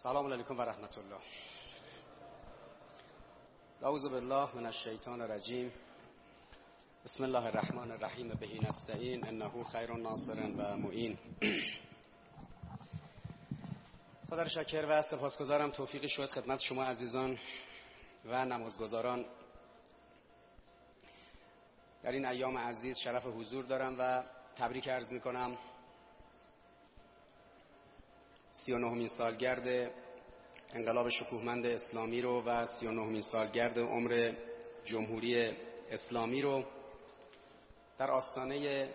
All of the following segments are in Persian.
السلام علیکم و رحمت الله. اعوذ بالله من الشیطان الرجیم. بسم الله الرحمن الرحیم. بهی نستعین انه خیر ناصر و معین. خدا را شاکر و سپاسگزارم توفیقی شد خدمت شما عزیزان و نمازگزاران در این ایام عزیز شرف حضور دارم و تبریک عرض میکنم 39مین سالگرد انقلاب شکوهمند اسلامی رو و 39مین سالگرد عمر جمهوری اسلامی رو در آستانه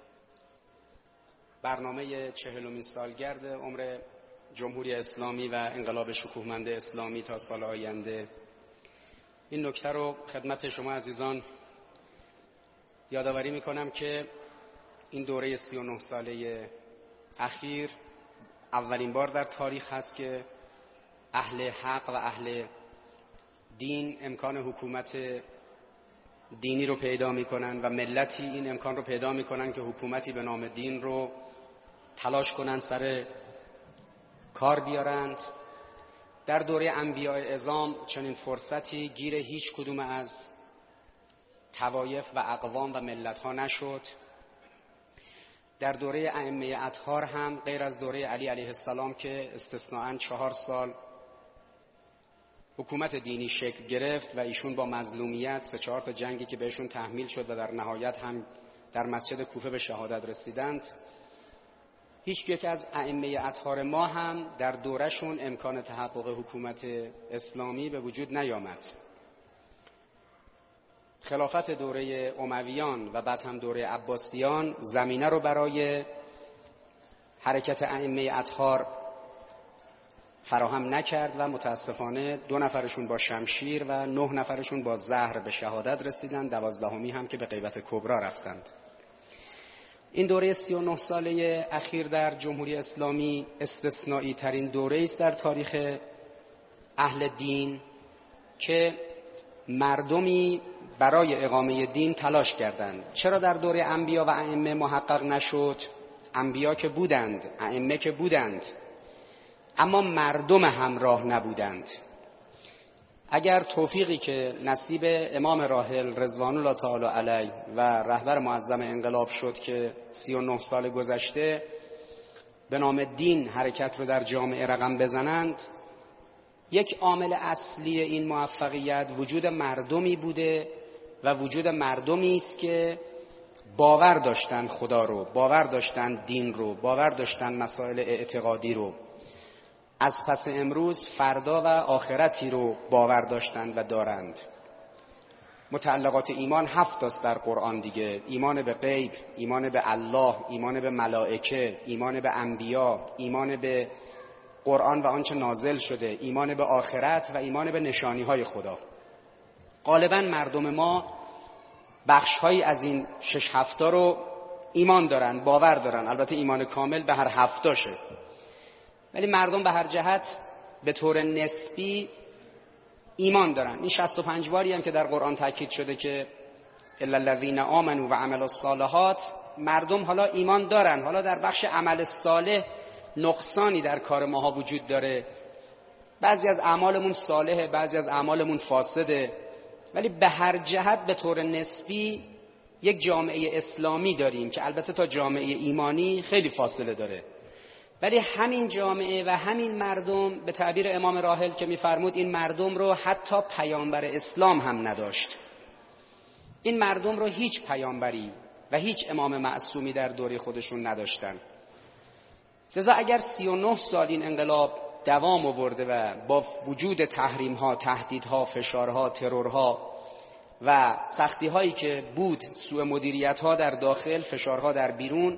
برنامه 40مین سالگرد عمر جمهوری اسلامی و انقلاب شکوهمند اسلامی تا سال آینده. این نکته رو خدمت شما عزیزان یادآوری میکنم که این دوره 39 ساله اخیر اولین بار در تاریخ هست که اهل حق و اهل دین امکان حکومت دینی رو پیدا میکنن و ملتی این امکان رو پیدا میکنن که حکومتی به نام دین رو تلاش کنن سر کار بیارند. در دوره انبیاء عظام چنین فرصتی گیر هیچ کدوم از طوایف و اقوام و ملت ها نشد. در دوره ائمه اطهار هم غیر از دوره علی علیه السلام که استثناءً 4 سال حکومت دینی شکل گرفت و ایشون با مظلومیت 3-4 تا جنگی که بهشون تحمیل شد و در نهایت هم در مسجد کوفه به شهادت رسیدند، هیچ یک از ائمه اطهار ما هم در دورهشون امکان تحقق حکومت اسلامی به وجود نیامد. خلافت دوره امویان و بعد هم دوره عباسیان زمینه رو برای حرکت ائمه اطهار فراهم نکرد و متاسفانه 2 نفرشون با شمشیر و 9 نفرشون با زهر به شهادت رسیدند، 12می هم که به غیبت کبری رفتند. این دوره 39 ساله اخیر در جمهوری اسلامی استثنایی ترین دوره است در تاریخ اهل دین که مردمی برای اقامه دین تلاش کردند. چرا در دوره انبیا و ائمه محقق نشد؟ انبیا که بودند، ائمه که بودند، اما مردم همراه نبودند. اگر توفیقی که نصیب امام راحل رضوان الله تعالی علیه و رهبر معظم انقلاب شد که 39 سال گذشته به نام دین حرکت رو در جامعه رقم بزنند، یک عامل اصلی این موفقیت وجود مردمی بوده و وجود مردمی است که باور داشتند خدا رو، باور داشتند دین رو، باور داشتند مسائل اعتقادی رو، از پس امروز فردا و آخرتی رو باور داشتند و دارند. متعلقات ایمان 7 است در قرآن دیگه: ایمان به غیب، ایمان به الله، ایمان به ملائکه، ایمان به انبیا، ایمان به قرآن و آنچه نازل شده، ایمان به آخرت و ایمان به نشانی‌های خدا. غالباً مردم ما بخش‌هایی از این 6-7 رو ایمان دارن، باور دارن، البته ایمان کامل به هر 7 ولی مردم به هر جهت به طور نسبی ایمان دارن. این 65 باری هم که در قرآن تاکید شده که الا الذین آمنوا و عملوا الصالحات، مردم حالا ایمان دارن، حالا در بخش عمل صالح نقصانی در کار ماها وجود داره، بعضی از اعمالمون صالحه، بعضی از اعمالمون فاسده، ولی به هر جهت به طور نسبی یک جامعه اسلامی داریم که البته تا جامعه ایمانی خیلی فاصله داره. ولی همین جامعه و همین مردم، به تعبیر امام راحل که می‌فرمود این مردم رو حتی پیامبر اسلام هم نداشت. این مردم رو هیچ پیامبری و هیچ امام معصومی در دوره خودشون نداشتن. لذا اگر 39 سال این انقلاب دوام آورده و با وجود تحریم‌ها، تهدیدها، فشارها، ترورها و سختی‌هایی که بود، سوء مدیریت‌ها در داخل، فشارها در بیرون،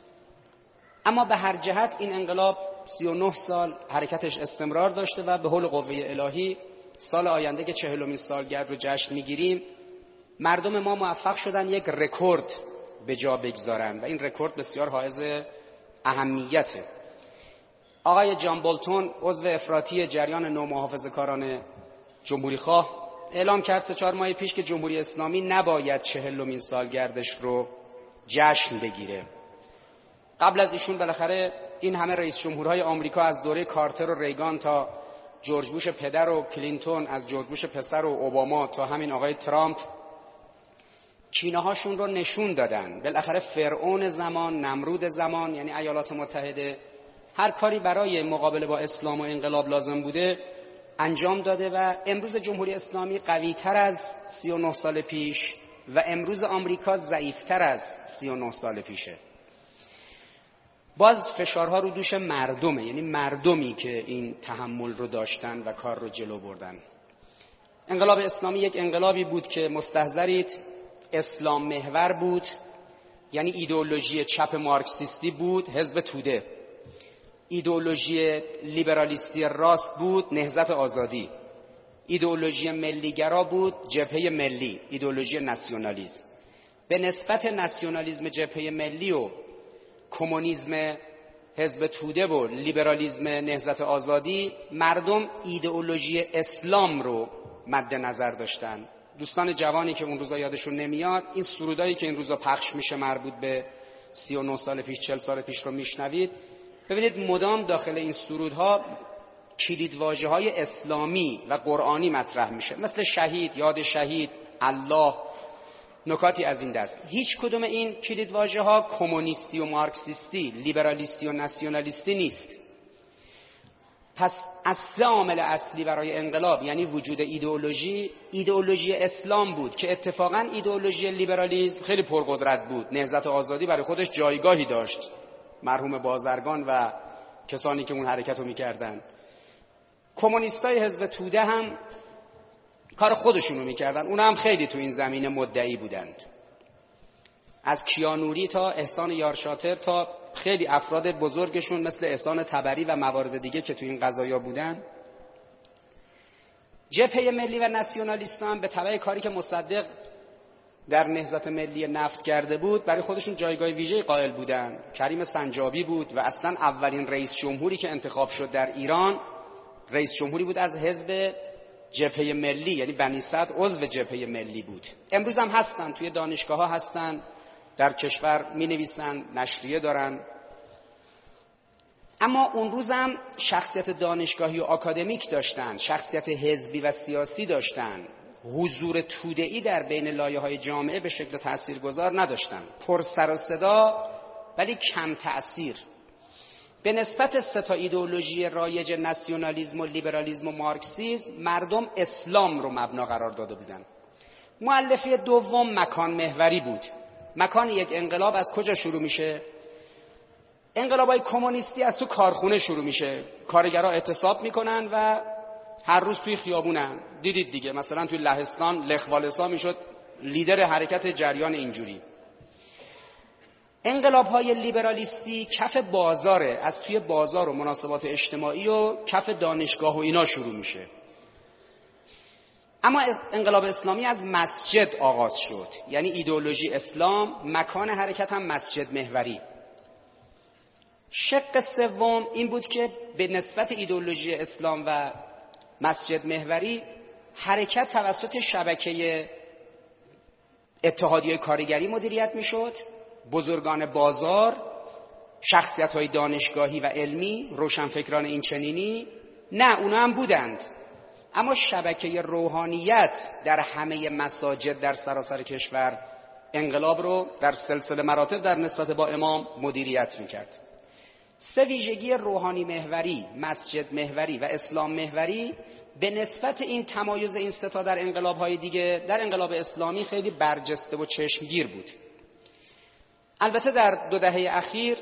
اما به هر جهت این انقلاب 39 سال حرکتش استمرار داشته و به حول قوه الهی سال آینده که 40مین سالگرد رو جشن میگیریم، مردم ما موفق شدن یک رکورد به جا بگذارن و این رکورد بسیار حائز اهمیته. آقای جان بولتون عضو افراطی جریان نومحافظه‌کاران جمهوری خواه اعلام کرد 3-4 ماه پیش که جمهوری اسلامی نباید 40مین سالگردش رو جشن بگیره. قبل از ایشون بالاخره این همه رئیس جمهورهای آمریکا از دوره کارتر و ریگان تا جورج بوش پدر و کلینتون، از جورج بوش پسر و اوباما تا همین آقای ترامپ، کینه‌هاشون رو نشون دادن. بالاخره فرعون زمان، نمرود زمان، یعنی ایالات متحده، هر کاری برای مقابله با اسلام و انقلاب لازم بوده انجام داده و امروز جمهوری اسلامی قوی‌تر از 39 سال پیش و امروز آمریکا ضعیف‌تر از 39 سال پیشه. باز فشارها رو دوش مردمه، یعنی مردمی که این تحمل رو داشتن و کار رو جلو بردن. انقلاب اسلامی یک انقلابی بود که مستحضرید اسلام محور بود، یعنی ایدئولوژی چپ مارکسیستی بود، حزب توده. ایدئولوژی لیبرالیستی راست بود، نهضت آزادی. ایدئولوژی ملیگرا بود، جبهه ملی، ایدئولوژی ناسیونالیسم. به نسبت ناسیونالیسم جبهه ملی و کمونیسم حزب توده و لیبرالیسم نهضت آزادی، مردم ایدئولوژی اسلام رو مد نظر داشتن. دوستان جوانی که اون روزا یادشون نمیاد، این سرودایی که این روزا پخش میشه مربوط به 39 سال پیش 40 سال پیش رو میشنوید، ببینید مدام داخل این سرودها کلیدواژه‌های اسلامی و قرآنی مطرح میشه، مثل شهید، یاد شهید، الله، نکاتی از این دست. هیچ کدوم این کلیدواژه‌ها کمونیستی و مارکسیستی، لیبرالیستی و ناسیونالیستی نیست. پس از سه عامل اصلی برای انقلاب، یعنی وجود ایدئولوژی اسلام بود که اتفاقاً ایدئولوژی لیبرالیسم خیلی پرقدرت بود. نهضت آزادی برای خودش جایگاهی داشت، مرحوم بازرگان و کسانی که اون حرکت رو میکردن. کمونیستای حزب توده هم کار خودشونو میکردن، اونا هم خیلی تو این زمینه مدعی بودند، از کیانوری تا احسان یارشاتر تا خیلی افراد بزرگشون مثل احسان طبری و موارد دیگه که تو این قضایا بودن. جبهه ملی و ناسیونالیست هم به تبع کاری که مصدق در نهضت ملی نفت کرده بود برای خودشون جایگاه ویژه‌ای قائل بودن. کریم سنجابی بود و اصلا اولین رئیس جمهوری که انتخاب شد در ایران رئیس جمهوری بود از حزب جبهه ملی، یعنی بنی صدر عضو جبهه ملی بود. امروز هم هستن، توی دانشگاه‌ها هستن، در کشور می‌نویسن، نشریه دارن. اما اون روز هم شخصیت دانشگاهی و آکادمیک داشتن، شخصیت حزبی و سیاسی داشتن، حضور توده‌ای در بین لایه‌های جامعه به شکل تاثیرگذار نداشتن، پر سر و صدا ولی کم تأثیر. به نسبت سه تا ایدئولوژی رایج ناسیونالیسم و لیبرالیسم و مارکسیسم، مردم اسلام رو مبنا قرار داده بودن. مؤلفه دوم مکان محوری بود. مکان یک انقلاب از کجا شروع میشه؟ انقلابای کمونیستی از تو کارخونه شروع میشه، کارگرها اعتصاب میکنن و هر روز توی خیابونن. دیدید دیگه، مثلا توی لهستان لخ والسا میشد لیدر حرکت جریان اینجوری. انقلاب‌های لیبرالیستی کف بازاره، از توی بازار و مناسبات اجتماعی و کف دانشگاه و اینا شروع میشه. اما انقلاب اسلامی از مسجد آغاز شد، یعنی ایدئولوژی اسلام، مکان حرکت هم مسجد محوری. شق سوم این بود که به نسبت ایدئولوژی اسلام و مسجد محوری، حرکت توسط شبکه اتحادیه کارگری مدیریت میشد. بزرگان بازار، شخصیت‌های دانشگاهی و علمی، روشنفکران این چنینی، نه اونا هم بودند، اما شبکه روحانیت در همه مساجد در سراسر کشور انقلاب رو در سلسله مراتب در نسبت با امام مدیریت میکرد. سه ویژگی روحانی محوری، مسجد محوری و اسلام محوری به نسبت این تمایز این سه تا در انقلاب‌های دیگه در انقلاب اسلامی خیلی برجسته و چشمگیر بود. البته در 2 دهه اخیر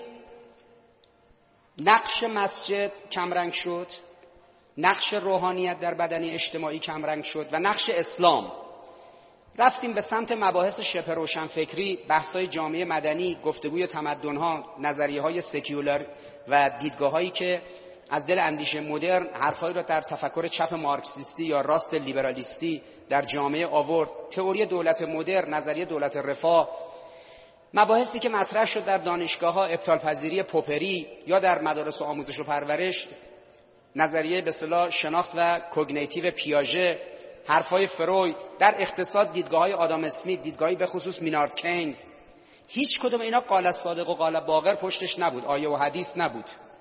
نقش مسجد کمرنگ شد، نقش روحانیت در بدنه اجتماعی کمرنگ شد و نقش اسلام. رفتیم به سمت مباحث شبه روشنفکری، بحث‌های جامعه مدنی، گفتگوی تمدن‌ها، نظریه‌های سکیولار و دیدگاه‌هایی که از دل اندیشه مدرن حرفایی را در تفکر چپ مارکسیستی یا راست لیبرالیستی در جامعه آورد. تئوری دولت مدرن، نظریه دولت رفاه، مباحثی که مطرح شد در دانشگاه‌ها، ابطال پذیری پوپری، یا در مدارس و آموزش و پرورش نظریه به اصطلاح شناخت و کوگنیتیو پیاژه، حرفای فروید، در اقتصاد دیدگاه‌های آدام اسمیت، دیدگاهی به خصوص مینارد کینز. هیچ کدوم اینا قال صادق و قال باقر پشتش نبود، آیه و حدیث نبود.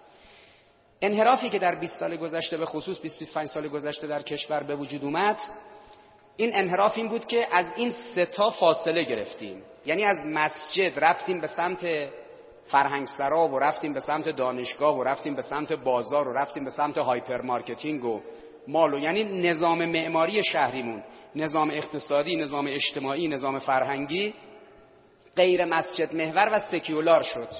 انحرافی که در 20 سال گذشته به خصوص 20-25 سال گذشته در کشور به وجود اومد، این انحراف این بود که از این سه تا فاصله گرفتیم. یعنی از مسجد رفتیم به سمت فرهنگسرا و رفتیم به سمت دانشگاه و رفتیم به سمت بازار و رفتیم به سمت هایپر مارکتینگ و مال و یعنی نظام معماری شهریمون، نظام اقتصادی، نظام اجتماعی، نظام فرهنگی غیر مسجد محور و سکولار شد.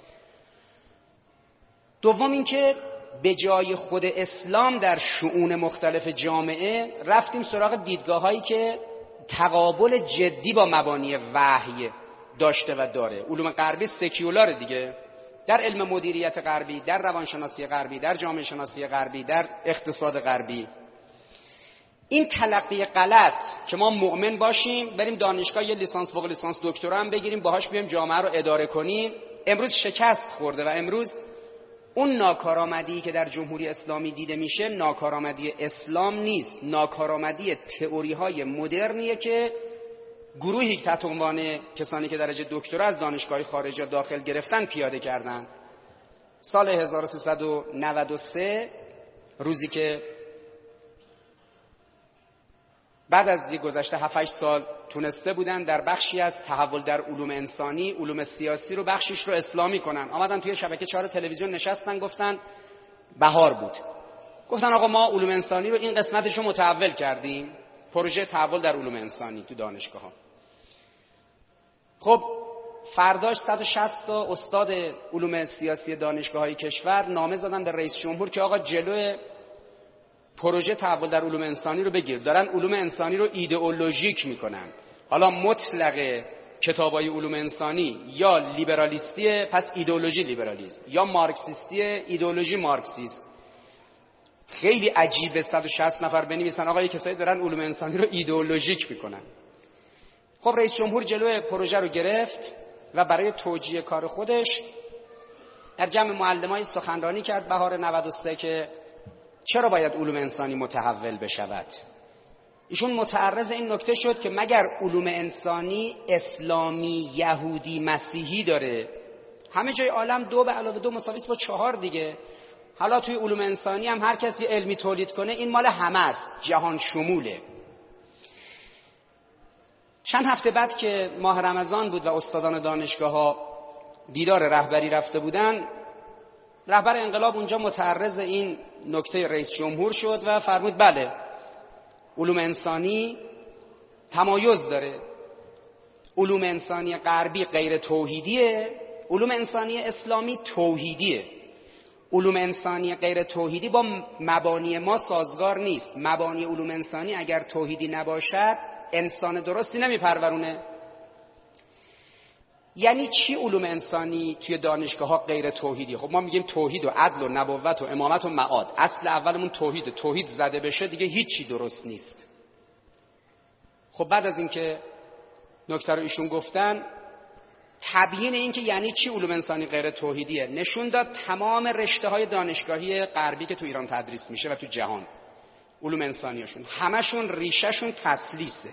دوم اینکه به جای خود اسلام در شؤون مختلف جامعه رفتیم سراغ دیدگاه‌هایی که تقابل جدی با مبانی وحی داشته و داره. علوم غربی سکولار دیگه، در علم مدیریت غربی، در روانشناسی غربی، در جامعه شناسی غربی، در اقتصاد غربی. این تلقی غلط که ما مؤمن باشیم بریم دانشگاه یه لیسانس فوق لیسانس دکترا هم بگیریم باهاش بیایم جامعه رو اداره کنیم، امروز شکست خورده و امروز اون ناکارآمدی که در جمهوری اسلامی دیده میشه ناکارآمدی اسلام نیست، ناکارآمدی تئوری‌های مدرنیه که گروهی تحت عنوان کسانی که درجه دکترا از دانشگاه خارج یا داخل گرفتن پیاده کردن. سال 1393 روزی که بعد از گذشته 7-8 سال تونسته بودن در بخشی از تحول در علوم انسانی، علوم سیاسی رو بخشش رو اسلامی کنن، آمدن توی شبکه 4 تلویزیون نشستن گفتن بهار بود، گفتن آقا ما علوم انسانی رو این قسمتش رو متحول کردیم، پروژه تحول در علوم انسانی تو دانشگاه ها. خب فرداش 160 تا استاد علوم سیاسی دانشگاه‌های کشور نامه زدن به رئیس جمهور که آقا جلوی پروژه تحول در علوم انسانی رو بگیر، دارن علوم انسانی رو ایدئولوژیک میکنن. حالا مطلق کتابای علوم انسانی یا لیبرالیستیه پس ایدئولوژی لیبرالیسم، یا مارکسیستی ایدئولوژی مارکسیسم. خیلی عجیبه 160 نفر بنویسن آقا کسایی دارن علوم انسانی رو ایدئولوژیک میکنن. خب رئیس جمهور جلوی پروژه رو گرفت و برای توجیه کار خودش در جمع معلمای سخنرانی کرد بهار 93 که چرا باید علوم انسانی متحول بشود. ایشون متعرض این نکته شد که مگر علوم انسانی اسلامی، یهودی، مسیحی داره؟ همه جای عالم 2 + 2 = 4 دیگه. حالا توی علوم انسانی هم هر کسی علمی تولید کنه این مال همه است، جهان شموله. چند هفته بعد که ماه رمضان بود و استادان دانشگاه ها دیدار رهبری رفته بودن، رهبر انقلاب اونجا متعرض این نکته رئیس جمهور شد و فرمود بله علوم انسانی تمایز داره، علوم انسانی غربی غیر توحیدیه، علوم انسانی اسلامی توحیدیه. علوم انسانی غیر توحیدی با مبانی ما سازگار نیست. مبانی علوم انسانی اگر توحیدی نباشد انسان درستی نمیپرورونه. یعنی چی علوم انسانی توی دانشگاه ها غیر توحیدی؟ خب ما میگیم توحید و عدل و نبوت و امامت و معاد، اصل اولمون توحیده، توحید زده بشه دیگه هیچی درست نیست. خب بعد از اینکه نکته رو ایشون گفتن، تبیین این که یعنی چی علوم انسانی غیر توحیدیه نشون داد تمام رشته های دانشگاهی غربی که تو ایران تدریس میشه و تو جهان علوم انسانیشون همشون ریشهشون تسلیسه.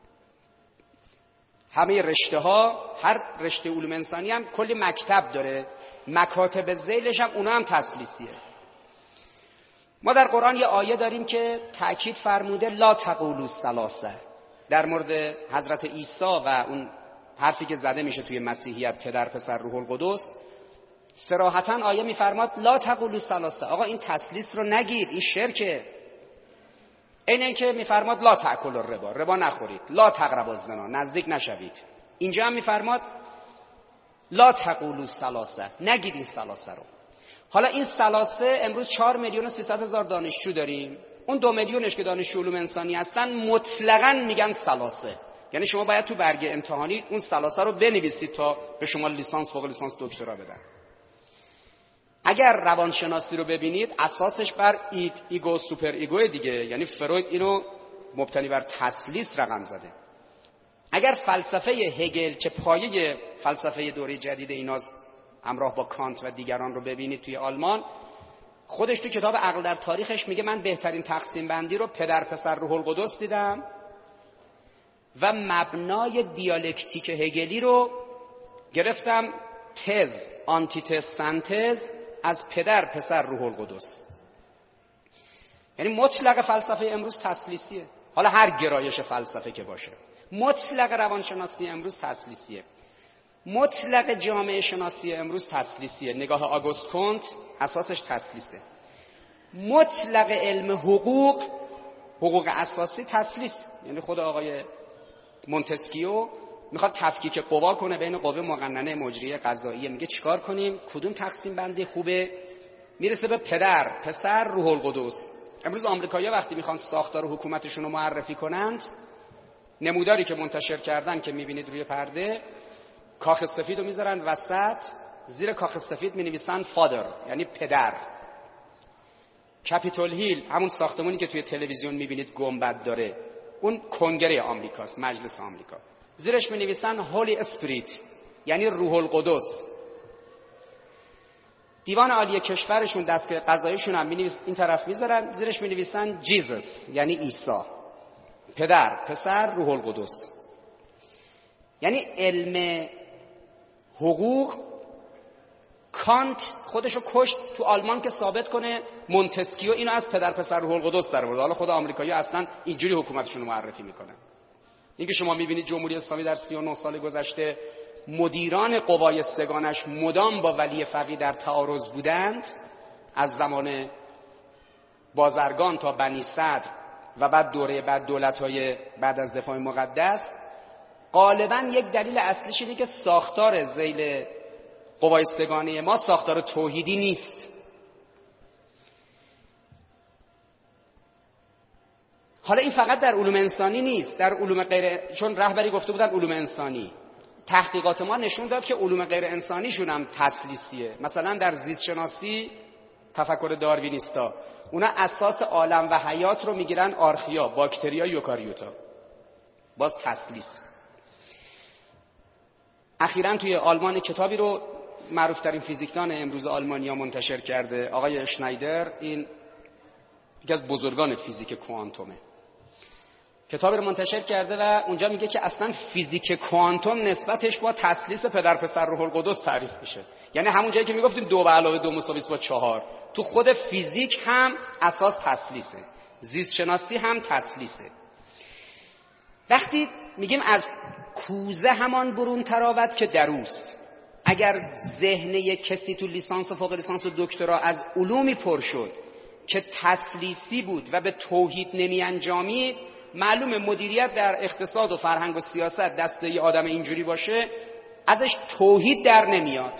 همه رشته ها، هر رشته علوم انسانی هم کلی مکتب داره، مکاتب ذیلش هم اونا هم تسلیسیه. ما در قرآن یه آیه داریم که تأکید فرموده لا تقولوا ثلاثه در مورد حضرت عیسی و اون حرفی که زده میشه توی مسیحیت پدر پسر روح القدس. صراحتاً آیه میفرماد لا تقولوا ثلاثه، آقا این تسلیس رو نگید، این شرکه. این که میفرماد لا تأکلوا الربا، ربا نخورید، لا تقربوا الزنا، نزدیک نشوید. اینجا هم میفرماد لا تقولوا ثلاثه، نگید این ثلاثه رو. حالا این ثلاثه امروز 4,300,000 دانشجو داریم، اون 2 میلیونش که دانشجو علوم انسانی هستن مطلقاً میگن ثلاثه. یعنی شما باید تو برگه امتحانی اون ثلاثه رو بنویسید تا به شما لیسانس فوق لیسانس دکترا بدن. اگر روانشناسی رو ببینید اساسش بر ایگو سوپر ایگو دیگه، یعنی فروید اینو مبتنی بر تسلیس رقم زده. اگر فلسفه هگل که پایه فلسفه دوره جدید ایناست همراه با کانت و دیگران رو ببینید توی آلمان، خودش تو کتاب عقل در تاریخش میگه من بهترین تقسیم بندی رو پدر پسر روح القدس دیدم و مبنای دیالکتیک هگلی رو گرفتم، تز، آنتیتز، سنتز، از پدر، پسر، روح القدس. یعنی مطلق فلسفه امروز تثلیثیه. حالا هر گرایش فلسفه که باشه. مطلق روانشناسی امروز تثلیثیه. مطلق جامعه شناسی امروز تثلیثیه. نگاه آگوست کنت اساسش تثلیثه. مطلق علم حقوق اساسی تثلیث. یعنی خود آقای مونتسکیو میخواد تفکیک قوا کنه بین قوه مقننه مجریه قضاییه. میگه چیکار کنیم؟ کدوم تقسیم بندی خوبه؟ میرسه به پدر، پسر، روح القدس. امروز آمریکایی‌ها وقتی میخوان ساختار حکومتشون رو معرفی کنند، نموداری که منتشر کردن که میبینید روی پرده، کاخ سفید رو میذارن وسط، زیر کاخ سفید مینویسن فادر، یعنی پدر. کپیتول هیل، همون ساختمانی که توی تلویزیون میبینید گنبد داره، اون کنگره آمریکاست، مجلس آمریکا. زیرش مینویسن هولی اسپریت، یعنی روح القدس. دیوان عالی کشورشون، دستگاه قضاییشون هم این طرف میذارن، زیرش مینویسن جیزس، یعنی عیسی. پدر، پسر، روح القدس. یعنی علم حقوق کانت خودشو کشت تو آلمان که ثابت کنه مونتسکیو اینو از پدر، پسر، روح القدس در آورد. حالا خود آمریکایی‌ها اصلا اینجوری حکومتشون رو معرفی میکنن. اینکه شما میبینید جمهوری اسلامی در 39 سال گذشته مدیران قوای سگانش مدام با ولی فقیه در تعارض بودند، از زمان بازرگان تا بنی صدر و بعد دوره بعد دولت‌های بعد از دفاع مقدس، غالباً یک دلیل اصلیش اینه که ساختار ذیل قوای سگانه ما ساختار توحیدی نیست. حالا این فقط در علوم انسانی نیست، در علوم غیر، چون رهبری گفته بودن علوم انسانی، تحقیقات ما نشون داد که علوم غیر انسانیشون هم تثلیثیه. مثلا در زیست شناسی تفکر داروینیستا، اونا اساس عالم و حیات رو میگیرن آرخیا، باکتریا، یوکاریوتا، باز تثلیث. اخیراً توی آلمان کتابی رو معروف ترین فیزیکدان امروز آلمانیا منتشر کرده، آقای اشنایدر. این یکی از بزرگان فیزیک کوانتومه. کتابی رو منتشر کرده و اونجا میگه که اصلا فیزیک کوانتوم نسبتش با تثلیث پدر، پسر، روح القدس تعریف میشه. یعنی همون جایی که میگفتیم 2 + 2 = 4، تو خود فیزیک هم اساس تثلیثه، زیست شناسی هم تثلیثه. وقتی میگیم از کوزه همان برون تراود که دروست، اگر ذهن یک کسی تو لیسانس و فوق لیسانس و دکترا از علومی پر شد که تثلیثی بود و به توحید نمی انجامید، معلومه مدیریت در اقتصاد و فرهنگ و سیاست دست یه آدم اینجوری باشه، ازش توحید در نمیاد.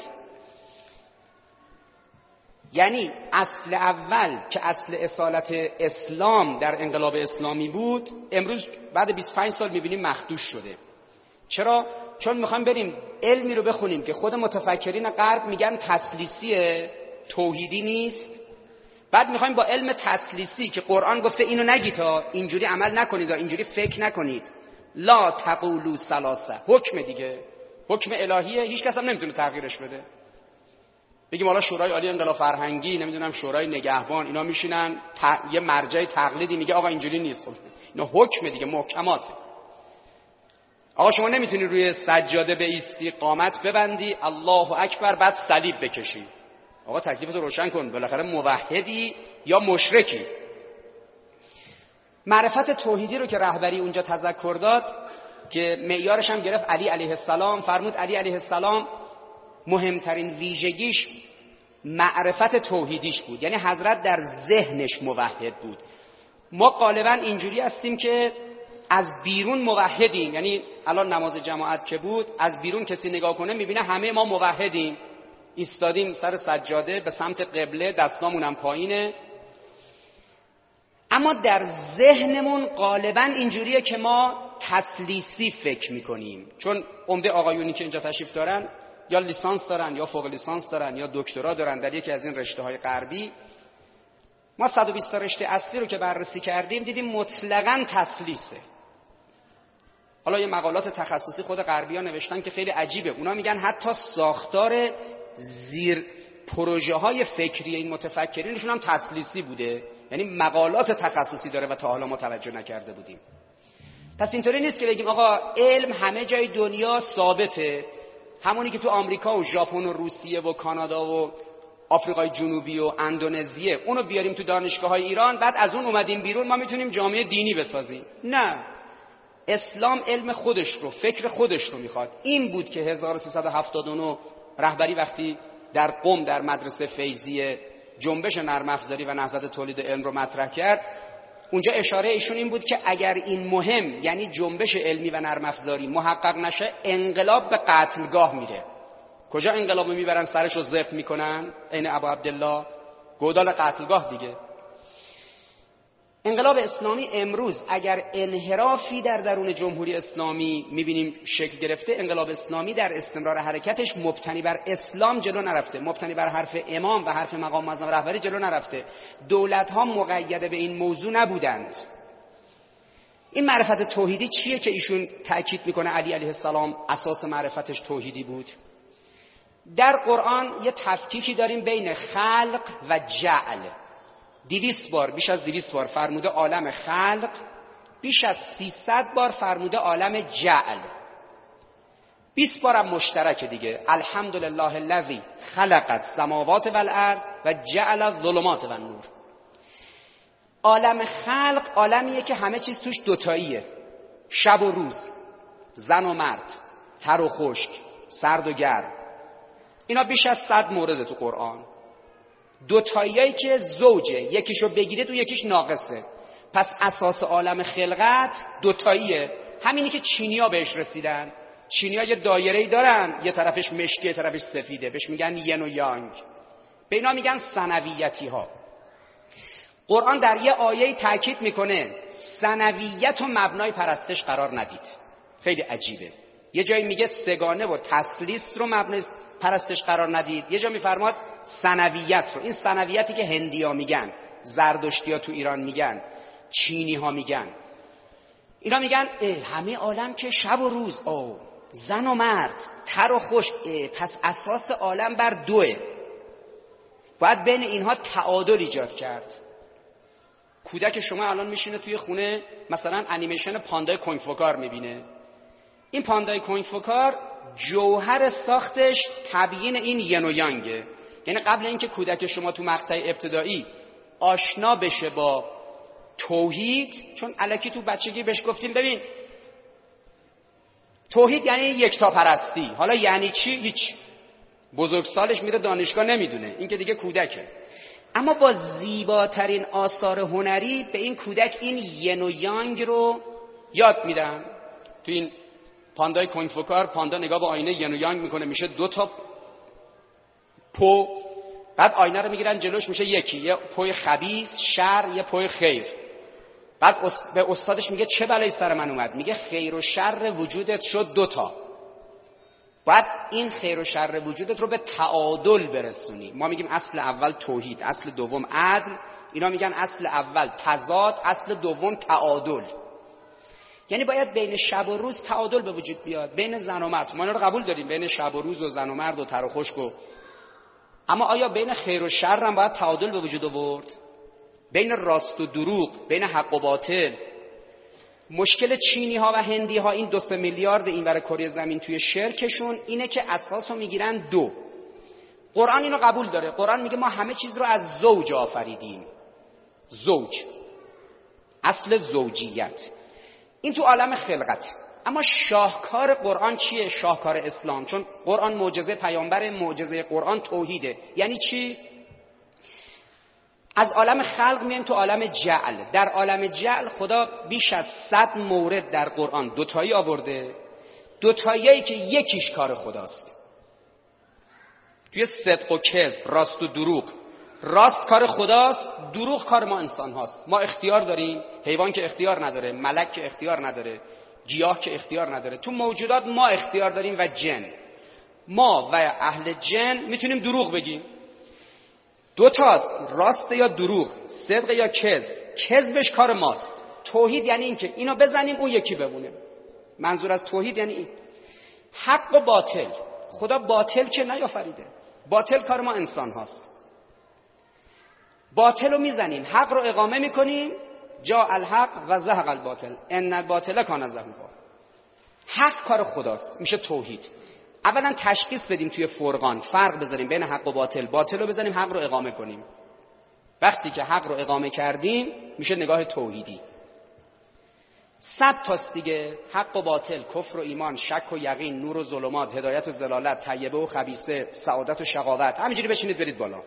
یعنی اصل اول که اصل اصالت اسلام در انقلاب اسلامی بود، امروز بعد 25 سال میبینیم مخدوش شده. چرا؟ چون میخوایم بریم علمی رو بخونیم که خود متفکرین غرب میگن تثلیثیه، توحیدی نیست. بعد میخوایم با علم تثلیثی که قرآن گفته اینو نگید ها، اینجوری عمل نکنید ها، اینجوری فکر نکنید، لا تقولوا ثلاثه، حکم دیگه، حکم الهیه، هیچ کس هم نمیتونه تغییرش بده. بگیم حالا شورای عالی انقلاب فرهنگی، نمیدونم شورای نگهبان، اینا میشینن یه مرجع تقلیدی میگه آقا اینجوری نیست. اینا حکم دیگه، محکماته. آقا شما نمیتونی روی سجاده بایستی، قامت ببندی، الله اکبر، بعد صلیب بکشی. آقا تکلیفتو روشن کن، بالاخره موحدی یا مشرکی. معرفت توحیدی رو که رهبری اونجا تذکر داد، که معیارش هم گرفت علی علیه السلام، فرمود علی علیه السلام مهمترین ویژگیش معرفت توحیدیش بود، یعنی حضرت در ذهنش موحد بود. ما غالبا اینجوری هستیم که از بیرون موحدیم، یعنی الان نماز جماعت که بود، از بیرون کسی نگاه کنه میبینه همه ما موحدیم، ایستادیم سر سجاده به سمت قبله، دستامون هم پایینه. اما در ذهنمون غالبا اینجوریه که ما تثلیثی فکر میکنیم، چون عمده آقایونی که اینجا تشریف دارن یا لیسانس دارن یا فوق لیسانس دارن یا دکترا دارن در یکی از این رشته‌های غربی. ما 120 تا رشته اصلی رو که بررسی کردیم دیدیم مطلقاً تثلیثه. حالا یه مقالات تخصصی خود غربی‌ها نوشتن که خیلی عجیبه، اونا میگن حتی ساختار زیر پروژه‌های فکری این متفکرینشون هم تثلیثی بوده، یعنی مقالات تخصصی داره و تا حالا ما توجه نکرده بودیم. پس اینطوری نیست که بگیم آقا علم همه جای دنیا ثابته، همونی که تو آمریکا و ژاپن و روسیه و کانادا و آفریقای جنوبی و اندونزیه، اونو بیاریم تو دانشگاه‌های ایران، بعد از اون اومدیم بیرون ما میتونیم جامعه دینی بسازیم. نه، اسلام علم خودش رو، فکر خودش رو میخواد. این بود که 1379 رهبری وقتی در قم در مدرسه فیضیه جنبش نرم افزاری و نهضت تولید علم رو مطرح کرد. اونجا اشاره ایشون این بود که اگر این مهم، یعنی جنبش علمی و نرم افزاری محقق نشه، انقلاب به قتلگاه میره. کجا انقلابو میبرن سرشو زفت میکنن؟ عین ابو عبدالله، گودال قتلگاه دیگه. انقلاب اسلامی امروز اگر انحرافی در درون جمهوری اسلامی میبینیم شکل گرفته، انقلاب اسلامی در استمرار حرکتش مبتنی بر اسلام جلو نرفته، مبتنی بر حرف امام و حرف مقام معظم رهبری جلو نرفته. دولت‌ها مقید به این موضوع نبودند. این معرفت توحیدی چیه که ایشون تأکید میکنه علی علیه السلام اساس معرفتش توحیدی بود؟ در قرآن یه تفکیکی داریم بین خلق و جعل. 200 بار، بیش از 200 بار فرموده عالم خلق، بیش از 300 بار فرموده عالم جعل. 20 بار هم مشترک دیگه. الحمدلله الذی خلق السماوات والارض و جعل الظلمات والنور. عالم خلق عالمیه که همه چیز توش دوتاییه، شب و روز، زن و مرد، تر و خشک، سرد و گرم. اینا بیش از 100 مورد تو قرآن. دوتاییایی که زوجه، یکیشو بگیرید و یکیش ناقصه. پس اساس عالم خلقت دوتاییه. همینی که چینی‌ها بهش رسیدن. چینی‌ها یه دایره‌ای دارن، یه طرفش مشکی، یه طرفش سفیده، بهش میگن ین و یانگ. به اینا میگن ثنویتی‌ها. قرآن در یه آیه‌ای تاکید میکنه ثنویت و مبنای پرستش قرار ندید. خیلی عجیبه. یه جایی میگه سگانه و تثلیث رو مبنای پرستش قرار ندید، یه جا میفرماد ثنویت رو. این ثنویتی که هندی‌ها میگن، زردشتی‌ها تو ایران میگن، چینی‌ها میگن، اینا میگن همه عالم که شب و روز، زن و مرد، تر و خشک، پس اساس عالم بر دوه. باید بین اینها تعادل ایجاد کرد. کودک شما الان میشینه توی خونه مثلا انیمیشن پاندای کنگ فوکار میبینه. این پاندای کنگ فوکار جوهر ساختش تبیین این ین و یانگه. یعنی قبل اینکه کودک شما تو مقطع ابتدایی آشنا بشه با توحید، چون الکی تو بچگی بهش گفتیم ببین توحید یعنی یکتاپرستی، حالا یعنی چی؟ هیچ. بزرگسالش میره دانشگاه نمیدونه، این که دیگه کودکه. اما با زیباترین آثار هنری به این کودک این ین و یانگ رو یاد میدن. تو این پاندای کنگ فوکار، پاندا نگاه به آینه ین و یانگ میکنه، میشه 2 تا پو. بعد آینه رو میگیرن جلوش، میشه یکی، یه پوی خبیث شر، یه پوی خیر. بعد به استادش میگه چه بلایی سر من اومد؟ میگه خیر و شر وجودت شد 2 تا. بعد این خیر و شر وجودت رو به تعادل برسونی. ما میگیم اصل اول توحید، اصل دوم عدل. اینا میگن اصل اول تضاد، اصل دوم تعادل. یعنی باید بین شب و روز تعادل به وجود بیاد، بین زن و مرد. ما اینا رو قبول داریم، بین شب و روز و زن و مرد و تر و خشک و، اما آیا بین خیر و شر هم باید تعادل به وجود آورد؟ بین راست و دروغ، بین حق و باطل. مشکل چینی ها و هندی ها، این 2-3 میلیارد اینور کره زمین توی شرکشون اینه که اساسو میگیرن 2. قرآن اینو قبول داره. قرآن میگه ما همه چیز رو از زوج آفریدیم. زوج، اصل زوجیت. این تو عالم خلقت. اما شاهکار قرآن چیه؟ شاهکار اسلام. چون قرآن معجزه پیامبر، معجزه قرآن توحیده. یعنی چی؟ از عالم خلق میایم تو عالم جعل. در عالم جعل خدا بیش از 100 مورد در قرآن دوتایی آورده. دوتاییایی که یکیش کار خداست. توی صدق و کذب، راست و دروغ. راست کار خداست، دروغ کار ما انسان هاست. ما اختیار داریم، حیوان که اختیار نداره، ملک که اختیار نداره، گیاه که اختیار نداره. تو موجودات ما اختیار داریم و جن. ما و اهل جن میتونیم دروغ بگیم. 2 تاست، راست یا دروغ، صدق یا کذب. کذبش کار ماست. توحید یعنی این که اینو بزنیم اون یکی بمونه. منظور از توحید یعنی این. حق و باطل، خدا باطل که نیافریده. باطل کار ما انسان هاست. باطل رو میزنیم، حق رو اقامه میکنیم. جاء الحق و زهق الباطل ان الباطل کان زهوقا. حق کار خداست، میشه توحید. اولا تشخیص بدیم توی فرقان، فرق بذاریم بین حق و باطل، باطل رو بذاریم حق رو اقامه کنیم. وقتی که حق رو اقامه کردیم میشه نگاه توحیدی. 100 تاست دیگه، حق و باطل، کفر و ایمان، شک و یقین، نور و ظلمات، هدایت و ضلالت، طیبه و خبیثه، سعادت و شقاوت. همینجوری بشینید برید بالا.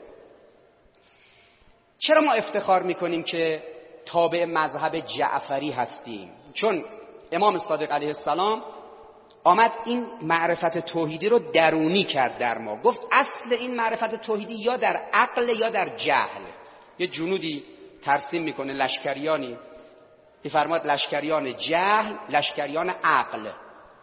چرا ما افتخار میکنیم که تابع مذهب جعفری هستیم؟ چون امام صادق علیه السلام آمد این معرفت توحیدی رو درونی کرد در ما. گفت اصل این معرفت توحیدی یا در عقل یا در جهل. یه جنودی ترسیم میکنه، لشکریانی میفرماد لشکریان جهل، لشکریان عقل.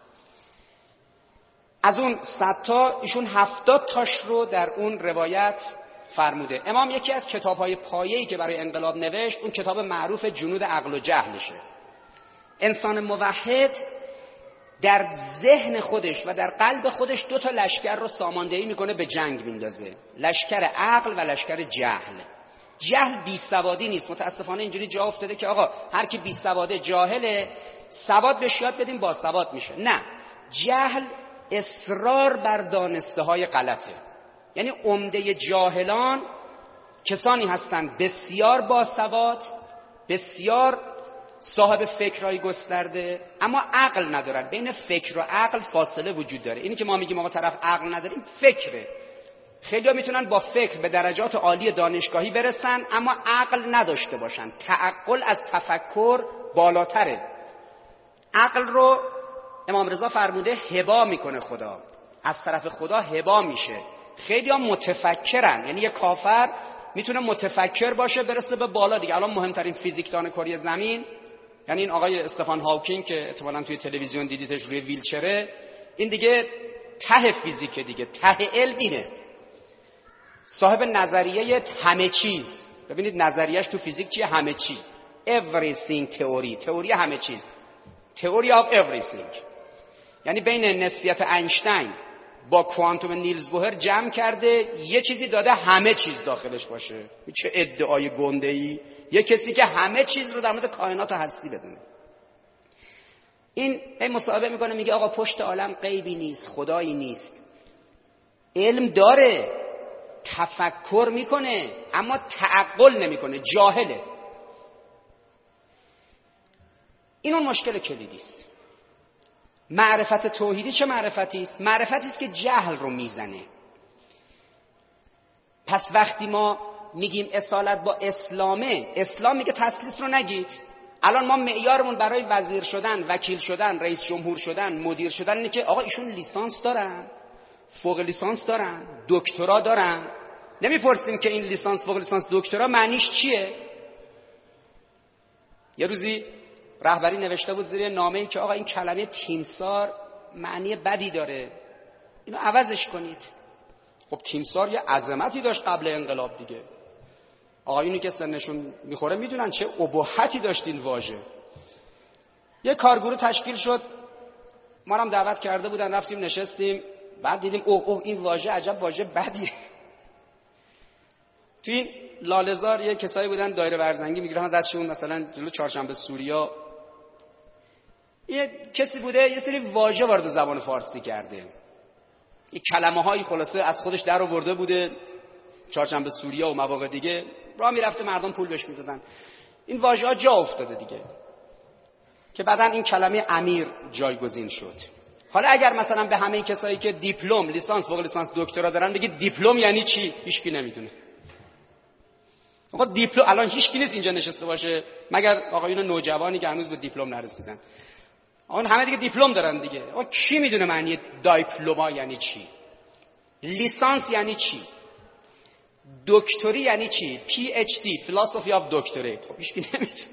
از اون 100 تا ایشون 70 تاش رو در اون روایت فرموده. امام یکی از کتاب‌های پایه‌ای که برای انقلاب نوشت اون کتاب معروف جنود عقل و جهلشه. انسان موحد در ذهن خودش و در قلب خودش 2 تا لشکر رو ساماندهی میکنه، به جنگ میندازه، لشکر عقل و لشکر جهل. جهل بیسوادی نیست. متاسفانه اینجوری جا افتاده که آقا هر کی بیسواده جاهله، سواد بهش یاد بدیم باسواد میشه. نه، جهل اصرار بر دانسته های غلطه. یعنی عمده جاهلان کسانی هستند بسیار باسواد، بسیار صاحب فکرهای گسترده، اما عقل ندارن. بین فکر و عقل فاصله وجود داره. اینی که ما میگیم آقا طرف عقل نداریم، فکره. خیلی‌ها میتونن با فکر به درجات عالی دانشگاهی برسن اما عقل نداشته باشن. تعقل از تفکر بالاتره. عقل رو امام رضا فرموده هبا میکنه خدا، از طرف خدا هبا میشه. خیلی‌ها متفکرن، یعنی یه کافر میتونه متفکر باشه برسه به بالا دیگه. الان مهمترین فیزیکدان کره زمین، یعنی این آقای استفان هاوکینگ که احتمالاً توی تلویزیون دیدیدش روی ویلچره، این دیگه ته فیزیک دیگه، ته علم اینه. صاحب نظریه همه چیز. ببینید نظریهش تو فیزیک چیه؟ همه چیز. everything تئوری همه چیز. theory of everything. یعنی بین نسبیت اینشتین با کوانتوم نیلز بوهر جمع کرده، یه چیزی داده همه چیز داخلش باشه. چه ادعای گنده‌ای! یه کسی که همه چیز رو در مورد کائنات و هستی بدونه. این مصاحبه میکنه میگه آقا پشت عالم غیبی نیست، خدایی نیست. علم داره، تفکر میکنه اما تعقل نمیکنه، جاهله. این اون مشکل کلیدی است. معرفت توحیدی چه معرفتی است؟ معرفتی است که جهل رو میزنه. پس وقتی ما میگیم اصالت با اسلامه، اسلام میگه تسلیس رو نگید. الان ما معیارمون برای وزیر شدن، وکیل شدن، رئیس جمهور شدن، مدیر شدن اینه که آقا ایشون لیسانس دارن، فوق لیسانس دارن، دکترا دارن. نمیپرسیم که این لیسانس، فوق لیسانس، دکترا معنیش چیه؟ یه روزی رهبری نوشته بود زیر نامه‌ای که آقا این کلمه تیمسار معنی بدی داره، اینو عوضش کنید. خب تیمسار یه عظمتی داشت قبل انقلاب دیگه. آقایونی که سنشون میخوره میدونن چه ابهتی داشت این واژه. یه کارگروه تشکیل شد، ما هم دعوت کرده بودن، رفتیم نشستیم، بعد دیدیم اوه این واژه عجب واژه بدیه. تو این لاله‌زار یه کسایی بودن دایره ورزنگی میگیرن دستشون مثلا جلو چهارشنبه سوریا، یه کسی بوده یه سری واژه وارد زبان فارسی کرده، یه کلمه‌هایی خلاصه از خودش در آورده بوده، چهارشنبه سوریا و مواقع دیگه راه میرفته مردم پول بهش میدادن. این واژه‌ها جا افتاده دیگه که بعداً این کلمه امیر جایگزین شد. حالا اگر مثلا به همه کسایی که دیپلم، لیسانس، فوق لیسانس، دکترا دارن بگید دیپلم یعنی چی؟ هیچکی نمیدونه. آقا دیپلم الان هیچکی نیست اینجا نشسته باشه مگر آقایون نوجوانی که هنوز به دیپلم نرسیدن. اون همه دیگه دیپلم دارن دیگه. آقا کی میدونه معنی دیپلم یعنی چی؟ لیسانس یعنی چی؟ دکتری یعنی چی؟ PhD Philosophy of Doctorate. خب هیچکی نمیدونه.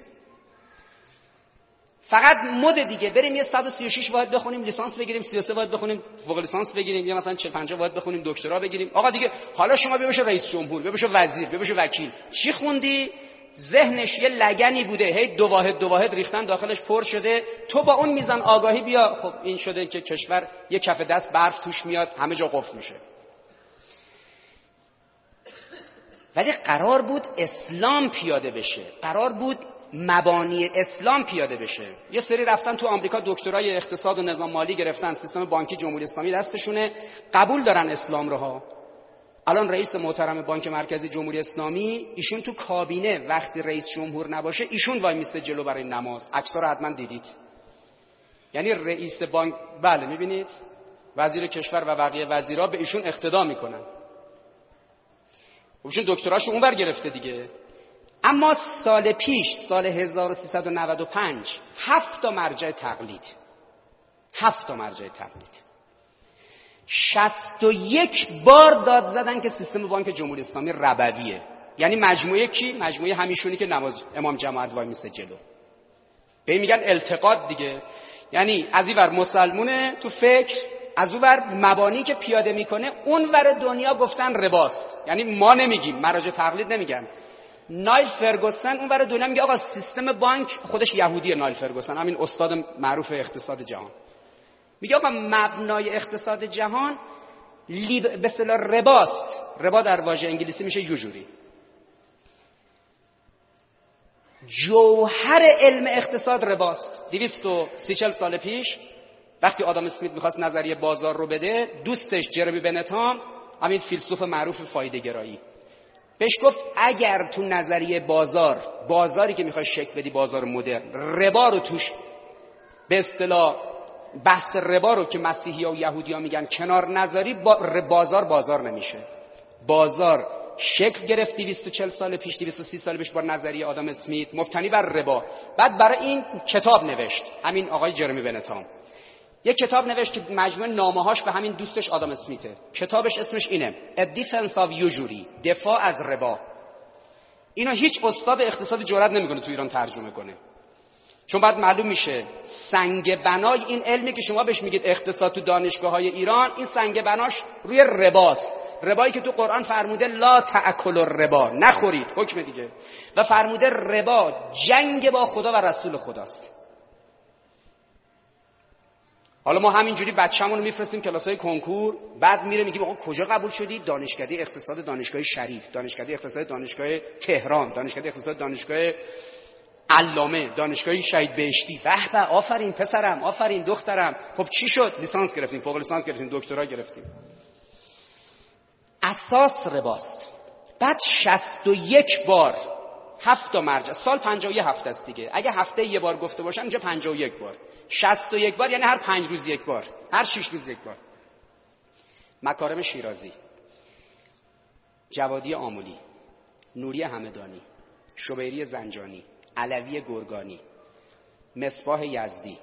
فقط مد دیگه بریم یه 136 واحد بخونیم لیسانس بگیریم، 33 واحد بخونیم فوق لیسانس بگیریم، یا مثلا 40 50 واحد بخونیم دکترا بگیریم. آقا دیگه حالا شما بیا بشه رئیس جمهور، بیا بشه وزیر، بیا بشه وکیل. چی خوندی؟ ذهنش یه لگنی بوده، هی دو واحد ریختن داخلش پر شده. تو با اون میزان آگاهی بیا، خب این شده که کشور یه کف دست برف توش میاد، همه جا قفل میشه. ولی قرار بود اسلام پیاده بشه، قرار بود مبانی اسلام پیاده بشه. یه سری رفتن تو آمریکا دکترای اقتصاد و نظام مالی گرفتن، سیستم بانکی جمهوری اسلامی دستشونه، قبول دارن اسلام رو ها. الان رئیس محترم بانک مرکزی جمهوری اسلامی، ایشون تو کابینه وقتی رئیس جمهور نباشه ایشون وای میسته جلو برای نماز. عکس‌ها رو حتما دیدید. یعنی رئیس بانک، بله میبینید، وزیر کشور و بقیه وزیرا به ایشون اقتدا میکنن. ایشون دکتراشو اونور گرفته دیگه. اما سال پیش، سال 1395، 7 تا مرجع تقلید، 61 بار داد زدن که سیستم بانک جمهوری اسلامی ربویه. یعنی مجموعه کی؟ مجموعه همیشونی که نماز امام جماعت وای میسه جلو. به این میگن التقاط دیگه. یعنی از این ور مسلمونه تو فکر، از اون ور مبانی که پیاده میکنه، اون ور دنیا گفتن رباست. یعنی ما نمیگیم، مراجع تقلید نمیگن. نایل فرگوسن اون ور دنیا میگه آقا سیستم بانک، خودش یهودیه نایل فرگوسن، همین استاد معروف اقتصاد جهان، میگه آقا مبنای اقتصاد جهان به اصطلاح رباست. ربا در واژه انگلیسی میشه یوجوری. جوهر علم اقتصاد رباست. 230 سال پیش وقتی آدم اسمیت میخواست نظریه بازار رو بده، دوستش جرمی بنتام، همین فیلسوف معروف فایده گرایی، بهش گفت اگر تو نظریه بازاری که میخوای شکل بدی، بازار مدرن، ربا رو توش به اصطلاح بحث ربا رو که مسیحی‌ها و یهودی‌ها میگن کنار نذاری، بازار نمیشه. بازار شکل گرفت 240 سال پیش، 230 سال پیش با نظریه آدم اسمیت مبتنی بر ربا. بعد برای این کتاب نوشت همین آقای جرمی بنتام، یک کتاب نوشت که مجموعه نامه‌هاش به همین دوستش آدم اسمیته. کتابش اسمش اینه A Defense of Usury، دفاع از ربا. اینو هیچ استاد اقتصاد جرئت نمیکنه تو ایران ترجمه کنه، چون بعد معلوم میشه سنگ بنای این علمی که شما بهش میگید اقتصاد تو دانشگاه‌های ایران، این سنگ بناش روی رباست. ربایی که تو قرآن فرموده لا تأکلوا الربا، نخورید، حکم دیگه، و فرموده ربا جنگ با خدا و رسول خداست. حالا ما همینجوری بچه‌مون رو میفرستیم کلاسای کنکور، بعد میره میگیم آقا کجا قبول شدی؟ دانشکده اقتصاد دانشگاه شریف، دانشکده اقتصاد دانشگاه تهران، دانشکده اقتصاد دانشگاه علامه، دانشگاه شهید بهشتی. به به، آفرین پسرم، آفرین دخترم. خب چی شد؟ لیسانس گرفتیم، فوق لیسانس گرفتیم، دکترا گرفتیم. اساس رباست. بعد 61 بار، 7 تا مرجع، سال 51 هفته است دیگه، اگه هفته یه بار گفته باشم اینجا 51 بار، 61 بار یعنی هر 5 روز یک بار، هر 6 روز یک بار. مکارم شیرازی، جوادی آملی، نوری همدانی، شبیری زنجانی، علوی گرگانی، مصباح یزدی،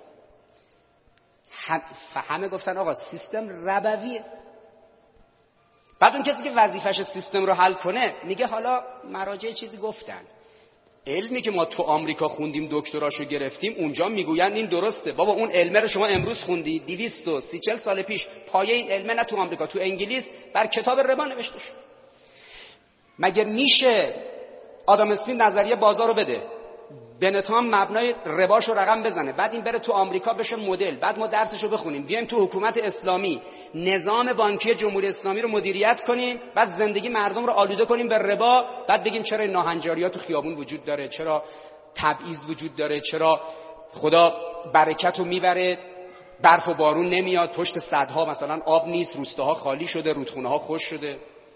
همه گفتن آقا سیستم ربویه. بعد اون کسی که وظیفش سیستم رو حل کنه میگه حالا مراجع چیزی گفتن، علمی که ما تو آمریکا خوندیم دکتراشو گرفتیم اونجا میگوین این درسته. بابا اون علمه رو شما امروز خوندی، 230 سال پیش پایه این علمه نه تو آمریکا، تو انگلیس بر کتاب ربا نوشته شد. مگه میشه آدم اسمیت نظریه بازار رو بده، بنتام مبنای رباشو رقم بزنه، بعد این بره تو آمریکا بشه مدل، بعد ما درسشو بخونیم، بیایم تو حکومت اسلامی نظام بانکی جمهوری اسلامی رو مدیریت کنیم، بعد زندگی مردم رو آلوده کنیم به ربا، بعد بگیم چرا ناهنجاریات تو خیابون وجود داره، چرا تبعیض وجود داره، چرا خدا برکت رو میبره، برف و بارون نمیاد، پشت سدها مثلا آب نیست، روستاها خالی شده، رودخونه‌ها خشک شده.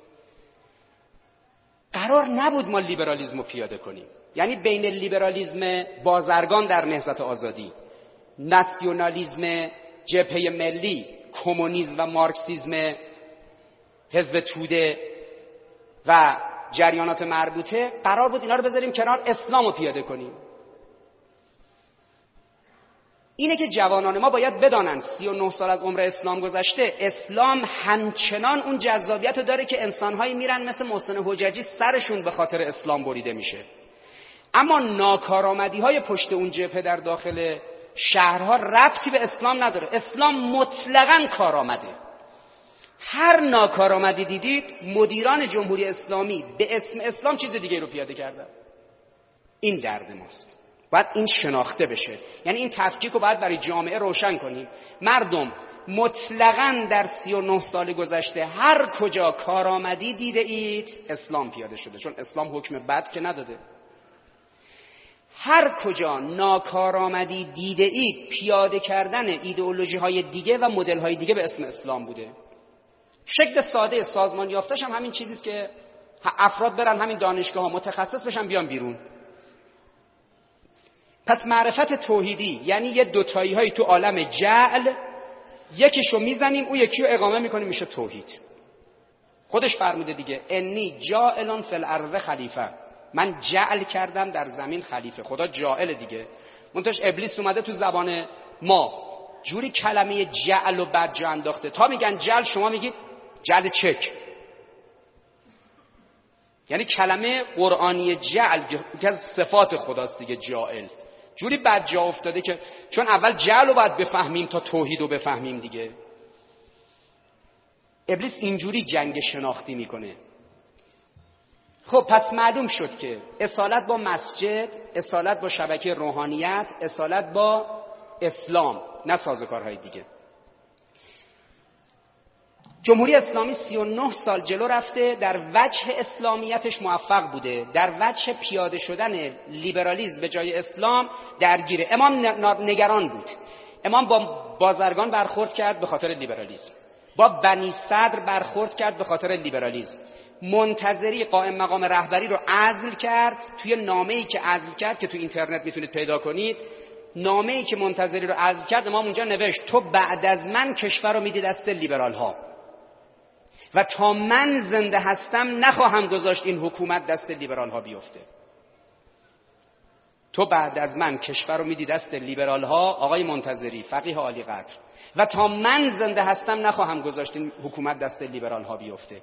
قرار نبود ما لیبرالیسم رو پیاده کنیم. یعنی بین لیبرالیسم بازرگان در نهضت آزادی، ناسیونالیسم جبهه ملی، کمونیسم و مارکسیسم حزب توده و جریانات مربوطه، قرار بود اینا رو بذاریم کنار، اسلام رو پیاده کنیم. اینه که جوانان ما باید بدانند 39 سال از عمر اسلام گذشته، اسلام همچنان اون جذابیت رو داره که انسان‌هایی میرن مثل محسن حججی سرشون به خاطر اسلام بریده میشه. اما ناکارآمدی‌های پشت اون جبهه در داخل شهرها ربطی به اسلام نداره. اسلام مطلقاً کارآمده. هر ناکارآمدی دیدید مدیران جمهوری اسلامی به اسم اسلام چیز دیگه رو پیاده کردن. این درد ماست. باید این شناخته بشه. یعنی این تفکیک رو باید برای جامعه روشن کنیم. مردم مطلقاً در 39 سال گذشته هر کجا کارآمدی دیده اید اسلام پیاده شده، چون اسلام حکم بد که نداده. هر کجا ناکارآمدی دیده اید پیاده کردن ایدئولوژی های دیگه و مدل های دیگه به اسم اسلام بوده. شکل ساده سازمان یافتش هم همین چیزیست که افراد برن همین دانشگاه ها متخصص بشن بیان بیرون. پس معرفت توحیدی یعنی یه دوتایی هایی تو عالم جعل، یکیشو میزنیم اون یکی رو اقامه میکنیم میشه توحید. خودش فرموده دیگه انی جاعلن فی الارض خلیفه، من جعل کردم در زمین خلیفه. خدا جاعل دیگه. منتش ابلیس اومده تو زبان ما جوری کلمه جعل و بد جا انداخته تا میگن جعل شما میگید جعل چک، یعنی کلمه قرآنی جعل که از صفات خداست دیگه. جاعل جوری بد جا افتاده که چون اول جعل رو باید بفهمیم تا توحید رو بفهمیم دیگه. ابلیس اینجوری جنگ شناختی میکنه. خب پس معلوم شد که اصالت با مسجد، اصالت با شبکه روحانیت، اصالت با اسلام، نه سازوکارهای دیگه. جمهوری اسلامی 39 سال جلو رفته، در وجه اسلامیتش موفق بوده، در وجه پیاده شدن لیبرالیسم به جای اسلام درگیره. امام نگران بود. امام با بازرگان برخورد کرد به خاطر لیبرالیسم، با بنی صدر برخورد کرد به خاطر لیبرالیسم. منتظری قائم مقام رهبری رو عزل کرد. توی نامه‌ای که عزل کرد که تو اینترنت میتونید پیدا کنید، نامه‌ای که منتظری رو عزل کرد، امام اونجا نوشت تو بعد از من کشور رو میدی دست لیبرال ها و تا من زنده هستم نخواهم گذاشت این حکومت دست لیبرال ها بیفته. تو بعد از من کشور رو میدی دست لیبرال ها، آقای منتظری فقیه عالی قدر، و تا من زنده هستم نخواهم گذاشت این حکومت دست لیبرال ها بیفته.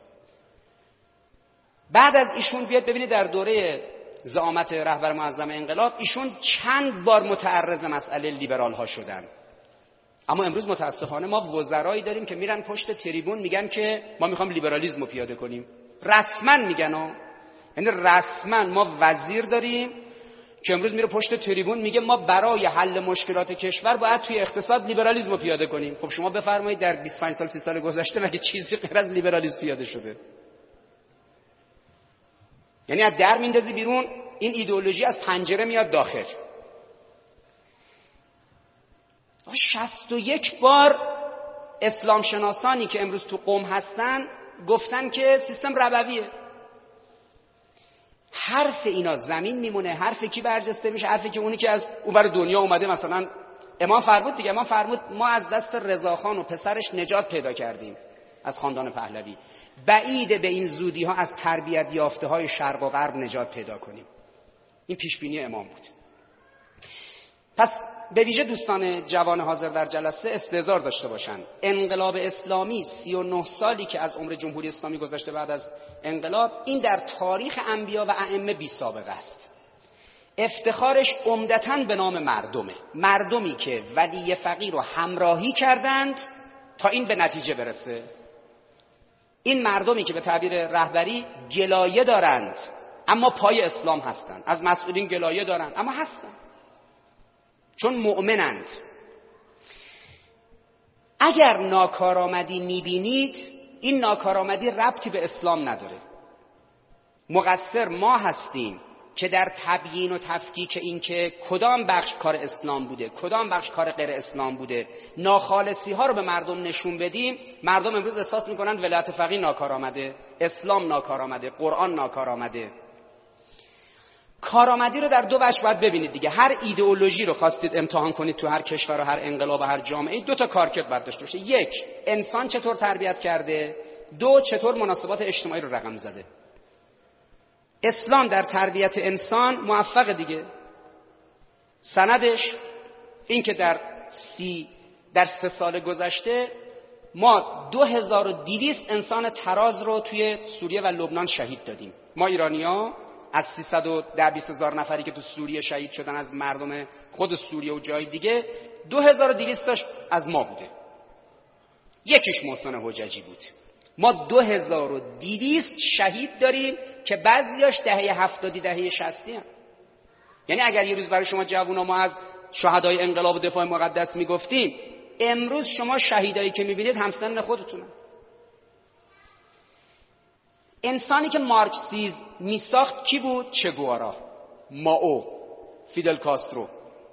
بعد از ایشون بیاد ببینید در دوره زعامت رهبر معظم انقلاب ایشون چند بار متعرض مسئله لیبرال ها شدن. اما امروز متاسفانه ما وزرایی داریم که میرن پشت تریبون میگن که ما میخوام لیبرالیسم رو پیاده کنیم. رسما میگن یعنی رسما ما وزیر داریم که امروز میره پشت تریبون میگه ما برای حل مشکلات کشور باید توی اقتصاد لیبرالیسم رو پیاده کنیم. خب شما بفرمایید در 25 سال 30 سال گذشته مگه چیزی غیر از لیبرالیسم پیاده شده؟ یعنی از در میندازی بیرون، این ایدئولوژی از پنجره میاد داخل. 61 بار اسلام شناسانی که امروز تو قم هستن گفتن که سیستم ربویه. حرف اینا زمین میمونه. حرف کی برجسته میشه؟ حرفی که اونی که از اونور دنیا اومده. مثلا امام فرمود دیگه، امام فرمود ما از دست رضاخان و پسرش نجات پیدا کردیم از خاندان پهلوی. بعیده به این زودی ها از تربیت یافته های شرق و غرب نجات پیدا کنیم. این پیش بینی امام بود. پس به ویژه دوستان جوان حاضر در جلسه استحضار داشته باشن. انقلاب اسلامی 39 سالی که از عمر جمهوری اسلامی گذشته بعد از انقلاب، این در تاریخ انبیا و ائمه بی سابقه است. افتخارش عمدتاً به نام مردمه. مردمی که ولی فقیر رو همراهی کردند تا این به نتیجه برسه. این مردمی که به تعبیر رهبری گلایه دارند اما پای اسلام هستند. از مسئولین گلایه دارند اما هستند چون مؤمنند. اگر ناکارآمدی میبینید، این ناکارآمدی ربطی به اسلام نداره. مقصر ما هستیم که در تبیین و تفکیک این که کدام بخش کار اسلام بوده، کدام بخش کار غیر اسلام بوده، ناخالصی ها رو به مردم نشون بدیم. مردم امروز احساس میکنند ولایت فقیه ناکارآمده، اسلام ناکارآمده، قرآن ناکارآمده. کارآمدی رو در دو وجه باید ببینید دیگه. هر ایدئولوژی رو خواستید امتحان کنید تو هر کشور و هر انقلاب و هر جامعه، دو تا کارکرد باید داشته باشه. یک، انسان چطور تربیت کرده. دو، چطور مناسبات اجتماعی رو رقم زده. اسلام در تربیت انسان موفق دیگه. سندش این که در 3 سال گذشته ما 2200 انسان تراز رو توی سوریه و لبنان شهید دادیم. ما ایرانی‌ها از 310-20 هزار نفری که تو سوریه شهید شدن از مردم خود سوریه و جای دیگه، 2200 تاش از ما بوده. یکیش محسن حججی بود. ما 2200 شهید داریم که بعضیاش دهه 70، دهه 60 هم. یعنی اگر یه روز برای شما جوونا ما از شهدای انقلاب و دفاع مقدس میگفتیم، امروز شما شهیدایی که میبینید همسن خودتونه. انسانی که مارکسیسم میساخت کی بود؟ چه گوارا، مائو، فیدل کاسترو.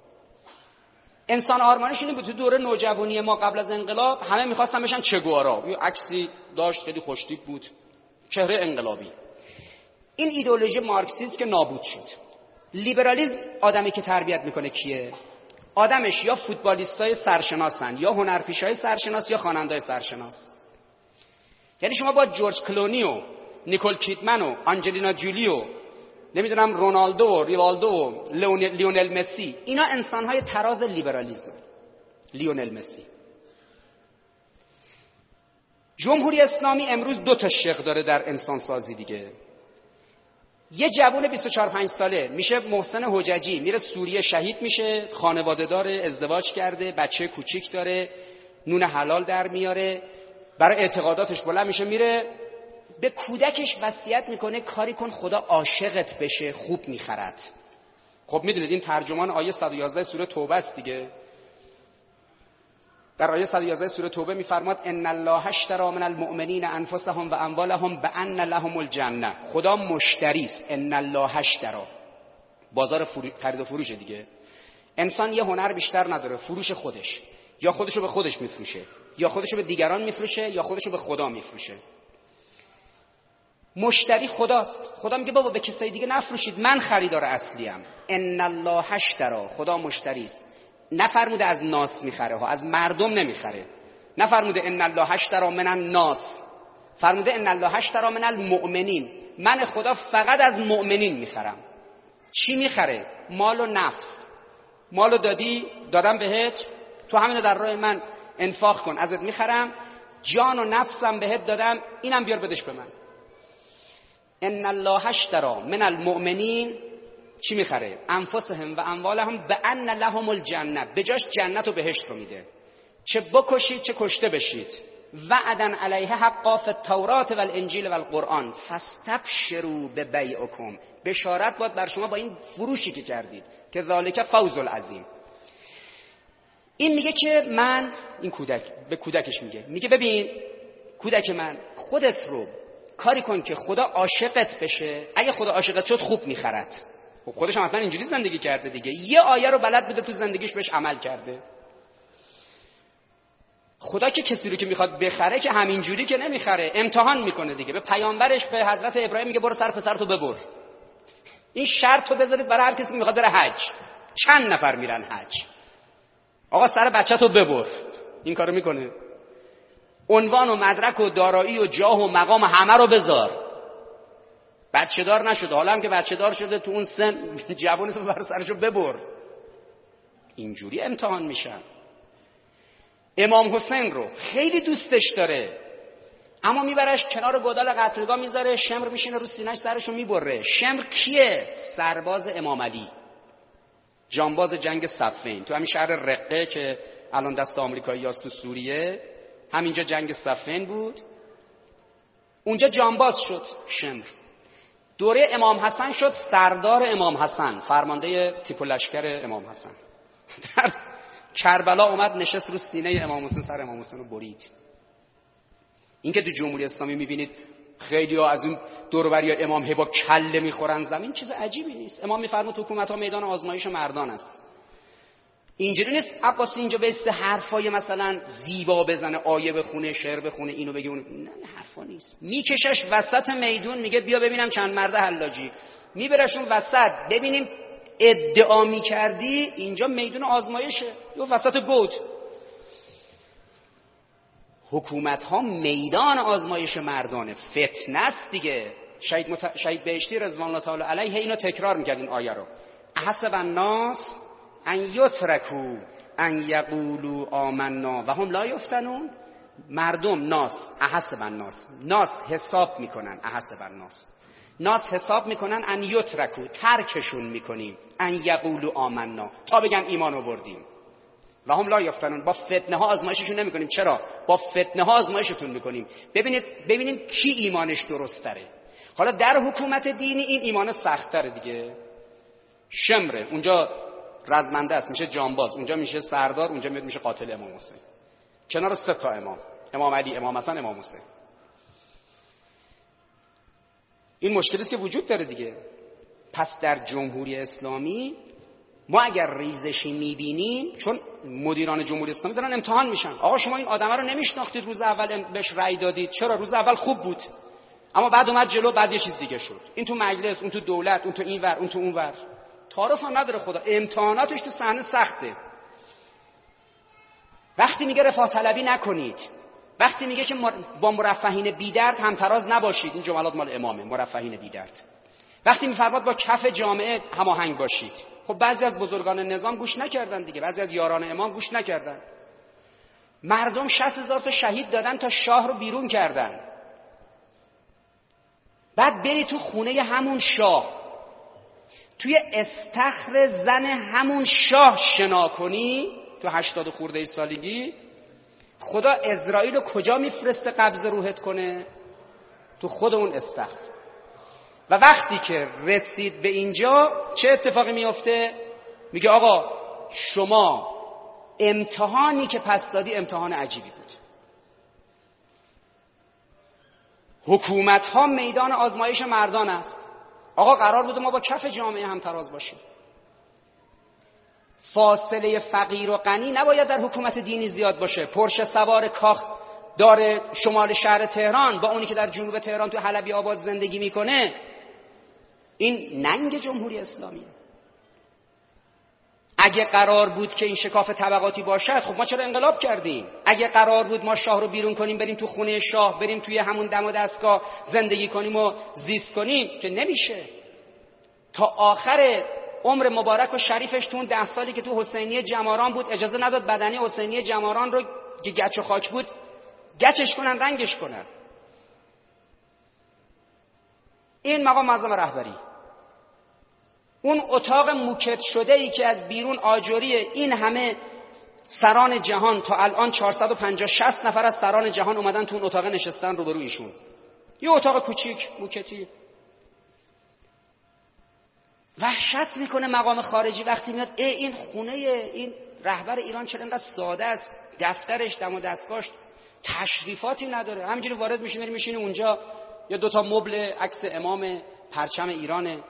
انسان آرمانش اینه بود تو دوره نوجوانی ما قبل از انقلاب همه می‌خواستن بشن چگوارا. یه عکسی داشت خیلی خوشتیپ بود، چهره انقلابی. این ایدئولوژی مارکسیسم که نابود شد. لیبرالیسم آدمی که تربیت میکنه کیه؟ آدمش یا فوتبالیستای سرشناسن، یا هنرپیشه‌های سرشناس، یا خواننده‌های سرشناس. یعنی شما با جورج کلونی و نیکول کیدمن و آنجلینا جولی و نمیدونم رونالدو و ریوالدو و لیونل مسی، اینا انسان‌های تراز لیبرالیسم. لیونل مسی. جمهوری اسلامی امروز 2 تا شق داره در انسان سازی دیگه. یه جوون 24-5 ساله میشه محسن حججی، میره سوریه شهید میشه، خانواده داره، ازدواج کرده، بچه کوچیک داره، نون حلال در میاره، برای اعتقاداتش بلند میشه، میره به کودکش وصیت میکنه کاری کن خدا عاشقت بشه، خوب میخرد. خب میدونید این ترجمان آیه 111 سوره توبه است دیگه. در آیه 111 سوره توبه میفرماد ان الله اشتری من المؤمنین انفسهم و اموالهم بان لهم الجنه. خدا مشتری است. ان الله اشتری، بازار خرید و فروش دیگه. انسان یه هنر بیشتر نداره، فروش خودش، یا خودشو به خودش میفروشه، یا خودشو به دیگران میفروشه، یا خودشو به خدا میفروشه. مشتری خداست. خدا میگه بابا به کسای دیگه نفروشید، من خریدار اصلیم. ان الله اشتری، خدا مشتری است. نفرموده از ناس میخره ها، از مردم نمیخره. نفرموده ان الله اشتری من الناس، فرموده ان الله اشتری من المؤمنین. من خدا فقط از مؤمنین میخرم. چی میخره؟ مال و نفس. مالو دادم بهت، تو همینو در راه من انفاق کن، ازت میخرم. جان و نفسم بهت دادم، اینم بیار بدش به من. ان الله اشتری من المؤمنین، چی میخره؟ انفسهم و اموالهم بان لهم الجنه، به جاش جنت و بهشت رو میده. چه بکشید چه کشته بشید. وعدا علیه حقا فی التوراة و الانجیل و القرآن فاستبشروا ببیعکم. بشارت باد بر شما با این فروشی که کردید که ذالک فوز العظیم. این میگه که من، این کودک به کودکش میگه ببین کودک من، خودت رو کاری کن که خدا عاشقت بشه. اگه خدا عاشقت شد خوب میخرد. خب خودش هم حتما اینجوری زندگی کرده دیگه. یه آیه رو بلد بوده تو زندگیش بهش عمل کرده. خدا که کسی رو که میخواد بخره که همینجوری که نمیخره، امتحان میکنه دیگه. به پیامبرش، به حضرت ابراهیم میگه برو سر پسرتو ببر. این شرط رو بذارید برای هر کسی که میخواد بره حج. چند نفر میرن حج؟ آقا سر بچه‌تو ببر. این کارو میکنه. عنوان و مدرک و دارایی و جاه و مقام همه رو بذار. بچه دار نشده، حالا هم که بچه دار شده تو اون سن جوانتو ببر سرشو ببر. اینجوری امتحان میشن. امام حسین رو خیلی دوستش داره، اما میبرش کنار گودال قتلگاه میذاره، شمر میشینه رو سینه‌اش سرشو میبره. شمر کیه؟ سرباز امام علی، جانباز جنگ صفین. تو همین شهر رقه که الان دست آمریکایی‌هاست تو سوریه، همینجا جنگ صفین بود. اونجا جانباز شد شمر. دوره امام حسن شد سردار امام حسن، فرمانده تیپ و لشکر امام حسن. در کربلا اومد نشست رو سینه امام حسین، سر امام حسین رو برید. این که تو جمهوری اسلامی میبینید خیلی ها از اون دوربری امام هی با کله میخورن زمین، چیز عجیبی نیست. امام میفرمود حکومت ها میدان آزمایش مردان است. اینجوری نیست عباسی اینجا به حرفای مثلا زیبا بزنه، آیه بخونه، شعر بخونه، اینو بگه اون. نه حرفا نیست. میکشش وسط میدون، میگه بیا ببینم چند مرد حلاجی. میبرشون وسط، ببینیم ادعا میکردی اینجا میدون آزمایشه یا وسط گود. حکومت ها میدان آزمایش مردانه، فتنه است دیگه. شهید بهشتی رضوان الله تعالی علیه اینو تکرار میکرد این آیه رو. احسب الناس ان یترکوا ان یقولوا آمنا و هم لا یفتنون. مردم ناس، احسب الناس، ناس حساب میکنن، احسب الناس، ناس حساب میکنن ان یترکوا، ترکشون میکنیم، ان یقولوا آمنا، تا بگن ایمان آوردیم، و هم لا یفتنون، با فتنه ها آزمایششون نمیکنیم. چرا؟ با فتنه ها آزمایشتون میکنیم. ببینید کی ایمانش درست تره. حالا در حکومت دینی این ایمان سخت تره دیگه. شمره اونجا رزمنده است، میشه جانباز، اونجا میشه سردار، اونجا میشه قاتل امام حسین، کنار 3 تا امام، امام علی، امام حسن، امام حسین. این مشکلی است که وجود داره دیگه. پس در جمهوری اسلامی ما اگر ریزشی میبینیم، چون مدیران جمهوری اسلامی دارن امتحان میشن، آقا شما این آدمه رو نمیشناختید روز اول بهش رأی دادید، چرا؟ روز اول خوب بود اما بعد اومد جلو، بعد یه چیز دیگه شد، این تو مجلس، اون تو دولت، اون تو اینور، اون تو اونور. تعارف هم نداره خدا، امتحاناتش تو صحنه سخته. وقتی میگه رفاه طلبی نکنید، وقتی میگه که با مرفهین بی‌درد همتراز نباشید، این جملات مال امامه، مرفهین بی‌درد. وقتی میفرماد با کف جامعه هماهنگ باشید، خب بعضی از بزرگان نظام گوش نکردن دیگه، بعضی از یاران امام گوش نکردن. مردم 60,000 تا شهید دادن تا شاه رو بیرون کردن. بعد بری تو خونه همون شاه، توی استخر زن همون شاه شنا کنی، تو 80 خورده سالگی، خدا اسرائیل رو کجا میفرسته قبض روحت کنه؟ تو خود اون استخر. و وقتی که رسید به اینجا چه اتفاقی میفته؟ میگه آقا شما امتحانی که پس دادی امتحان عجیبی بود. حکومت ها میدان آزمایش مردان است. آقا قرار بود ما با کف جامعه همتراز باشیم. فاصله فقیر و غنی نباید در حکومت دینی زیاد باشه. پرشه سوار کاخ داره شمال شهر تهران با اونی که در جنوب تهران تو حلبی آباد زندگی میکنه، این ننگ جمهوری اسلامیه. اگه قرار بود که این شکاف طبقاتی باشد، خب ما چرا انقلاب کردیم؟ اگه قرار بود ما شاه رو بیرون کنیم، بریم تو خونه شاه، بریم توی همون دم و دستگاه زندگی کنیم و زیست کنیم، که نمیشه. تا آخر عمر مبارک و شریفش تو اون 10 سالی که تو حسینیه جماران بود، اجازه نداد بدنی حسینیه جماران رو که گچ و خاک بود گچش کنن، رنگش کنن. این مقام معظم رهبری، اون اتاق موکت شده ای که از بیرون آجریه، این همه سران جهان تا الان 450-60 نفر از سران جهان اومدن تو اون اتاق نشستن روبروی ایشون. یه اتاق کوچیک موکتی. وحشت میکنه مقام خارجی وقتی میاد این خونه این رهبر ایران چرا اینقدر ساده است، دفترش دم و دستگاهش تشریفاتی نداره، همینجوری وارد میشی میری میشینی اونجا، یا 2 تا مبل عکس امام پرچم ایرانه.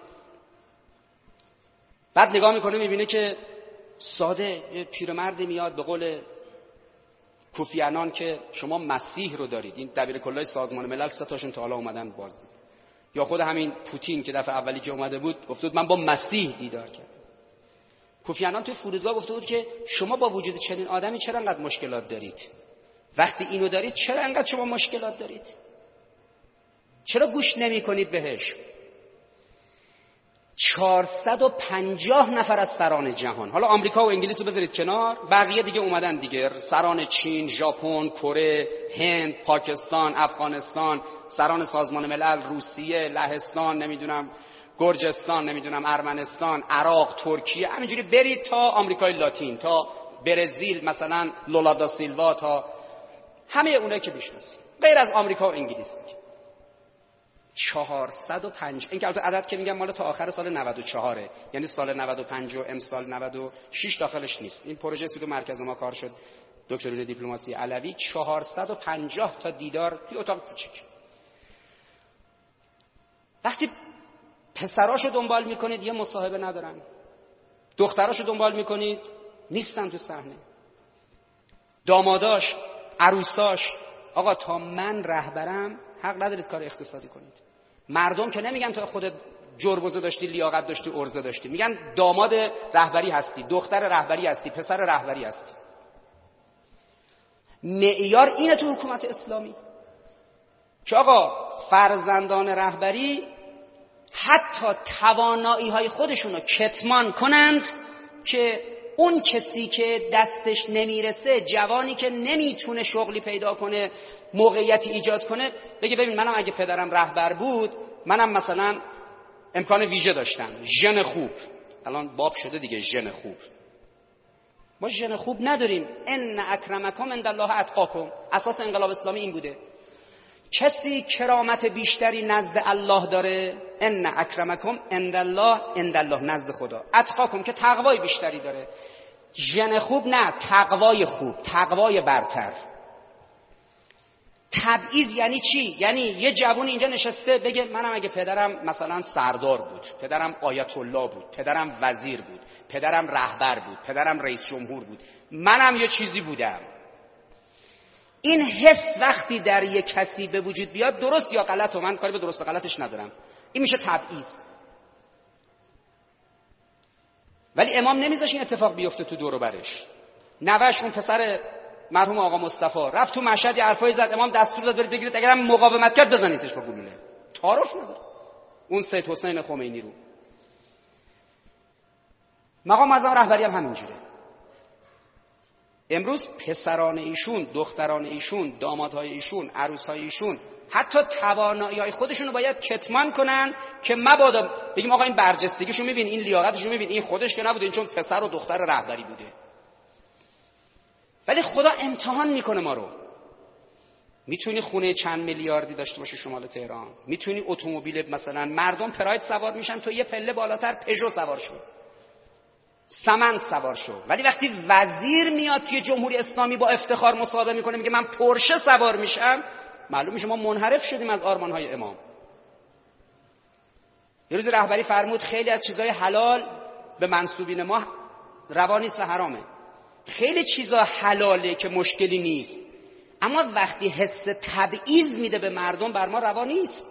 بعد نگاه میکنه میبینه که ساده یه پیرمردی میاد، به قول کوفی عنان که شما مسیح رو دارید. این دبیر کلای سازمان ملل 3 تاشون تا حالا اومدن بازدید. یا خود همین پوتین که دفعه اولی که اومده بود گفته بود من با مسیح دیدار کردم. کوفی عنان توی فرودگاه گفته بود که شما با وجود چنین آدمی چرا انقدر مشکلات دارید؟ وقتی اینو دارید چرا انقدر شما مشکلات دارید؟ چرا گوش نمی کنید بهش؟ 450 نفر از سران جهان، حالا آمریکا و انگلیس رو بذارید کنار، بقیه دیگه اومدن دیگه، سران چین، ژاپن، کره، هند، پاکستان، افغانستان، سران سازمان ملل، روسیه، لهستان، نمیدونم گرجستان، نمیدونم ارمنستان، عراق، ترکیه، همینجوری برید تا آمریکای لاتین، تا برزیل، مثلا لولا دا سیلوا، تا همه اونایی که میشناسید غیر از آمریکا و انگلیس دیگه. 405. این که البته عدد که میگم مال تا آخر سال 94، یعنی سال 95 و امسال 96 داخلش نیست. این پروژه تو مرکز ما کار شد، دکترین دیپلماسی علوی. 450 تا دیدار توی اتاق کوچیک. وقتی پسراشو دنبال میکنید یه مصاحبه ندارن، دختراشو دنبال میکنید نیستن تو صحنه، داماداش، عروساش. آقا تا من رهبرم حق ندارید کار اقتصادی کنید. مردم که نمیگن تا خودت جربوزه داشتی، لیاقت داشتی، ارزه داشتی، میگن داماد رهبری هستی، دختر رهبری هستی، پسر رهبری هستی. معیار اینه تو حکومت اسلامی که آقا فرزندان رهبری حتی توانایی های خودشون رو کتمان کنند که اون کسی که دستش نمیرسه، جوانی که نمیتونه شغلی پیدا کنه، موقعیتی ایجاد کنه، بگه ببین منم اگه پدرم رهبر بود منم مثلا امکان ویژه داشتم، ژن خوب. الان باب شده دیگه ژن خوب. ما ژن خوب نداریم. ان اکرمکم عند الله اتقاکم. اساس انقلاب اسلامی این بوده. کسی کرامت بیشتری نزد الله داره، ان اکرمکم عند الله نزد خدا، اتقاکم که تقوای بیشتری داره. ژن خوب نه، تقوای خوب، تقوای برتر. تبعیض یعنی چی؟ یعنی یه جوون اینجا نشسته بگه منم اگه پدرم مثلا سردار بود، پدرم آیت الله بود، پدرم وزیر بود، پدرم رهبر بود، پدرم رئیس جمهور بود، منم یه چیزی بودم. این حس وقتی در یک کسی به وجود بیاد، درست یا غلط، و من کاری به درست و غلطش ندارم، این میشه تبعیض. ولی امام نمیذاش این اتفاق بیفته تو دور و برش. نوش اون پسر مرحوم آقا مصطفی رفت تو مشهد یه حرفایی زد، امام دستور داد برید بگیرید، اگرم مقاومت کرد بزنیدش با گلوله. تعارف نداره اون سید حسین خمینی رو. مقام معظم رهبری هم همینجوره. امروز پسران ایشون، دختران ایشون، دامادهای ایشون، عروسهای ایشون حتی توانایی‌های خودشون رو باید کتمان کنن که مبادا بگیم آقا این برجستگیشو میبین، این لیاقتشو میبین، این خودش که نبوده، این چون پسر و دختر رهبری بوده. ولی خدا امتحان میکنه ما رو. میتونی خونه چند میلیاردی داشته باشی شمال تهران، میتونی اتومبیل مثلا مردم پراید سوار میشن، تو یه پله بالاتر پژو سوار شو، سمن سوار شو. ولی وقتی وزیر میاد توی جمهوری اسلامی با افتخار مصاحبه میکنه میگه من پورشه سوار میشم، معلوم میشه ما منحرف شدیم از آرمانهای امام. یه روز رهبری فرمود خیلی از چیزهای حلال به منسوبین ما روا نیست و حرامه. خیلی چیزا حلاله که مشکلی نیست، اما وقتی حس تبعیض میده به مردم بر ما روا نیست.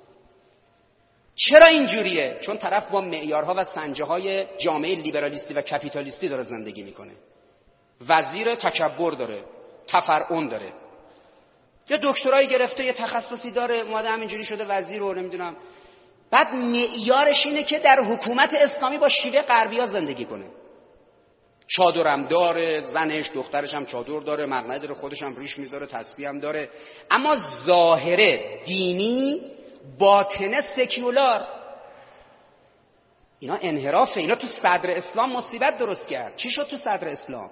چرا اینجوریه؟ چون طرف با معیارها و سنجه‌های جامعه لیبرالیستی و کپیتالیستی داره زندگی میکنه. وزیر تکبر داره، تفرعن داره، یا دکترایی گرفته، یه تخصصی داره، اومده همینجوری شده وزیر رو نمیدونم. بعد معیارش اینه که در حکومت اسلامی با شیوه غربی‌ها زندگی کنه. چادرم داره، زنش دخترش هم چادر داره، مقنعه داره، خودش هم ریش میذاره، تسبیح هم داره، اما ظاهره دینی، باطنه سکیولار. اینا انحرافه. اینا تو صدر اسلام مصیبت درست کرد. چی شد تو صدر اسلام؟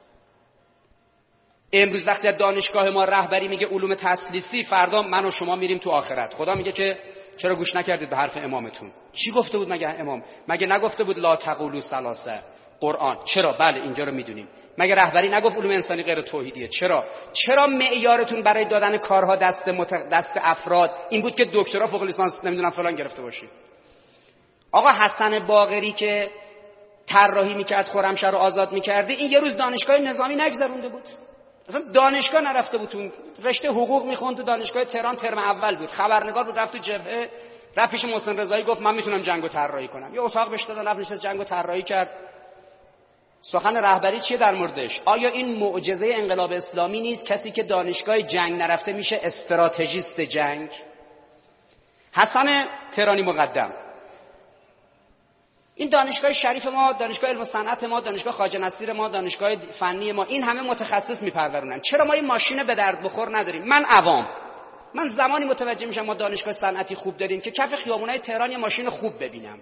امروز وقتی دانشگاه ما رهبری میگه علوم تسلیسی، فردا من و شما میریم تو آخرت. خدا میگه که چرا گوش نکردید به حرف امامتون؟ چی گفته بود مگه امام؟ مگه نگفته بود لا تقولوا ثلاثه؟ قرآن. چرا؟ بله اینجا رو میدونیم. مگه رهبری نگفت علوم انسانی غیر توحیدیه؟ چرا معیارتون برای دادن کارها دست افراد این بود که دکترا فوق لیسانس نمیدونم فلان گرفته باشی؟ آقا حسن باقری که طراحی میکرد خرمشهر رو آزاد میکرده، این یه روز دانشگاه نظامی نگذرونده بود، اصلا دانشگاه نرفته بود، تو رشته حقوق میخوند، تو دانشگاه تهران ترم اول بود، خبرنگار بود، رفت تو جبهه، رفت پیش محسن رضایی گفت من میتونم جنگو طراحی کنم، یه اتاق بهش دادن، رفت نشست جنگو طراحی کرد. سخن رهبری چیه در موردش؟ آیا این معجزه انقلاب اسلامی نیست؟ کسی که دانشگاه جنگ نرفته میشه استراتژیست جنگ؟ حسن تهرانی مقدم، این دانشگاه شریف ما، دانشگاه علم و صنعت ما، دانشگاه خواجه نصیر ما، دانشگاه فنی ما، این همه متخصص میپرورونن، چرا ما این ماشین به درد بخور نداریم؟ من عوام، من زمانی متوجه میشم ما دانشگاه صنعتی خوب داریم که کف خیابونای تهران یه ماشین خوب ببینم.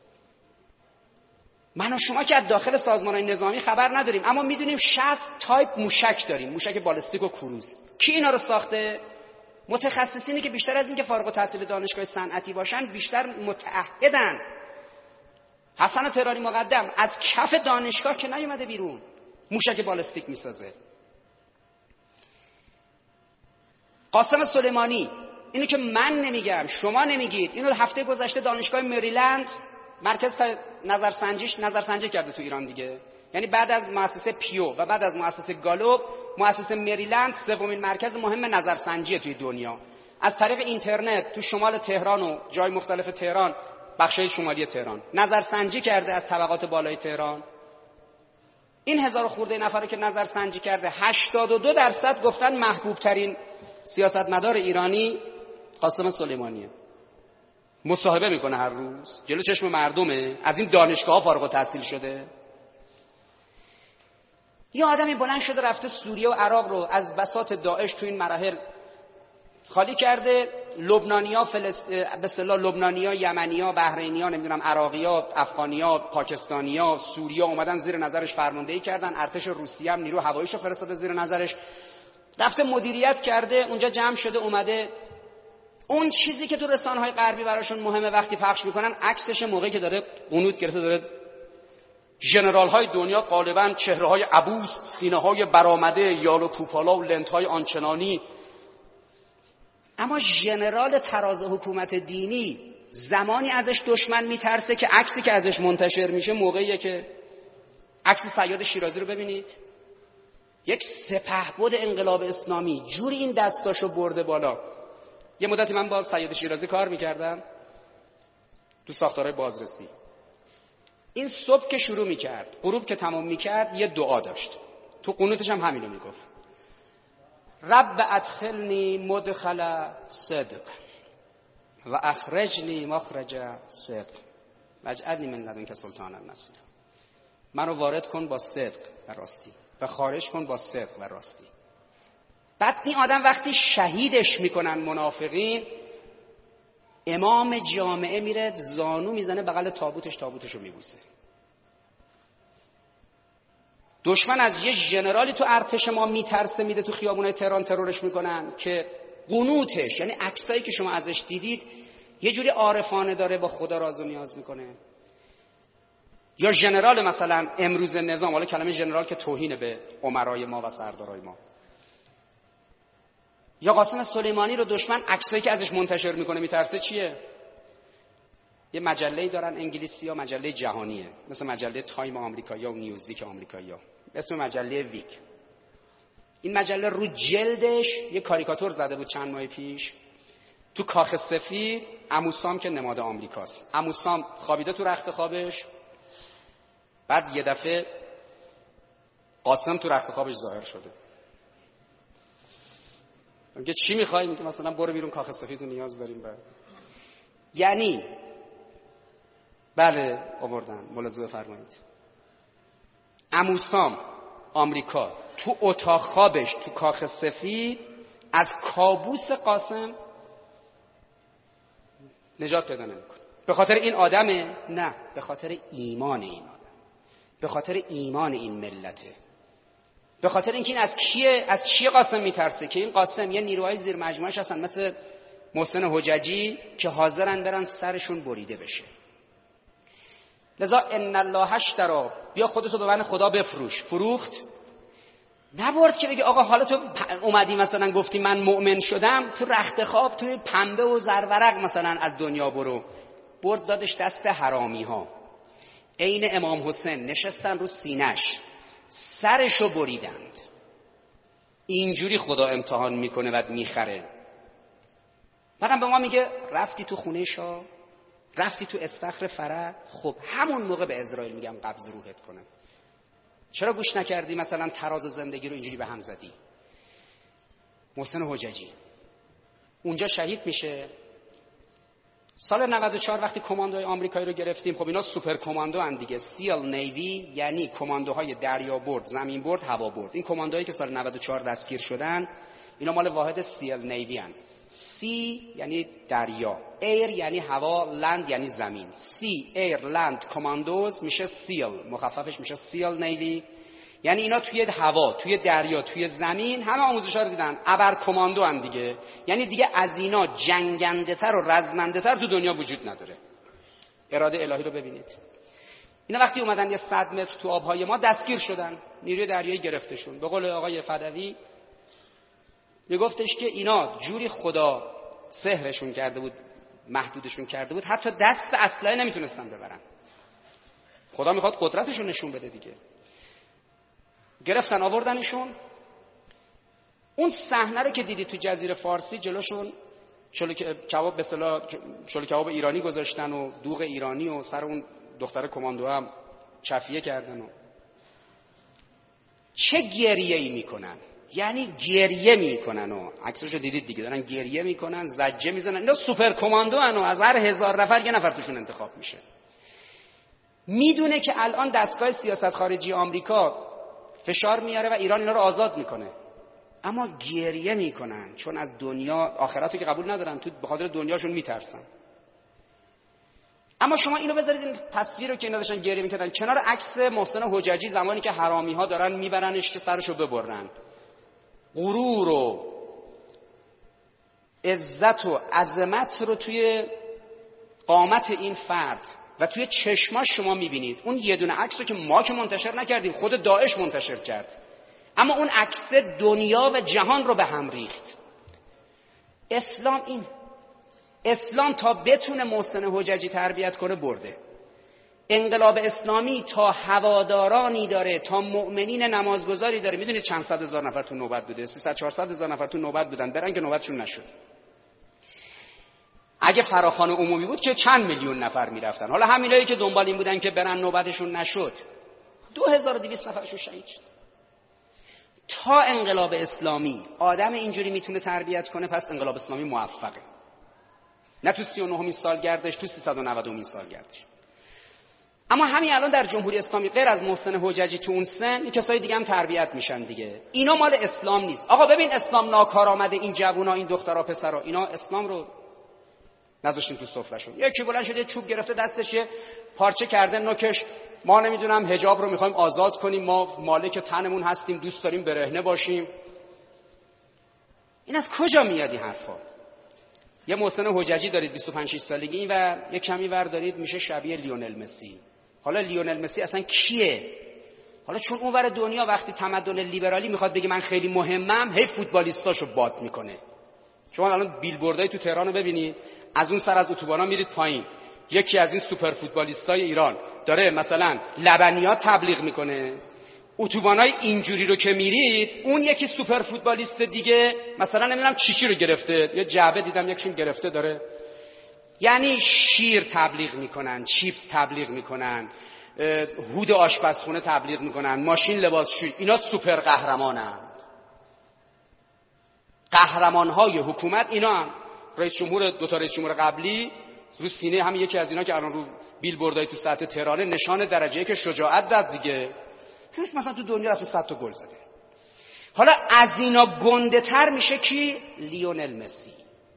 من و شما که از داخل سازمان‌های نظامی خبر نداریم، اما میدونیم 60 تایپ موشک داریم، موشک بالستیک و کروز. کی اینا رو ساخته؟ متخصصینی که بیشتر از این که فارغ التحصیل دانشگاه صنعتی باشن بیشتر متعهدن. حسن تهرانی مقدم از کف دانشگاه که نیومده بیرون، موشک بالستیک میسازه. قاسم سلیمانی، اینو که من نمیگم شما نمیگید، اینو هفته گذشته دانشگاه مریلند مرکز نظرسنجی کرده تو ایران دیگه. یعنی بعد از مؤسسه پیو و بعد از مؤسسه گالوب، مؤسسه مریلند سومین مرکز مهم نظرسنجی توی دنیا. از طریق اینترنت تو شمال تهران و جای مختلف تهران، بخشای شمالی تهران، نظرسنجی کرده از طبقات بالای تهران. این 1000 خورده نفره که نظرسنجی کرده، 82% گفتن محبوب ترین سیاستمدار ایرانی قاسم سلیمانیه. مصاحبه میکنه هر روز جلو چشم مردمه، از این دانشگاه فارغ التحصیل شده. یه آدمی بلند شده رفته سوریه و عراق رو از بساط داعش تو این مراحل خالی کرده. لبنانی‌ها، به اصطلاح لبنانی‌ها، یمنی‌ها، بحرینی‌ها، نمیدونم عراقی‌ها، افغانی‌ها، پاکستانی‌ها، سوریه‌ها اومدن زیر نظرش فرماندهی کردن. ارتش روسیه هم نیرو هواییشو فرستاده زیر نظرش، رفته مدیریت کرده اونجا، جمع شده اومده. اون چیزی که تو رسانه‌های غربی براشون مهمه وقتی پخش میکنن عکسش، موقعی که داره قنوت گرفته، داره ژنرال‌های دنیا غالباً چهره‌های عبوس، سینه‌های برآمده، یال و کوپالا و لنت‌های آنچنانی، اما ژنرال تراز حکومت دینی زمانی ازش دشمن میترسه که عکسی که ازش منتشر میشه موقعیه که عکس صیاد شیرازی رو ببینید، یک سپهبد انقلاب اسلامی جوری این دستاشو برده بالا. یه مدتی من با صیاد شیرازی کار میکردم تو ساختارهای بازرسی. این صبح که شروع میکرد، غروب که تمام میکرد، یه دعا داشت. تو قنوتش هم همینو میگفت: رب ادخلنی مدخل صدق و اخرجنی مخرج صدق واجعلنی من لدنک سلطانا نصیرا. منو وارد کن با صدق و راستی و خارج کن با صدق و راستی. بعد این آدم وقتی شهیدش میکنن منافقین، امام جامعه میره زانو میزنه بغل تابوتشو میبوسه. دشمن از یه ژنرالی تو ارتش ما میترسه، میده تو خیابونای تهران ترورش میکنن که قنوتش، یعنی عکسایی که شما ازش دیدید، یه جوری عارفانه داره با خدا راز و نیاز میکنه. یا ژنرال مثلا امروز نظام، حالا کلمه ژنرال که توهین به امرای ما و سردارای ما، یا قاسم سلیمانی رو دشمن عکسایی که ازش منتشر میکنه میترسه چیه؟ یه مجله‌ای دارن انگلیسی‌ها، مجله جهانیه، مثل مجله تایم آمریکایی‌ها و نیوزویک آمریکایی‌ها، اسم مجله ویک. این مجله رو جلدش یه کاریکاتور زده بود چند ماه پیش، تو کاخ سفید عموسام که نماد آمریکاست، عموسام خوابیده تو رخت خوابش، بعد یه دفعه قاسم تو رخت خوابش ظاهر شده. میگه چی می‌خوای؟ میگه مثلا برو بیرون، کاخ سفید رو نیاز داریم. بعد یعنی بله آوردن، ملاحظه بفرمایید، عموسام آمریکا تو اتاق خوابش تو کاخ سفید از کابوس قاسم نجات پیدا نمیکنه. به خاطر این آدمه؟ نه، به خاطر ایمان این آدم، به خاطر ایمان این ملته، به خاطر اینکه این از چیه قاسم میترسه؟ که این قاسم یه نیروهای زیر مجموعه‌اش هستن مثل محسن حججی که حاضرن برن سرشون بریده بشه. لذا ان الله اشتری، بیا خودتو به من خدا بفروش. فروخت؟ نبرد که بگه آقا حالا تو اومدی مثلا گفتی من مؤمن شدم، تو رخت خواب توی پنبه و زرورق مثلا از دنیا برو. برد دادش دست حرامی ها. عین امام حسین نشستن رو سینش، سرشو بریدند. اینجوری خدا امتحان میکنه و میخره. بعدم به ما میگه رفتی تو خونه شاه، رفتی تو استخر فرح، خب همون موقع به اسرائیل میگم قبض روحت کنه. چرا گوش نکردی مثلا تراز زندگی رو اینجوری به هم زدی؟ محسن حججی اونجا شهید میشه. سال 94 وقتی کماندوهای آمریکایی رو گرفتیم، خب اینا سوپر کماندو ان دیگه، سیل نیوی، یعنی کماندوهای دریا برد، زمین برد، هوا برد. این کماندوهایی که سال 94 دستگیر شدن اینا مال واحد سیل نیوی ان. سی یعنی دریا، ایر یعنی هوا، لند یعنی زمین. سی ایر لند کماندوز میشه سیل، مخففش میشه سیل نیوی. یعنی اینا توی هوا، توی دریا، توی زمین همه آموزش‌ها رو دیدن. ابر کماندو ان دیگه، یعنی دیگه از اینا جنگنده‌تر و رزمنده‌تر تو دنیا وجود نداره. اراده الهی رو ببینید. اینا وقتی اومدن یه 100 متر تو آبهای ما دستگیر شدن، نیروی دریایی گرفتشون. به قول آقای فدوی میگفتش که اینا جوری خدا سحرشون کرده بود، محدودشون کرده بود، حتی دست اسلحه نمیتونستن ببرن. خدا میخواد قدرتشون نشون بده دیگه. گرفتن آوردنشون. اون صحنه رو که دیدی تو جزیره فارسی، جلوشون شلو کباب به اصطلاح شلو کباب ایرانی گذاشتن و دوغ ایرانی و سر اون دختر کماندو هم چفیه کردن و چه گریه‌ای میکنن، یعنی گریه میکنن و عکسشو دیدید دیگه، دارن گریه میکنن، زجه میزنن. اینا سوپر کماندو ان و از هر 1000 نفر یه نفر توشون انتخاب میشه. میدونه که الان دستگاه سیاست خارجی آمریکا فشار میاره و ایران اینا رو آزاد میکنه، اما گریه میکنن چون از دنیا آخرتو که قبول ندارن، تو به خاطر دنیاشون میترسن. اما شما اینو بذارید، این تصویر رو که اینا داشتن گریه میکردن کنار عکس محسن حججی زمانی که حرامی ها دارن میبرنش که سرشو ببرن. غرور و عزت و عظمت رو توی قامت این فرد و توی چشماش شما میبینید. اون یه دونه عکس رو که ما که منتشر نکردیم، خود داعش منتشر کرد، اما اون عکس دنیا و جهان رو به هم ریخت. اسلام تا بتونه محسن حججی تربیت کنه برده. انقلاب اسلامی تا هوادارانی داره، تا مؤمنین نمازگزاری داره. میدونید چند صد هزار نفر تو نوبت بوده؟ 300-400 هزار نفر تو نوبت بودن، برن که نوبتشون نشد. اگه فراخوان عمومی بود که چند میلیون نفر میرفتن. حالا همینایی که دنبال این بودن که برن نوبتشون نشد، 2200 نفرشون شهید شد. تا انقلاب اسلامی آدم اینجوری میتونه تربیت کنه، پس انقلاب اسلامی موفقه. نه تو 39مین سالگردش، تو 390مین سالگردش. اما همین الان در جمهوری اسلامی غیر از محسن حججی تو اون سن، این کسای دیگه هم تربیت میشن دیگه. اینا مال اسلام نیست. آقا ببین اسلام ناکار آمده، این جوونا، این دخترها، پسرها، اینا اسلام رو نذاشتیم تو سفرهشون. یکی بلند شده چوب گرفته دستش، پارچه کرده نوکش، ما نمیدونم حجاب رو میخوایم آزاد کنیم، ما مالک تنمون هستیم، دوست داریم برهنه باشیم. این از کجا میاد این حرفا؟ یه محسن حججی دارید 25-6 سالگی و یه کمی ور دارید میشه شبیه لیونل مسی. حالا لیونل مسی اصلا کیه؟ حالا چون اونور دنیا وقتی تمدن لیبرالی میخواد بگه من خیلی مهمم، هی فوتبالیستاشو باد میکنه. شما الان بیلبوردای تو تهران رو ببینید، از اون سر از اتوبانا میرید پایین، یکی از این سوپر فوتبالیستای ایران داره مثلا لبنیات تبلیغ میکنه. اتوبانای اینجوری رو که میرید، اون یکی سوپر فوتبالیست دیگه مثلا نمیدونم چی رو گرفته، یه جعبه دیدم یکشون گرفته داره، یعنی شیر تبلیغ میکنن، چیپس تبلیغ میکنن، هود آشپزخونه تبلیغ میکنن، ماشین لباسشویی. اینا سوپر قهرمانند، قهرمانهای حکومت. اینا هم رئیس جمهور، دو تا رئیس جمهور قبلی رو سینه همین یکی از اینا که الان رو بیلبوردای تو سطح تهران نشان درجه که شجاعت داد دیگه. مثلا تو دنیا رفته 100 تا گل زده. حالا از اینا گنده تر میشه کی؟ لیونل مسی.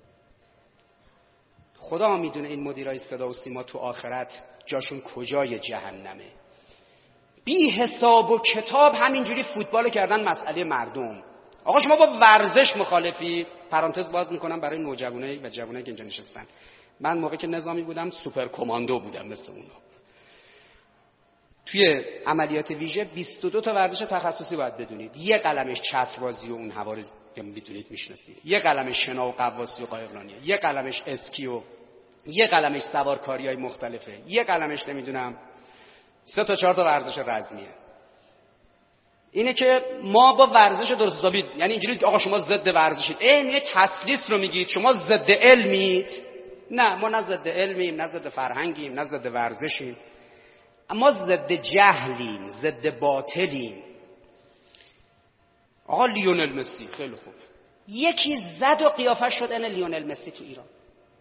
خدا میدونه این مدیرای صدا و سیما تو آخرت جاشون کجای جهنمه. بی حساب و کتاب همینجوری فوتبال کردن مسئله مردم. آقا شما با ورزش مخالفی؟ پرانتز باز میکنم برای نوجوانایی و جوانایی که اینجا نشستن. من موقعی که نظامی بودم سوپر کماندو بودم مثل اونا. توی عملیات ویژه 22 تا ورزش تخصصی باید بدونید. یه قلمش چتربازی و اون هوا رو میدونید میشناسید. یه قلمش شنا و قواسی و قایقرانیه. یه قلمش اسکیو. یه قلمش سوارکاری‌های مختلفه. یه قلمش نمیدونم 3 تا 4 تا ورزش رزمیه. اینه که ما با ورزش درست حسابی، یعنی اینجوریه که آقا شما ضد ورزشید، یه تسلیس رو میگید، شما ضد علمید. نه، ما نه ضد علمیم، نه ضد فرهنگیم، نه ضد ورزشیم. اما ضد جهلیم، ضد باطلیم. آقا لیونل مسی خیلی خوب، یکی زد و قیافه شد این لیونل مسی تو ایران.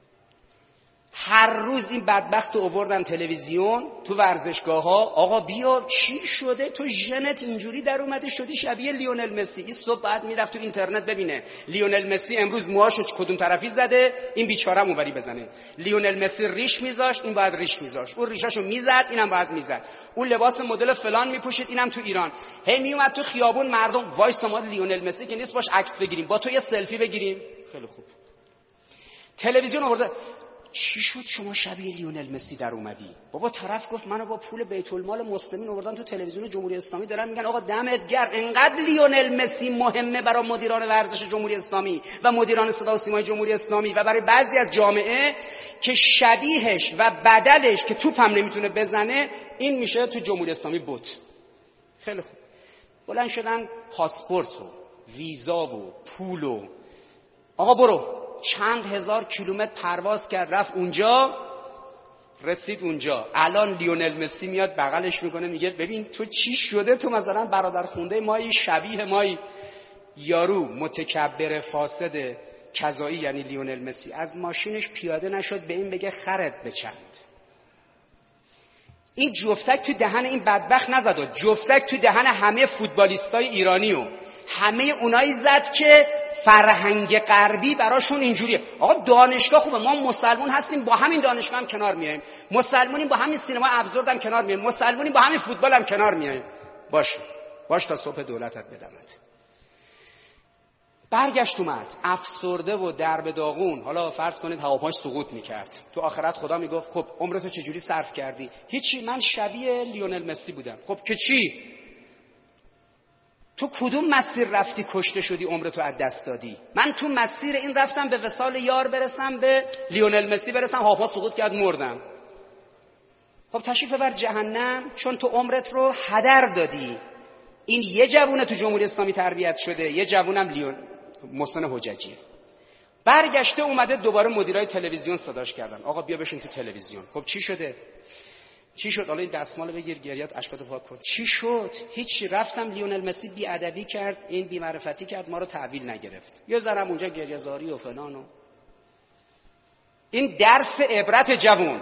هر روز این بدبخت رو آوردن تلویزیون، تو ورزشگاه ها. آقا بیا چی شده؟ تو ژنت اینجوری در اومده شدی شبیه لیونل مسی. این صبح بعد میرفت تو اینترنت ببینه لیونل مسی امروز موهاشو کدوم طرفی زده، این بیچاره اونوری بزنه. لیونل مسی ریش میذاشت، این باید ریش میذاشت. اون ریشاشو میزد، اینم باید میزد. اون لباس مدل فلان میپوشید، اینم تو ایران. هی میومد تو خیابون مردم وایس ما لیونل مسی که نیست باش عکس بگیریم، با تو یه سلفی بگیریم. خیلی خوب. تلویزیون آورده، چی شد شما شبیه لیونل مسی در اومدی؟ بابا طرف گفت منو با پول بیت المال مسلمین آوردن تو تلویزیون جمهوری اسلامی، دارن میگن آقا دمت گرم. انقدر لیونل مسی مهمه برای مدیران ورزش جمهوری اسلامی و مدیران صدا و سیمای جمهوری اسلامی و برای بعضی از جامعه که شبیهش و بدلش که توپ هم نمیتونه بزنه این میشه تو جمهوری اسلامی بوت. خیلی خوب. بلند شدن پاسپورت و ویزا و پول و آقا برو چند هزار کیلومتر پرواز کرد رفت اونجا، رسید اونجا. الان لیونل مسی میاد بغلش میکنه میگه ببین تو چی شده، تو مثلا برادر خونده مایی، شبیه مایی. یارو متکبر فاسد کذایی یعنی لیونل مسی از ماشینش پیاده نشد به این بگه خرت بچند. این جفتک تو دهن این بدبخت نزد، جفتک تو دهن همه فوتبالیستای ایرانی و همه اونایی زد که فرهنگ غربی براشون اینجوریه. آقا دانشگاه خوبه، ما مسلمون هستیم با همین دانشگاه هم کنار میایم، مسلمونیم با همین سینما ابزورد هم کنار میایم، مسلمونیم با همین فوتبال هم کنار میایم. باش تا صبح دولتت بدمت. برگشت اومد افسرده و درب داغون. حالا فرض کنید هواپاش سقوط میکرد، تو آخرت خدا میگفت خب عمرتو چجوری صرف کردی؟ هیچی، من شبیه لیونل مسی بودم. خب که چی؟ تو کدوم مسیر رفتی کشته شدی عمرتو از دست دادی؟ من تو مسیر این رفتم به وصال یار برسم، به لیونل مسی برسم، هاپا سقوط کرد مردم. خب تشریف بر جهنم، چون تو عمرت رو هدر دادی. این یه جوونه تو جمهوری اسلامی تربیت شده، یه جوونم محسن حججی برگشته اومده دوباره مدیرای تلویزیون صداش کردن، آقا بیا بشین تو تلویزیون. خب چی شده؟ چی شد؟ حالا این دستمال بگیر گریات اشکاتو پاک کن. چی شد؟ هیچی. رفتم لیونل مسی بی ادبی کرد، این بی معرفتی کرد، ما رو تحویل نگرفت. یه ذرم اونجا گریه زاری و فلان و این درس عبرت جوون.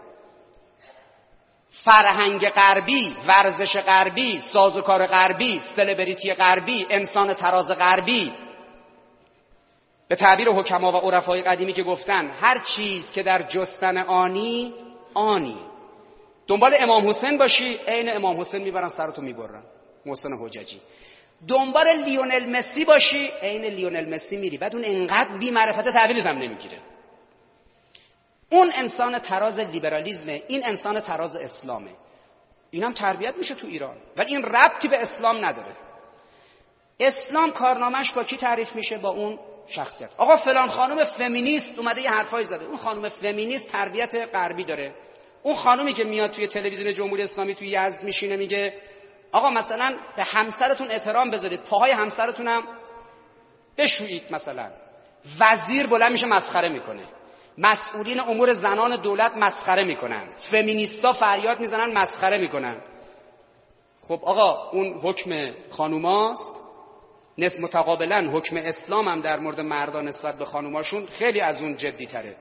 فرهنگ غربی، ورزش غربی، سازوکار غربی، سلبریتی غربی، انسان تراز غربی، به تعبیر حکما و عرفای قدیمی که گفتن هر چیز که در جستن آنی آنی. دنبال امام حسین باشی، عین امام حسین میبرن سرتو میبرن، محسن حججی. دنبال لیونل مسی باشی، عین لیونل مسی میری، بعد اون انقدر بی معرفت تحویلت هم نمیگیره. اون انسان تراز لیبرالیسمه، این انسان تراز اسلامه. اینم تربیت میشه تو ایران، ولی این ربطی به اسلام نداره. اسلام کارنامه‌اش با کی تعریف میشه؟ با اون شخصیت. آقا فلان خانم فمینیست اومده یه حرفایی زده. اون خانم فمینیست تربیت غربی داره. اون خانومی که میاد توی تلویزیون جمهوری اسلامی توی یزد میشینه میگه آقا مثلا به همسرتون احترام بذارید، پاهای همسرتونم بشویید، مثلا وزیر بلند میشه مسخره میکنه، مسئولین امور زنان دولت مسخره میکنن، فمینیستا فریاد میزنن مسخره میکنن. خب آقا اون حکم خانوماست، متقابلا حکم اسلام هم در مورد مردان نسبت به خانوماشون خیلی از اون جدی تره.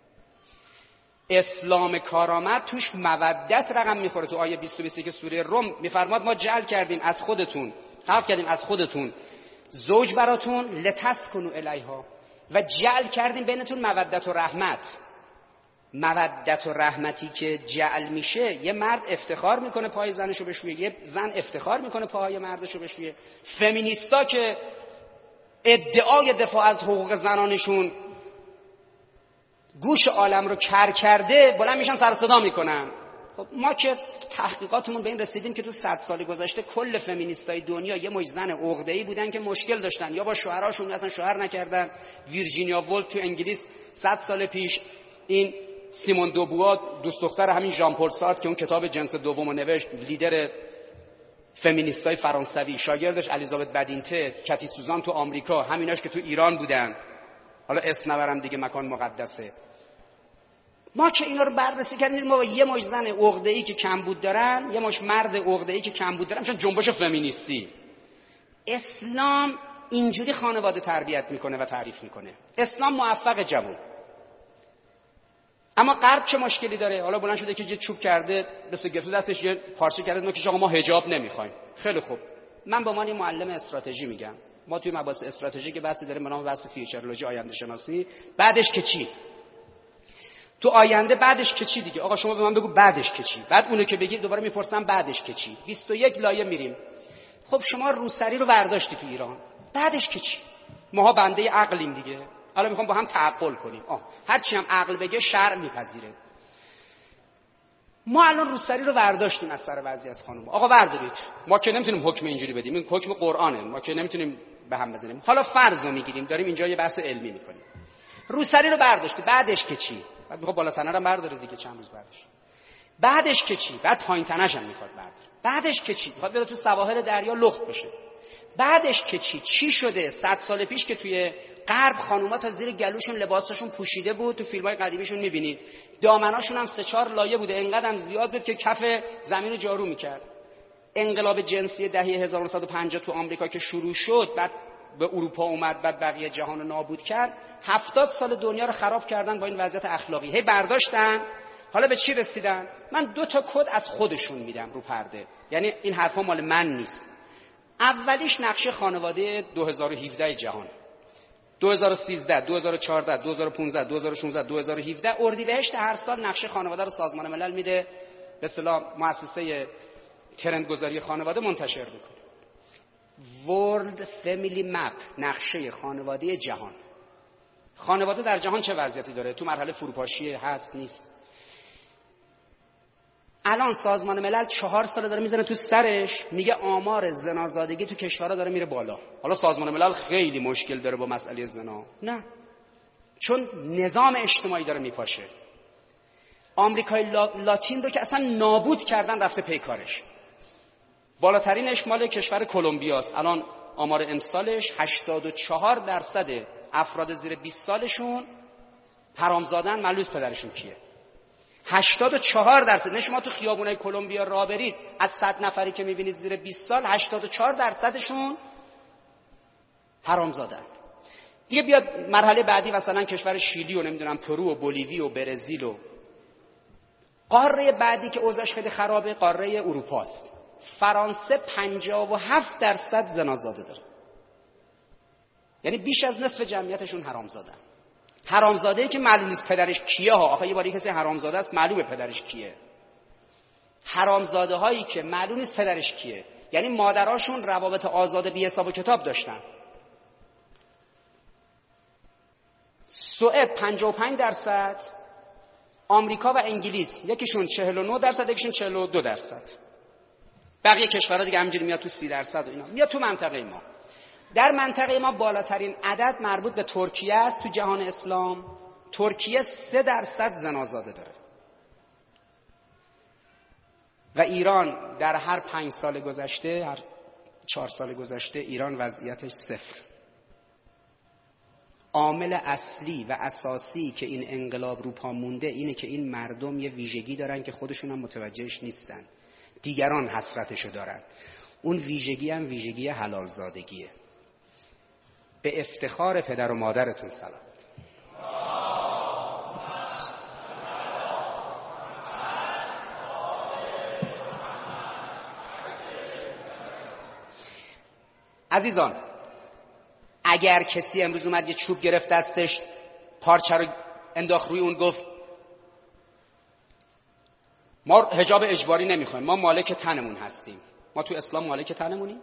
اسلام کارآمد توش مودت رقم میخوره. تو آیه 20 که سوره روم میفرماد ما جعل کردیم از خودتون، خلق کردیم از خودتون زوج براتون لتسکنوا الیها، و جعل کردیم بینتون مودت و رحمت. مودت و رحمتی که جعل میشه، یه مرد افتخار میکنه پای زنشو بشویه، یه زن افتخار میکنه پای مردشو بشویه. فمینیستا که ادعای دفاع از حقوق زنانشون گوش عالم رو کر کرده، بلند میشن سر صدا میکنن. خب ما که تحقیقاتمون به این رسیدیم که تو 100 سال گذشته کل فمینیستای دنیا یه مش زن عقده‌ای بودن که مشکل داشتن، یا با شوهراشون اصلا شوهر نکردن. ویرجینیا وولف تو انگلیس 100 سال پیش، این سیمون دوبوا دوست دختر همین ژان پل سارتر که اون کتاب جنس دومو نوشت، لیدر فمینیستای فرانسوی، شاگردش الیزابت بدینته، کتی سوزان تو آمریکا، همیناش که تو ایران بودن، حالا اسم نبرم دیگه مکان مقدسه. ما که اینا رو بررسی کردیم، ما با یه مش زن عقده‌ای که کمبود دارن، یه مش مرد عقده‌ای که کمبود دارن، میشن جنبش فمینیستی. اسلام اینجوری خانواده تربیت میکنه و تعریف میکنه. اسلام موفق جوون. اما غرب چه مشکلی داره؟ حالا بلند شده که یه چوب کرده، مثل گرفته دستش یه پارچه کرده، نوکش آقا ما حجاب نمیخوایم. خیلی خوب، من به عنوان معلم استراتژی میگم، ما توی مباحث استراتژی که بحثی داریم به نام بحث فیوچرولوژی، آینده شناسی، بعدش که چی؟ تو آینده بعدش که چی دیگه؟ آقا شما به من بگو بعدش که چی؟ بعد اونو که بگید دوباره میپرسم بعدش که چی؟ 21 لایه میریم. خب شما روسری رو برداشتی تو ایران، بعدش که چی؟ ماها بنده عقلیم دیگه. حالا میخوام با هم تعقل کنیم. هر چی هم عقل بگه شرع میپذیره. ما الان روسری رو برداشتیم از سر بعضی از خانوما. آقا بردارید. ما که نمیتونیم حکم اینجوری بدیم. این حکم قرآنه. ما که نمیتونیم به هم بزنیم. حالا فرض رو میگیریم، داریم اینجا یه بحث علمی میکنیم. روسری رو برداشتی، بعدش که چی؟ بعد میخواد بالاتنه رو برداره دیگه، چند روز بعدش. بعدش که چی؟ بعد پایین تنش هم میخواد برداره. بعدش که چی؟ میخواد بره تو سواحل دریا لخت بشه. بعدش که چی؟ چی شده 100 سال پیش که توی غرب خانوما تا زیر گلوشون لباساشون پوشیده بود؟ تو فیلم‌های قدیمیشون می‌بینید دامناشون هم 3-4 لایه بوده، اینقدر هم زیاد بود که کف زمین رو جارو می‌کرد. انقلاب جنسی دهه 1950 تو آمریکا که شروع شد، بعد به اروپا اومد، بعد بقیه جهان رو نابود کرد، 70 سال دنیا رو خراب کردن با این وضعیت اخلاقی. هی برداشتن، حالا به چی رسیدن؟ من 2 تا کد از خودشون میدم رو پرده، یعنی این حرفا مال من نیست. اولیش نقشه خانواده 2017 جهان، 2013 2014 2015 2016 2017 اردیبهشت هر سال نقشه خانواده رو سازمان ملل میده، به اصطلاح مؤسسه ترندگذاری خانواده منتشر میکنه. World Family Map، نقشه خانواده جهان. خانواده در جهان چه وضعیتی داره؟ تو مرحله فروپاشی هست نیست؟ الان سازمان ملل 4 سال داره میزنه تو سرش، میگه آمار زنازادگی تو کشورها داره میره بالا. حالا سازمان ملل خیلی مشکل داره با مسئله زنا؟ نه، چون نظام اجتماعی داره میپاشه. آمریکای لاتین رو که اصلا نابود کردن رفته پی کارش. بالاترینش مال کشور کلمبیاست. الان آمار امسالش 84% افراد زیر 20 سالشون حرامزادن. معلوم پدرشون کیه. 84%. نه شما تو خیابونای کلمبیا راه برید، از 100 نفری که میبینید زیر 20 سال 84%شون حرامزادن. دیگه بیاد مرحله بعدی، مثلا کشور شیلی و نمیدونم پرو و بولیوی و برزیل و قاره بعدی که اوضاعش خیلی خرابه قاره اروپاست. فرانسه 57% زنازاده داره. یعنی بیش از نصف جمعیتشون حرامزادن. حرامزاده‌ای که معلوم نیست پدرش کیه ها. آخه یه باری کسی حرامزاده است معلومه پدرش کیه. حرامزاده هایی که معلوم نیست پدرش کیه، یعنی مادراشون روابط آزاد بی حساب و کتاب داشتن. سوئد 55%، آمریکا و انگلیس یکیشون 49%، یکیشون 42%. بقیه کشورها دیگه همینجوری میاد تو 30% و اینا میاد تو منطقه ما. در منطقه ما بالاترین عدد مربوط به ترکیه است. تو جهان اسلام ترکیه 3% زنازاده داره و ایران در هر 5 سال گذشته، هر 4 سال گذشته ایران وضعیتش 0. عامل اصلی و اساسی که این انقلاب رو پا مونده اینه که این مردم یه ویژگی دارن که خودشون هم متوجهش نیستن، دیگران حسرتشو دارن. اون ویژگی هم ویژگی حلالزادگیه. به افتخار پدر و مادرتون سلام. عزیزان، اگر کسی امروز اومد یه چوب گرفت دستش، پارچه رو انداخت روی اون، گفت ما حجاب اجباری نمیخوایم، ما مالک تنمون هستیم. ما تو اسلام مالک تنمونیم؟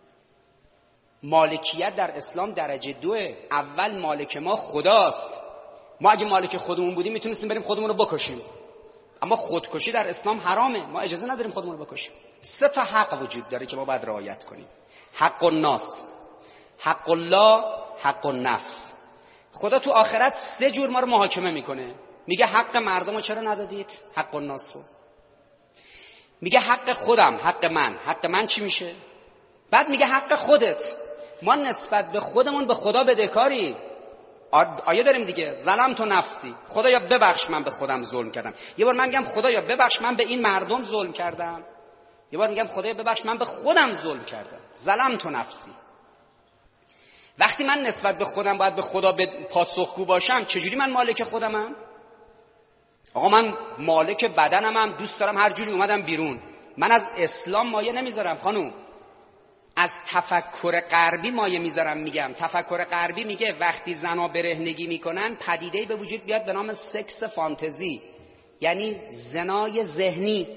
مالکیت در اسلام درجه 2. اول مالک ما خداست. ما اگه مالک خودمون بودیم میتونستیم بریم خودمون رو بکشیم، اما خودکشی در اسلام حرامه. ما اجازه نداریم خودمون رو بکشیم. 3 تا حق وجود داره که ما باید رعایت کنیم: حق الناس، حق الله، حق النفس. خدا تو آخرت 3 جور ما رو محاکمه میکنه. میگه حق مردم رو چرا ندادید؟ حق الناس رو. میگه حق خودم، حق من. حق من چی میشه؟ بعد میگه حق خودت. ما نسبت به خودمون به خدا بدهکاری. آیه داریم دیگه: ظلمت نفسی، خدایا ببخش من به خودم ظلم کردم. یه بار من میگم خدایا ببخش من به این مردم ظلم کردم، یه بار میگم خدایا ببخش من به خودم ظلم کردم. ظلمت نفسی. وقتی من نسبت به خودم باید به خدا پاسخگو باشم، چجوری من مالک خودمم؟ آقا من مالک بدنمم، دوست دارم هر جوری اومدم بیرون. من از اسلام مایه نمیذارم خانوم، از تفکر غربی مایه میذارم. میگم تفکر غربی میگه وقتی زنا برهنگی میکنن پدیده‌ای به وجود بیاد به نام سکس فانتزی، یعنی زنای ذهنی.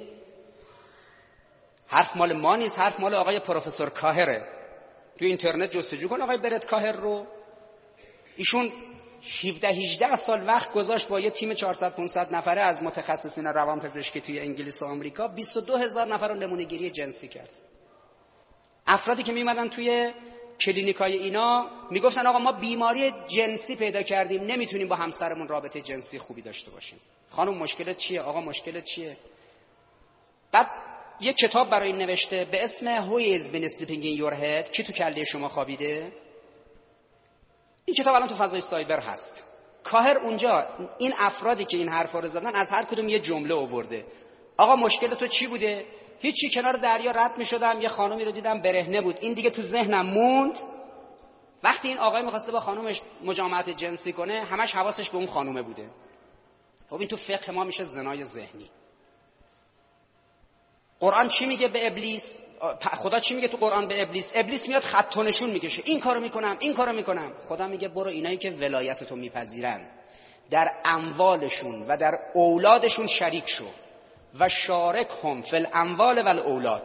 حرف مال ما نیست، حرف مال آقای پروفسور کاهره. تو اینترنت جستجو کن آقای برت کاهر رو. ایشون 17-18 سال وقت گذاشت با یه تیم 400-500 نفره از متخصصین روانپزشکی توی انگلیس و آمریکا 22,000 نفر رو نمونه‌گیری جنسی کرد. افرادی که میمدن توی کلینیکای اینا میگفتن آقا ما بیماری جنسی پیدا کردیم، نمیتونیم با همسرمون رابطه جنسی خوبی داشته باشیم. خانم مشکلت چیه؟ آقا مشکلت چیه؟ بعد یک کتاب برای این نوشته به اسم Who is been sleeping in your head؟ کی تو کله شما خوابیده؟ این کتاب الان تو فضای سایبر هست. کاهر اونجا این افرادی که این حرفا رو زدن از هر کدوم یه جمله آورده. آقا مشکل تو چی بوده؟ هیچی، کنار دریا رد می‌شدم یه خانومی رو دیدم برهنه بود، این دیگه تو ذهنم موند. وقتی این آقای می‌خواسته با خانومش مجامعت جنسی کنه همش حواسش به اون خانومه بوده. خب این تو فقه ما میشه زنای ذهنی. قرآن چی میگه به ابلیس؟ خدا چی میگه تو قرآن به ابلیس؟ ابلیس میاد خط و نشون میکشه، این کارو میکنم، این کارو میکنم. خدا میگه برو اینایی که ولایت تو میپذیرن در اموالشون و در اولادشون شریک شو و شارکهم فی الاموال و الاولاد.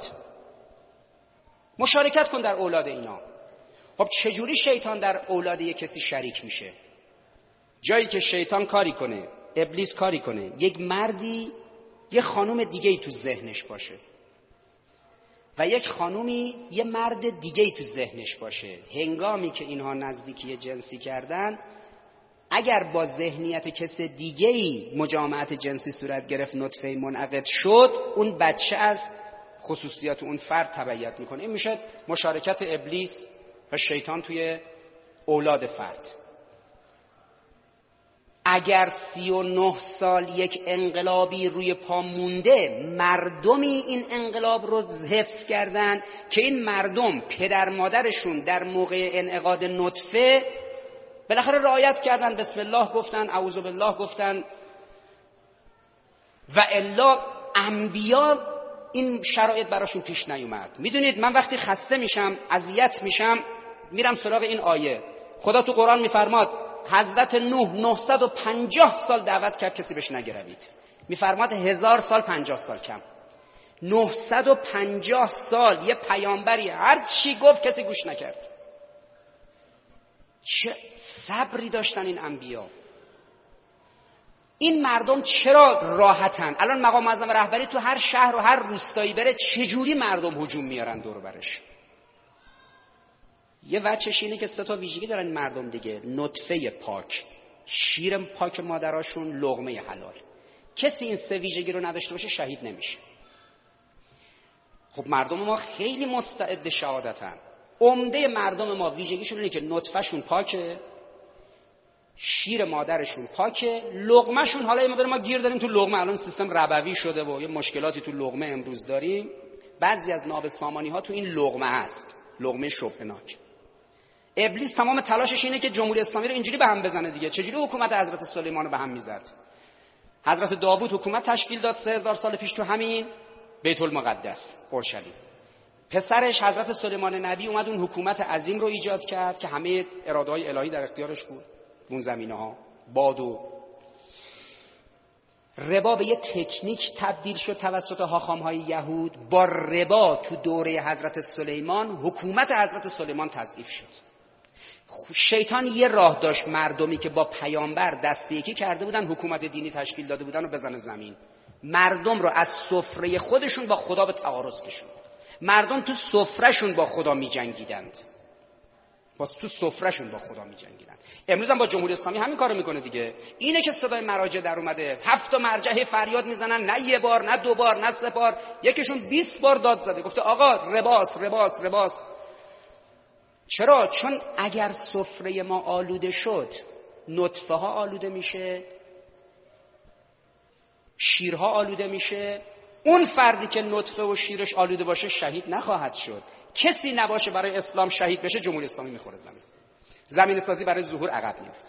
مشارکت کن در اولاد اینا. خب چجوری شیطان در اولاد یک کسی شریک میشه؟ جایی که شیطان کاری کنه، ابلیس کاری کنه، یک مردی یه خانم دیگه‌ای تو ذهنش باشه و یک خانومی یه مرد دیگه‌ای تو ذهنش باشه. هنگامی که اینها نزدیکی جنسی کردن، اگر با ذهنیت کس دیگه‌ای مجامعت جنسی صورت گرفت، نطفه منعقد شد، اون بچه از خصوصیات اون فرد تبعیت میکنه. این میشه مشارکت ابلیس و شیطان توی اولاد فرد. اگر 39 سال یک انقلابی روی پا مونده، مردمی این انقلاب رو حفظ کردن که این مردم پدر مادرشون در موقع انعقاد نطفه بالاخره رعایت کردن، بسم الله گفتن، اعوذ بالله گفتن، و الا انبیا این شرایط براشون پیش نیومد. میدونید من وقتی خسته میشم، اذیت میشم، میرم سراغ این آیه. خدا تو قرآن میفرماد حضرت نوح 950 سال دعوت کرد کسی بهش نگروید. میفرماد 1000 سال 50 سال کم. 950 سال یه پیامبری هر چی گفت کسی گوش نکرد. چه صبری داشتن این انبیا. این مردم چرا راحتن؟ الان مقام معظم رهبری تو هر شهر و هر روستایی بره چجوری مردم هجوم میارن دور برش؟ یه وجهش اینه که 3 ویژگی دارن مردم دیگه. نطفه پاک، شیر پاک مادراشون، لقمه حلال. کسی این 3 ویژگی رو نداشته باشه شهید نمیشه. خب مردم ما خیلی مستعد شهادتن. عمده مردم ما ویژگیشون اینه که نطفهشون پاکه، شیر مادرشون پاکه، لقمهشون، حالا یه مقدار ما گیر داریم تو لقمه، الان سیستم ربوی شده و یه مشکلاتی تو لقمه امروز داریم. بعضی از نابسامانی ها تو این لقمه هست، لقمه شبهناک. ابلیس تمام تلاشش اینه که جمهوری اسلامی رو اینجوری به هم بزنه دیگه. چجوری حکومت حضرت سلیمان رو به هم میزد؟ حضرت داوود حکومت تشکیل داد 3000 سال پیش تو همین بیت المقدس اورشلیم. پسرش حضرت سلیمان نبی اومد اون حکومت عظیم رو ایجاد کرد که همه اراده‌های الهی در اختیارش بود. اون زمینه‌ها باد و ربا به یه تکنیک تبدیل شد توسط حاخام‌های یهود. با ربا تو دوره حضرت سلیمان حکومت حضرت سلیمان تضعیف شد. شیطان یه راه داشت مردمی که با پیامبر دست به یکی کرده بودن، حکومت دینی تشکیل داده بودن، رو بزنه زمین. مردم رو از سفره خودشون با خدا به تعارض کشوند. مردم تو سفرهشون با خدا می‌جنگیدند. تو سفرهشون با خدا می‌جنگیدن. امروز هم با جمهوری اسلامی همین کارو میکنه دیگه. اینه که صدای مراجع در اومده، 7 مرجع فریاد میزنن، نه 1 بار، نه 2 بار، نه 3 بار، یکیشون 20 بار داد زده، گفته آقا رباس رباس رباس. چرا؟ چون اگر سفره ما آلوده شد، نطفه ها آلوده میشه، شیرها آلوده میشه. اون فردی که نطفه و شیرش آلوده باشه شهید نخواهد شد. کسی نباشه برای اسلام شهید بشه، جمهوری اسلامی میخوره زمین سازی برای ظهور عقب میفته.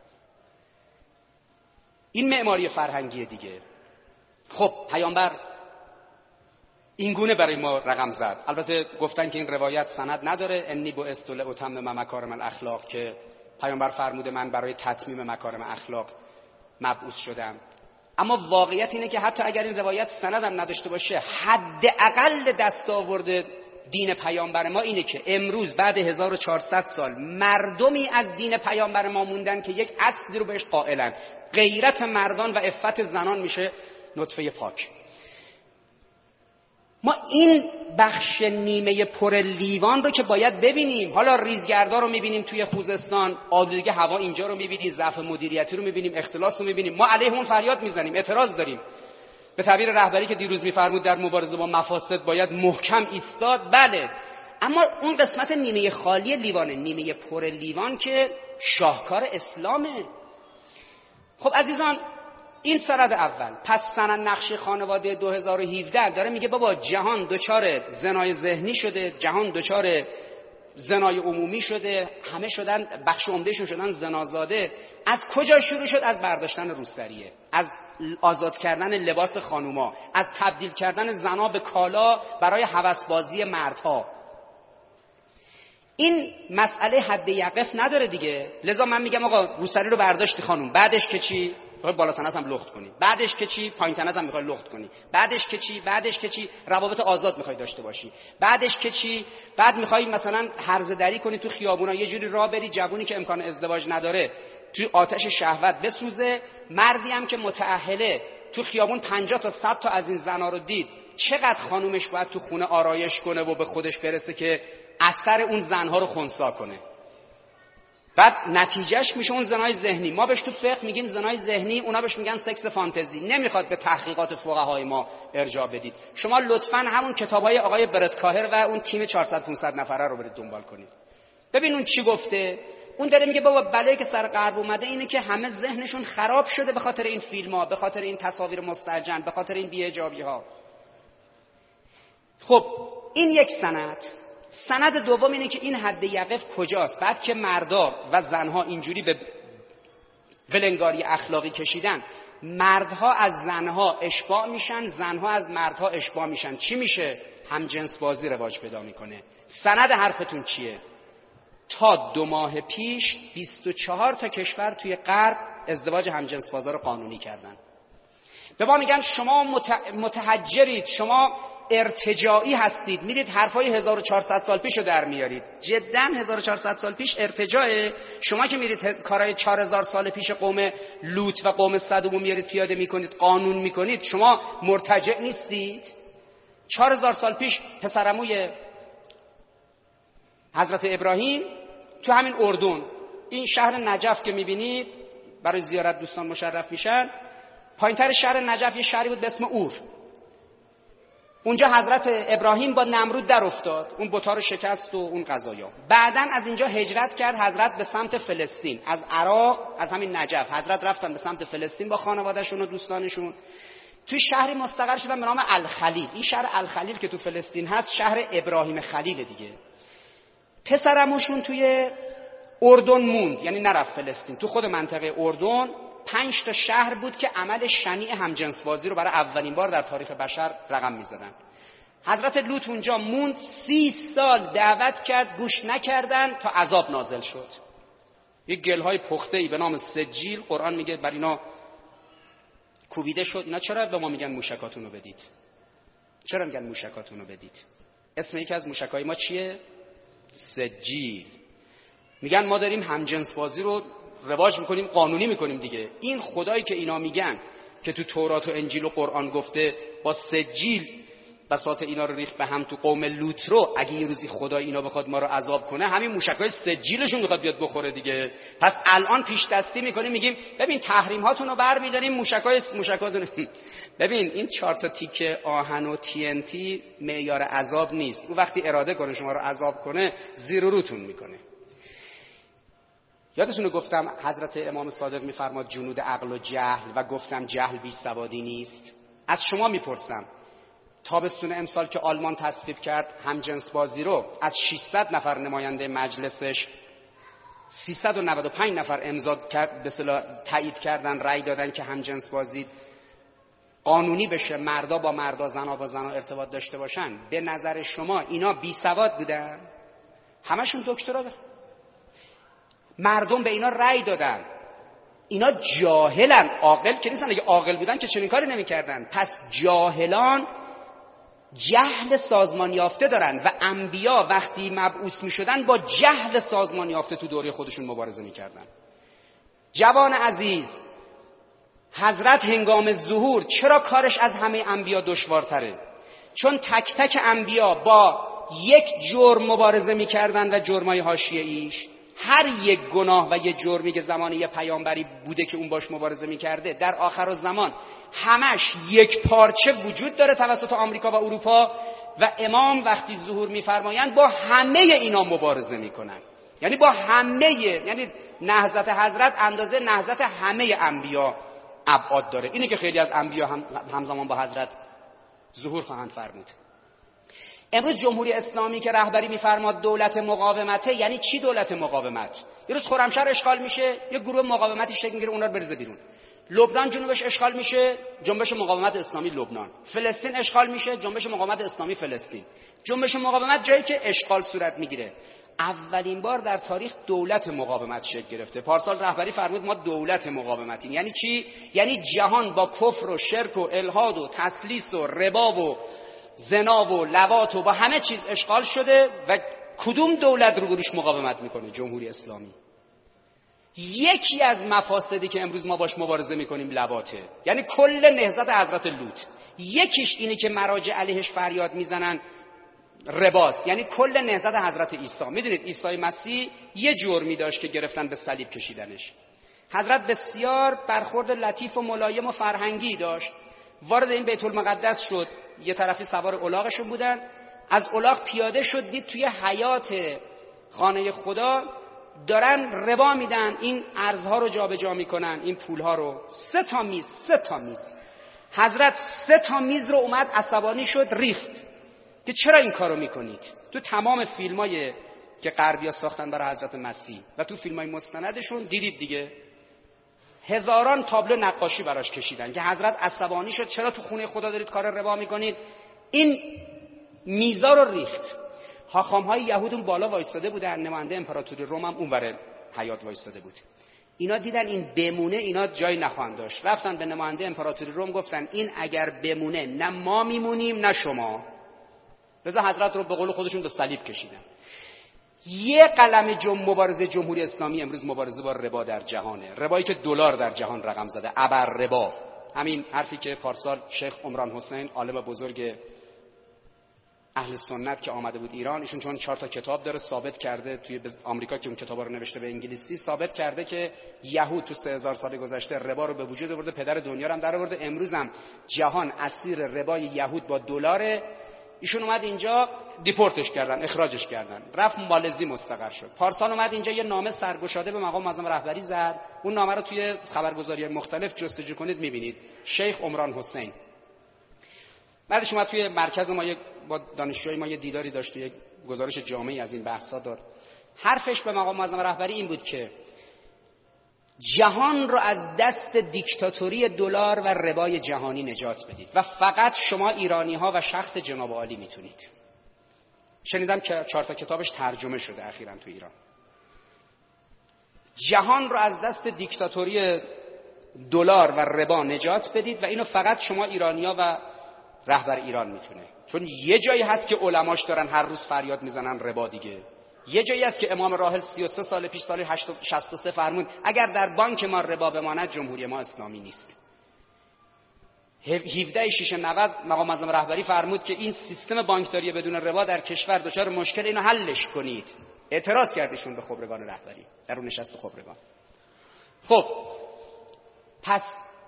این معماری فرهنگی دیگه. خب پیامبر این گونه برای ما رقم زد. البته گفتن که این روایت سند نداره. انی بعثت لاتمم مکارم الاخلاق، که پیامبر فرموده من برای تتمیم مکارم اخلاق مبعوث شدم. اما واقعیت اینه که حتی اگر این روایت سند هم نداشته باشه، حداقل دستاورد دین پیامبر ما اینه که امروز بعد 1400 سال مردمی از دین پیامبر ما موندن که یک اصلی رو بهش قائلن. غیرت مردان و عفت زنان میشه نطفه پاک. ما این بخش نیمه پر لیوان رو که باید ببینیم. حالا ریزگردها رو میبینیم توی خوزستان، آلودگی هوا اینجا رو میبینیم، ضعف مدیریتی رو میبینیم، اختلاس رو میبینیم. ما علیه اون فریاد میزنیم، اعتراض داریم. به تعبیر رهبری که دیروز میفرمود در مبارزه با مفاسد باید محکم ایستاد. بله، اما اون قسمت نیمه خالی لیوانه، نیمه پر لیوان که شاهکار اسلامه. خب عزیزان، این سند اول. پس سند نقشه خانواده 2017 داره میگه بابا جهان دچار زنای ذهنی شده، جهان دچار زنای عمومی شده، همه شدن، بخش عمدهشون شدن زنازاده. از کجا شروع شد؟ از برداشتن روسریه، از آزاد کردن لباس خانوما، از تبدیل کردن زنا به کالا برای هوسبازی مردها. این مسئله حد یقف نداره دیگه. لذا من میگم آقا روسری رو برداشتی خانوم، بعدش که چی؟ میخوای بالا تنت هم لخت کنی، بعدش که چی؟ پایین تنت هم میخوای لخت کنی، بعدش که چی؟ بعدش که چی؟ روابط آزاد میخوای داشته باشی، بعدش که چی؟ بعد میخوای مثلا هرزه دری کنی تو خیابونا، یه جوری راه بری جوونی که امکان ازدواج نداره توی آتش شهوت بسوزه، مردی هم که متأهله تو خیابون 50 تا 100 تا از این زنا رو دید، چقدر خانومش باید تو خونه آرایش کنه و به خودش برسه که اثر اون زنها رو خنثی کنه؟ بعد نتیجهش میشه اون زنای ذهنی. ما بهش تو فقه میگیم زنای ذهنی، اونا بهش میگن سکس فانتزی. نمیخواد به تحقیقات فقهای ما ارجاع بدید. شما لطفاً همون کتابای آقای برت کاهر و اون تیم 400 500 نفره رو برید دنبال کنید. ببین اون چی گفته. اون داره میگه بابا بلایی که سر غرب اومده اینه که همه ذهنشون خراب شده به خاطر این فیلم‌ها، به خاطر این تصاویر مستهجن، به خاطر این بی‌حجابی‌ها. خب این یک سند. سند دوم اینه که این حد یقف کجاست؟ بعد که مردا و زنها اینجوری به ولنگاری اخلاقی کشیدن، مردها از زنها اشباع میشن، زنها از مردها اشباع میشن، چی میشه؟ هم جنس بازی رواج پیدا میکنه. سند حرفتون چیه؟ تا 2 ماه پیش 24 تا کشور توی غرب ازدواج همجنس بازا رو قانونی کردن. به ما میگن شما متحجرید، شما ارتجاعی هستید، میرید حرفای 1400 سال پیش رو در میارید. جدا 1400 سال پیش ارتجاعه؟ شما که میرید کارهای 4000 سال پیش قوم لوط و قوم صدوم رو میارید پیاده میکنید، قانون میکنید، شما مرتجع نیستید؟ 4000 سال پیش پسرعموی حضرت ابراهیم تو همین اردن، این شهر نجف که میبینید برای زیارت دوستان مشرف میشن، پایینتر شهر نجف یه شهری بود به اسم اور. اونجا حضرت ابراهیم با نمرود در افتاد، اون بت‌ها رو شکست و اون قضایا. بعدن از اینجا هجرت کرد حضرت به سمت فلسطین، از عراق، از همین نجف حضرت رفتن به سمت فلسطین با خانواده‌شون و دوستانشون. توی شهری مستقر شدن به نام الخلیل. این شهر الخلیل که تو فلسطین هست شهر ابراهیم خلیل دیگه. پسرموشون توی اردن موند، یعنی نرفت فلسطین. تو خود منطقه اردن 5 تا شهر بود که عمل شنیع همجنس بازی رو برای اولین بار در تاریخ بشر رقم می‌زدن. حضرت لوط اونجا موند، 30 سال دعوت کرد، گوش نکردن تا عذاب نازل شد. یک گل‌های پخته‌ای به نام سجیل، قرآن میگه بر اینا کوبیده شد. اینا چرا به ما میگن موشکاتون رو بدید؟ چرا میگن موشکاتون رو بدید؟ اسم یکی از موشکای ما چیه؟ سجیل. میگن ما داریم همجنس بازی رو رواج میکنیم، قانونی میکنیم دیگه. این خدایی که اینا میگن که تو تورات و انجیل و قرآن گفته با سجیل بساط اینا رو ریخت به هم تو قوم لوط رو، اگه یه روزی خدا اینا بخواد ما رو عذاب کنه، همین موشکای سجیلشون میخواد بیاد بخوره دیگه. پس الان پیش دستی میکنیم، میگیم ببین تحریم هاتون رو برمی‌داریم، موشکاتون. ببین این 4 تا تیکه آهن و TNT معیار عذاب نیست. اون وقتی اراده کنه شما رو عذاب کنه، زیر و روتون میکنه. یادتونه گفتم حضرت امام صادق میفرماد جنود عقل و جهل، و گفتم جهل بی سوادی نیست. از شما میپرسم، تابستون امسال که آلمان تصویب کرد همجنس بازی رو، از 600 نفر نماینده مجلسش 395 نفر امضا کرد، به اصطلاح تایید کردن، رأی دادن که همجنس بازی قانونی بشه، مردا با مردا، زنا با زنا ارتباط داشته باشن. به نظر شما اینا بی سواد بودن؟ همشون دکترا دارن. مردم به اینا رأی دادن. اینا جاهلن، عاقل که نیستن. اگه عاقل بودن که چنین کاری نمی‌کردن. پس جاهلان جهل سازمان یافته دارن و انبیا وقتی مبعوث می‌شدن با جهل سازمان یافته تو دوره خودشون مبارزه می‌کردن. جوان عزیز، حضرت هنگام ظهور چرا کارش از همه انبیا دشوارتره؟ چون تک تک انبیا با یک جرم مبارزه می‌کردن و جرمای حاشیه‌ایش. هر یک گناه و یک جرمی که زمانی یه پیامبری بوده که اون باش مبارزه میکرده، در آخر زمان همش یک پارچه وجود داره توسط آمریکا و اروپا، و امام وقتی ظهور میفرمایند با همه اینا مبارزه میکنن. یعنی با همه، یعنی نهضت حضرت اندازه نهضت همه انبیا ابعاد داره. اینه که خیلی از انبیا همزمان با حضرت ظهور خواهند فرمود. امروز جمهوری اسلامی که رهبری می‌فرماد دولت مقاومته، یعنی چی دولت مقاومت؟ یه روز خرمشهر اشغال میشه، یه گروه مقاومتی شکل میگیره، اونا رو بریزه بیرون. لبنان جنوبش اشغال میشه، جنبش مقاومت اسلامی لبنان. فلسطین اشغال میشه، جنبش مقاومت اسلامی فلسطین. جنبش مقاومت جایی که اشغال صورت میگیره. اولین بار در تاریخ دولت مقاومت شکل گرفته. پارسال رهبری فرمود ما دولت مقاومتیم. یعنی چی؟ یعنی جهان با کفر و شرک و الحاد و تسلیس و ربا و زنا و لواط و با همه چیز اشغال شده و کدوم دولت رو بروش مقاومت میکنه؟ جمهوری اسلامی. یکی از مفاسدی که امروز ما باش مبارزه میکنیم لواطه، یعنی کل نهضت حضرت لوط. یکیش اینه که مراجع علیهش فریاد میزنن رباست، یعنی کل نهضت حضرت عیسی. میدونید عیسی مسیح یه جرمی داشت که گرفتن به صلیب کشیدنش. حضرت بسیار برخورد لطیف و ملایم و فرهنگی داشت. وارد این بیت المقدس شد، یه طرفی سوار الاغشون بودن، از الاغ پیاده شد، دید توی حیات خانه خدا دارن ربا میدن، این ارزها رو جابجا میکنن، این پولها رو. 3 تا میز. حضرت 3 تا میز رو اومد عصبانی شد ریخت که چرا این کارو میکنید. تو تمام فیلمای که غربیا ساختن برای حضرت مسیح و تو فیلمای مستندشون دیدید دیگه، هزاران تابلو نقاشی براش کشیدن که حضرت عصبانی شد چرا تو خونه خدا دارید کار ربا میکنید. این میزا رو ریخت. حاخام‌های یهود اون بالا وایستاده بودن، نماینده امپراتوری روم هم اونور حیاط وایستاده بود. اینا دیدن این بمونه اینا جای نخواهند داشت، رفتن به نماینده امپراتوری روم گفتن این اگر بمونه نه ما میمونیم نه شما. لذا حضرت رو به قول خودشون به صلیب کشیدن. یه قلم مبارزه جمهوری اسلامی امروز مبارزه با ربا در جهانه، ربایی که دلار در جهان رقم زده، ابر ربا. همین حرفی که پارسال شیخ عمران حسین عالم بزرگ اهل سنت که آمده بود ایران، ایشون چون 4 تا کتاب داره ثابت کرده توی آمریکا که اون کتابا رو نوشته به انگلیسی، ثابت کرده که یهود تو 3000 سال گذشته ربا رو به وجود آورده، پدر دنیا رو هم در آورده. امروز هم جهان اسیر ربای یهود با دلاره. ایشون اومد اینجا دیپورتش کردن، اخراجش کردن، رفت مالزی مستقر شد. پارسال اومد اینجا یه نامه سرگشاده به مقام معظم رهبری زد. اون نامه رو توی خبرگزاری‌های مختلف جستجو کنید می‌بینید. شیخ عمران حسین. بعدش اومد توی مرکز ما با دانشجوهای ما یه دیداری داشت، یک گزارش جامعی از این بحثا داد. حرفش به مقام معظم رهبری این بود که جهان رو از دست دیکتاتوری دلار و ربای جهانی نجات بدید و فقط شما ایرانی‌ها و شخص جناب عالی میتونید. شنیدم که 4 تا کتابش ترجمه شده اخیراً تو ایران. جهان رو از دست دیکتاتوری دلار و ربا نجات بدید و اینو فقط شما ایرانی‌ها و رهبر ایران میتونه. چون یه جایی هست که علماش دارن هر روز فریاد میزنن ربا دیگه. یه جایی هست که امام راحل 33 سال پیش سال 63 فرمود اگر در بانک ما ربا بماند جمهوری ما اسلامی نیست. 17/6/90 مقام معظم رهبری فرمود که این سیستم بانکداری بدون ربا در کشور دچار مشکل، اینو حلش کنید. اعتراض کردشون به خبرگان رهبری در اون نشست خبرگان. خب پس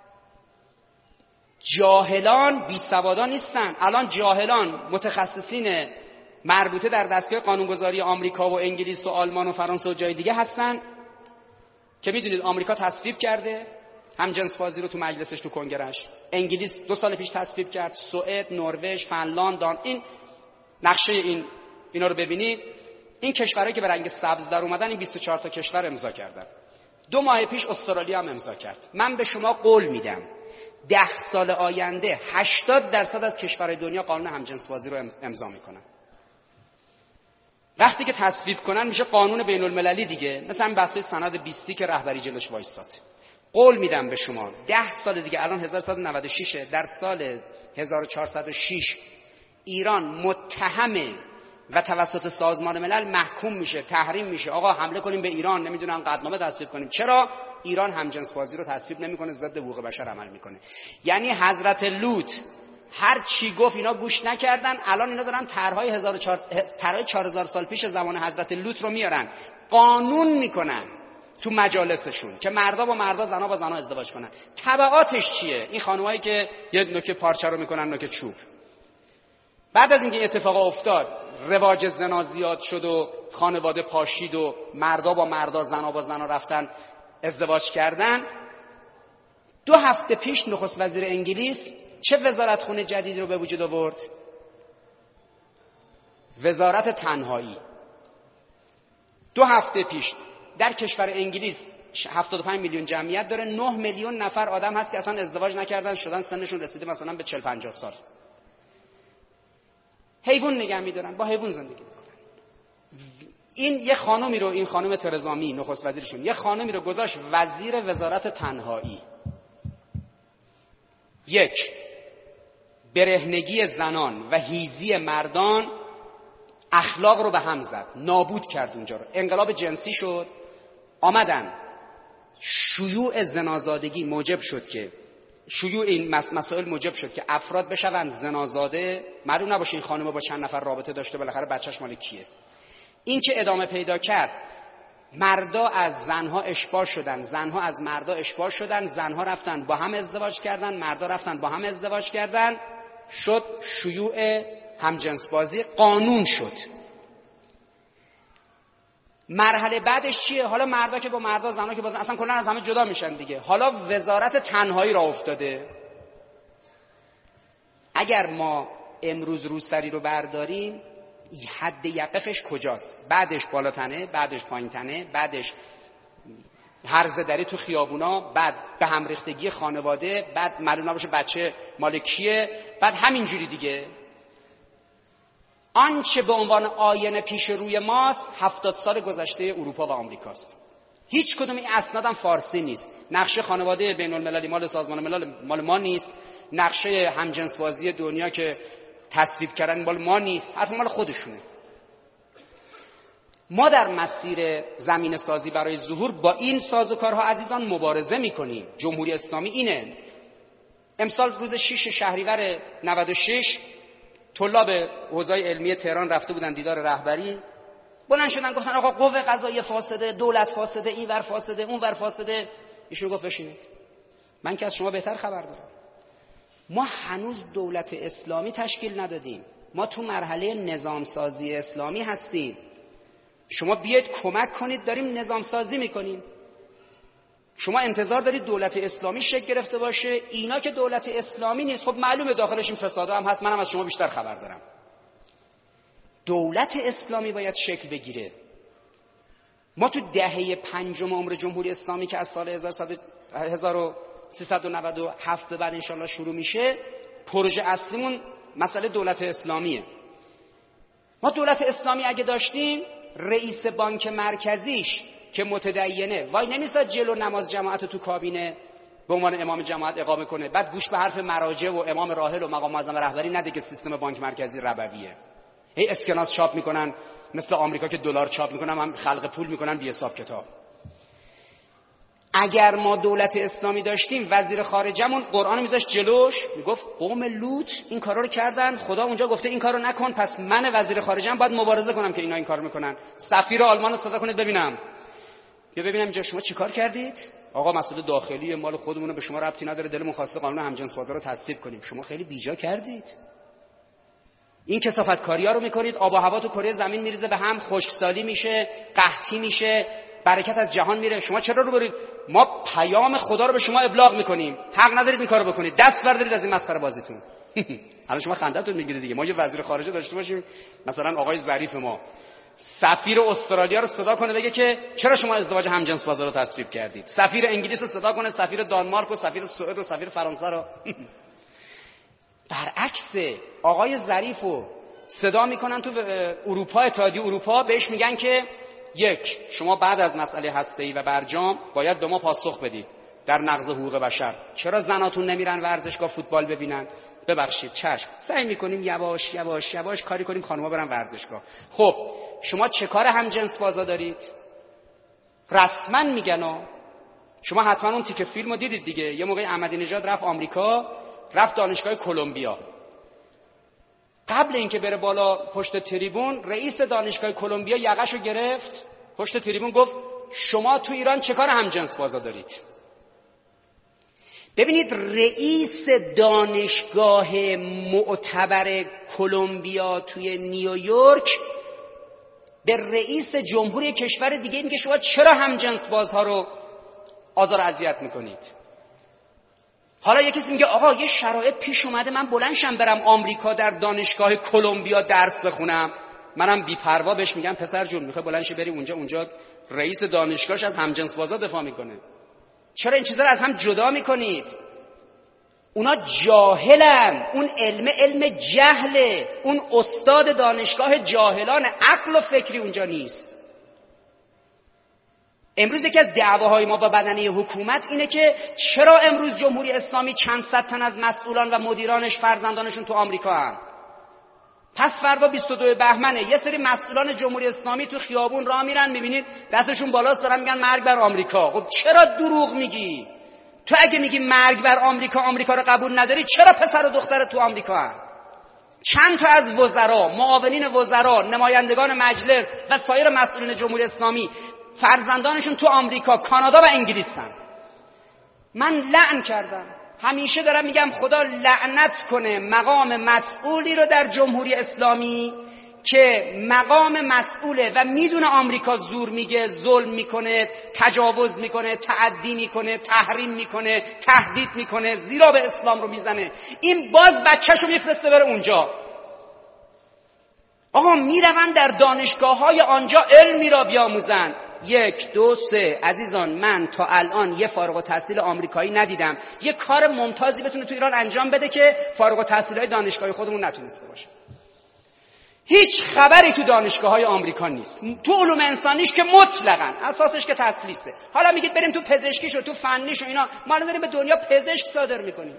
جاهلان بی سوادان نیستن. الان جاهلان متخصصین مربوطه در دستگاه قانونگذاری آمریکا و انگلیس و آلمان و فرانسه و جای دیگه هستن که میدونید آمریکا تصویب کرده هم جنس بازی رو تو مجلسش تو کنگرهش، انگلیس 2 سال پیش تصویب کرد، سوئد، نروژ، فنلاند، این نقشه اینا رو ببینید. این کشورهایی که به رنگ سبز در اومدن این 24 تا کشور امضا کردن. 2 ماه پیش استرالیا هم امضا کرد. من به شما قول میدم 10 سال آینده 80% از کشورهای دنیا قانون همجنسبازی رو امضا میکنن. وقتی که تصویب کنن میشه قانون بین المللی دیگه، مثلا این بحثای سند 20 که رهبری جلوش وایساد. قول میدم به شما 10 سال دیگه، الان 1196 در سال 1406 ایران متهمه و توسط سازمان ملل محکوم میشه، تحریم میشه. آقا حمله کنیم به ایران، نمیدونم قطعنامه تصویب کنیم. چرا؟ ایران همجنسبازی رو تصویب نمیکنه، ضد حقوق بشر عمل میکنه. یعنی حضرت لوط هر چی گفت اینا گوش نکردن. الان اینا دارن طرحهای 4000 سال پیش زمان حضرت لوط رو میارن قانون میکنن تو مجالسشون که مردا با مردا، زنا با زنا ازدواج کنن. تبعاتش چیه؟ این خانمایی که یه نوک پارچه رو میکنن نوک چوب. بعد از اینکه اتفاق افتاد، رواج زنا زیاد شد و خانواده پاشید و مردا با مردا، زنا با زنا رفتن ازدواج کردن. 2 هفته پیش نخست وزیر انگلیس چه وزارتخونه جدید رو به وجود آورد؟ وزارت تنهایی. 2 هفته پیش در کشور انگلیس 75 میلیون جمعیت داره، 9 میلیون نفر آدم هست که اصلا ازدواج نکردن، شدن سنشون رسیده مثلا به 40-50 سال. حیوان نگه می‌دارن، با حیوان زندگی می‌کنن. این یه خانومی رو، این خانم ترزا می نخست وزیرشون، یه خانومی رو گذاشت وزیر وزارت تنهایی. 1 برهنگی زنان و هیزی مردان اخلاق رو به هم زد، نابود کرد اونجا رو. انقلاب جنسی شد، آمدن شیوع زنازادگی موجب شد که شیوع این مسائل موجب شد که افراد بشوند زنازاده. معلوم نباشه این خانم با چند نفر رابطه داشته، بالاخره بچهش مال کیه. این که ادامه پیدا کرد، مردا از زنها اشباع شدن، زنها از مردا اشباع شدن، زنها رفتن با هم ازدواج کردن، مردا رفتن با هم ازدواج کردن، شد شیوع همجنس بازی، قانون شد. مرحله بعدش چیه؟ حالا مردا که با مردا، زنها که با زن، اصلا کلا از همه جدا میشن دیگه. حالا وزارت تنهایی را افتاده. اگر ما امروز روسری رو برداریم، حد یقفش کجاست؟ بعدش بالاتنه، بعدش پایینتنه، بعدش هرزه دری تو خیابونا، بعد به هم ریختگی خانواده، بعد معلوم نباشه بچه مال کیه، بعد همینجوری دیگه. آنچه به عنوان آینه پیش روی ماست 70 سال گذشته اروپا و آمریکاست. هیچ کدوم این اسنادم فارسی نیست. نقشه خانواده بین المللی مال سازمان ملل مال ما نیست. نقشه همجنس بازی دنیا که تصویب کردن مال ما نیست، حتی مال خودشونه. ما در مسیر زمین سازی برای ظهور با این سازوکارها عزیزان مبارزه میکنیم. جمهوری اسلامی اینه. امسال روز 6 شهریور 96 طلاب حوزه علمی تهران رفته بودن دیدار رهبری، بلند شدن گفتن آقا قوه قضاییه فاسده، دولت فاسده، این ور فاسده، اون ور فاسده. ایشون گفت بشینید، من که از شما بهتر خبر دارم. ما هنوز دولت اسلامی تشکیل ندادیم، ما تو مرحله نظام سازی اسلامی هستیم. شما بیاید کمک کنید، داریم نظام سازی میکنیم. شما انتظار دارید دولت اسلامی شکل گرفته باشه، اینا که دولت اسلامی نیست. خب معلومه داخلش این فسادا هم هست، منم از شما بیشتر خبر دارم. دولت اسلامی باید شکل بگیره. ما تو دهه پنجم عمر جمهوری اسلامی که از سال 1397 به بعد انشالله شروع میشه، پروژه اصلیمون مسئله دولت اسلامیه. ما دولت اسلامی اگه داشتیم، رئیس بانک مرکزیش که متدینه وای نمیساد جلو نماز جماعت تو کابینه به عنوان امام جماعت اقامه کنه، بعد گوش به حرف مراجع و امام راحل و مقام معظم رهبری نده که سیستم بانک مرکزی ربویه. هی اسکناس چاپ میکنن مثل آمریکا که دلار چاپ میکنن، هم خلق پول میکنن بی حساب کتاب. اگر ما دولت اسلامی داشتیم، وزیر خارجمون قرآن میذاشت جلوش، میگفت قوم لوط این کارا رو کردن، خدا اونجا گفته این کارو نکن، پس من وزیر خارجم باید مبارزه کنم که اینا این کارو میکنن. سفیر آلمان رو صدا کنید ببینم، بیا ببینم اینجا شما چیکار کردید؟ آقا مسئله داخلی مال خودمونه، به شما ربطی نداره، دلمون خواسته قانون همجنس بازی رو تصویب کنیم. شما خیلی بیجا کردید. این کثافتکاری‌ها رو میکنید، آب و هوا تو کره زمین میریزه به هم، خشکسالی میشه، قحطی میشه، برکت از جهان میره. شما چرا رو برید؟ ما پیام خدا رو به شما ابلاغ میکنیم، حق ندارید این کارو بکنید، دست بردارید از این مسخره بازیتون. الان شما خنده‌تون میگیره دیگه. ما یه وزیر خارجه داشته باشیم، مثلا آقای ظریف ما سفیر استرالیا رو صدا کنه بگه که چرا شما ازدواج همجنس بازی رو تصویب کردید، سفیر انگلیس رو صدا کنه، سفیر دانمارک و سفیر سوئد و سفیر فرانسه رو. برعکس آقای ظریف رو صدا میکنن تو اروپا، اتحادیه اروپا، بهش میگن که یک، شما بعد از مسئله هسته‌ای و برجام باید به ما پاسخ بدید در نقض حقوق بشر. چرا زناتون نمیرن ورزشگاه فوتبال ببینن؟ ببخشید چشم، سعی میکنیم یواش یواش یواش کاری کنیم خانوما برن ورزشگاه. خب شما چه کار همجنس بازا دارید؟ رسما میگن. شما حتما اون تیکه فیلمو دیدید دیگه. یه موقع احمدی نژاد رفت آمریکا، رفت دانشگاه کلمبیا. قبل اینکه بره بالا پشت تریبون، رئیس دانشگاه کلمبیا یقه‌شو گرفت پشت تریبون، گفت شما تو ایران چه کار همجنس بازا دارید؟ ببینید رئیس دانشگاه معتبر کلمبیا توی نیویورک به رئیس جمهوری کشور دیگه میگه شما چرا همجنس بازها رو آزار و اذیت میکنید؟ حالا یه کسی میگه آقا یه شرایط پیش اومده من بلندشم برم آمریکا در دانشگاه کلمبیا درس بخونم، منم بی‌پروا بهش میگم پسر جون میخوای بلند شی بری اونجا رئیس دانشگاهش از همجنس بازا دفاع میکنه. چرا این چیزا رو از هم جدا میکنید؟ اونا جاهلن، اون علم جهله، اون استاد دانشگاه جاهلان، عقل و فکری اونجا نیست. امروز یکی از دعواهای ما با بدنه حکومت اینه که چرا امروز جمهوری اسلامی چند صد تن از مسئولان و مدیرانش فرزندانشون تو آمریکا هستن؟ پس فردا 22 بهمنه، یه سری مسئولان جمهوری اسلامی تو خیابون راه میرن، میبینید دستشون بالاست دارن میگن مرگ بر آمریکا. خب چرا دروغ میگی؟ تو اگه میگی مرگ بر آمریکا، آمریکا رو قبول نداری، چرا پسر و دختر تو آمریکا هست؟ چند تا از وزرا، معاونین وزرا، نمایندگان مجلس و سایر مسئولین جمهوری اسلامی فرزندانشون تو آمریکا، کانادا و انگلیسن. من لعن کردم، همیشه دارم میگم خدا لعنت کنه مقام مسئولی رو در جمهوری اسلامی که مقام مسئوله و میدونه آمریکا زور میگه، ظلم میکنه، تجاوز میکنه، تعدی میکنه، تحریم میکنه، تهدید میکنه، زیرا به اسلام رو میزنه، این باز بچه‌شو میفرسته بره اونجا. آقا میرون در دانشگاه‌های آنجا علمی را بیاموزن. 1 2 3 عزیزان، من تا الان یه فارغ التحصیل آمریکایی ندیدم یه کار ممتازی بتونه تو ایران انجام بده که فارغ التحصیلای دانشگاهی خودمون نتونسته باشه. هیچ خبری تو دانشگاه‌های آمریکا نیست. تو علوم انسانیش که مطلقاً اساسش که تسلیسه. حالا میگید بریم تو پزشکیش و تو فنیش و اینا، ما الان داریم به دنیا پزشک صادر میکنیم.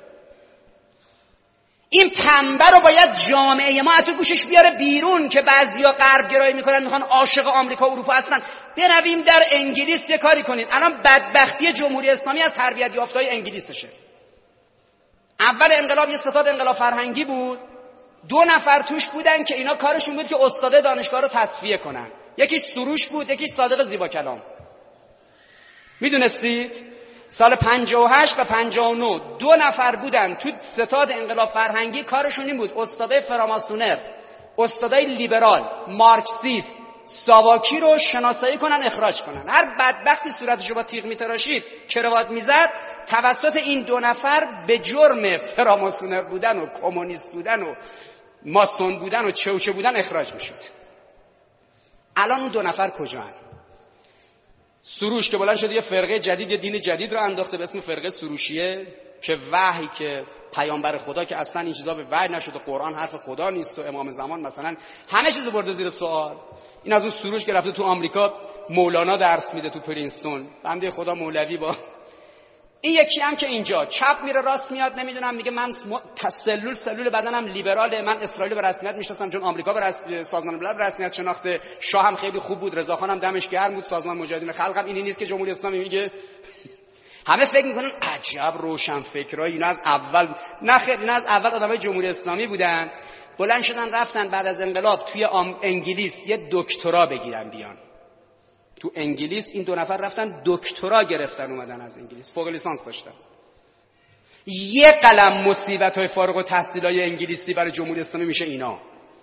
این پنبه رو باید جامعه ما تو گوشش بیاره بیرون که بعضیا غرب گرایی میکنن، میخوان عاشق آمریکا و اروپا هستن. برویم در انگلیس یه کاری کنید. الان بدبختی جمهوری اسلامی از تربیت یافته‌های انگلیسشه. اول انقلاب یه ستاد انقلاب فرهنگی بود، 2 نفر توش بودن که اینا کارشون بود که استاد دانشگاه رو تصفیه کنن. یکیش سروش بود، یکیش صادق زیبا کلام. میدونستید؟ سال 58 و 59 2 نفر بودن تو ستاد انقلاب فرهنگی، کارشون این بود استادای فراماسونر، استادای لیبرال، مارکسیست، ساواکی رو شناسایی کنن، اخراج کنن. هر بدبختی صورتشو با تیغ میتراشید، کراوات میزد، توسط این 2 نفر به جرم فراماسونر بودن و کمونیست بودن و ماسون بودن و چه بودن اخراج میشد. الان اون 2 نفر کجان؟ سروش که بلند شده یه فرقه جدید، یه دین جدید رو انداخته به اسم فرقه سروشیه که وحی، که پیامبر خدا، که اصلا این چیزا به وحی نشده، قرآن حرف خدا نیست و امام زمان مثلا همه چیزو برده زیر سوال. این از اون سروش که رفته تو آمریکا مولانا درس میده تو پرینستون، بنده خدا مولوی. با این یکی هم که اینجا چپ میره راست میاد، نمیدونم میگه من سلول بدنم لیبراله، من اسرائیل به رسمیت میشناسم چون آمریکا به سازمان ملل به رسمیت شناخته، شاه هم خیلی خوب بود، رضا خانم دمش گرم بود، سازمان مجاهدین خلق هم اینی نیست که جمهوری اسلامی میگه. همه فکر میکنن عجب روشن فکرایی، اینا از اول نخیر، اینا از اول آدمای جمهوری اسلامی بودن، بلند شدن رفتن بعد از انقلاب توی انگلیس یه دکترا بگیرن بیان. تو انگلیس این 2 نفر رفتن دکترا گرفتن، اومدن از انگلیس فوق لیسانس داشتن. یه قلم مصیبت‌های فارغ التحصیلای انگلیسی برای جمهوری اسلامی میشه اینا.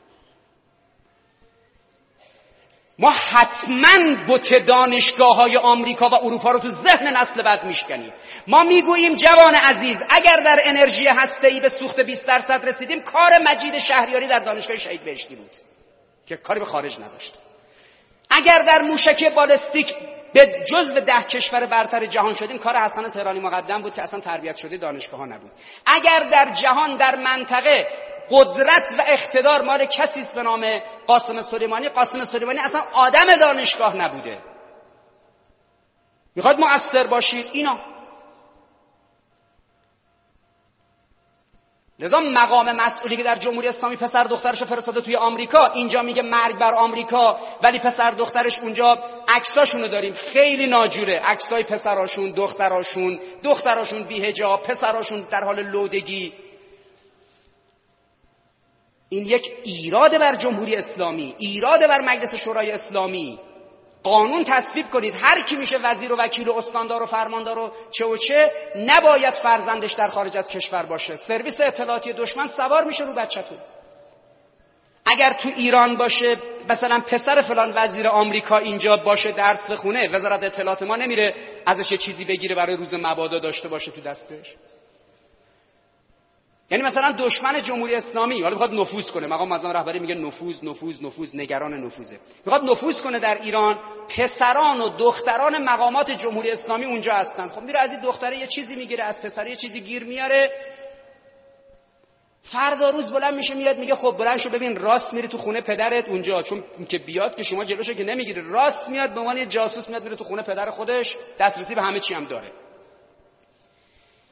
ما حتما بت دانشگاه‌های آمریکا و اروپا رو تو ذهن نسل بعد میشکنیم. ما میگوییم جوان عزیز، اگر در انرژی هسته‌ای به سوخت 20% رسیدیم، کار مجید شهریاری در دانشگاه شهید بهشتی بود که کاری به خارج نداشت. اگر در موشک بالستیک به جزو 10 کشور برتر جهان شدیم، کار حسن تهرانی مقدم بود که اصلا تربیت شده دانشگاه‌ها نبود. اگر در جهان در منطقه قدرت و اقتدار مال کسی است به نام قاسم سلیمانی اصلا آدم دانشگاه نبوده. میخواد مؤثر باشید اینا. لذا مقام مسئولی که در جمهوری اسلامی پسر دخترشو فرستاده توی آمریکا، اینجا میگه مرگ بر آمریکا، ولی پسر دخترش اونجا عکساشونو داریم خیلی ناجوره، عکسای پسراشون، دختراشون بی‌حجاب، پسراشون در حال لودگی. این یک ایراد بر جمهوری اسلامی، ایراد بر مجلس شورای اسلامی. قانون تصویب کنید هر کی میشه وزیر و وکیل و استاندار و فرماندار و چه نباید فرزندش در خارج از کشور باشه. سرویس اطلاعاتی دشمن سوار میشه رو بچه‌تون. اگر تو ایران باشه مثلا پسر فلان وزیر آمریکا اینجا باشه درس بخونه، وزارت اطلاعات ما نمیره ازش یه چیزی بگیره برای روز مبادا داشته باشه تو دستش. یعنی مثلا دشمن جمهوری اسلامی حالا میخواد نفوذ کنه، مقام معظم رهبری میگه نفوذ، نگران نفوذه، میخواد نفوذ کنه در ایران، پسران و دختران مقامات جمهوری اسلامی اونجا هستن. خب میره از این دختره یه چیزی میگیره، از پسره یه چیزی گیر میاره، فردا روز بلند میشه میاد میگه خب بلند شو ببین راست میری تو خونه پدرت اونجا، چون که بیاد که شما جلوشو که نمیگیره، راست میاد به عنوان یه جاسوس میاد میره تو خونه پدر خودش، دسترسی به همه چی هم داره.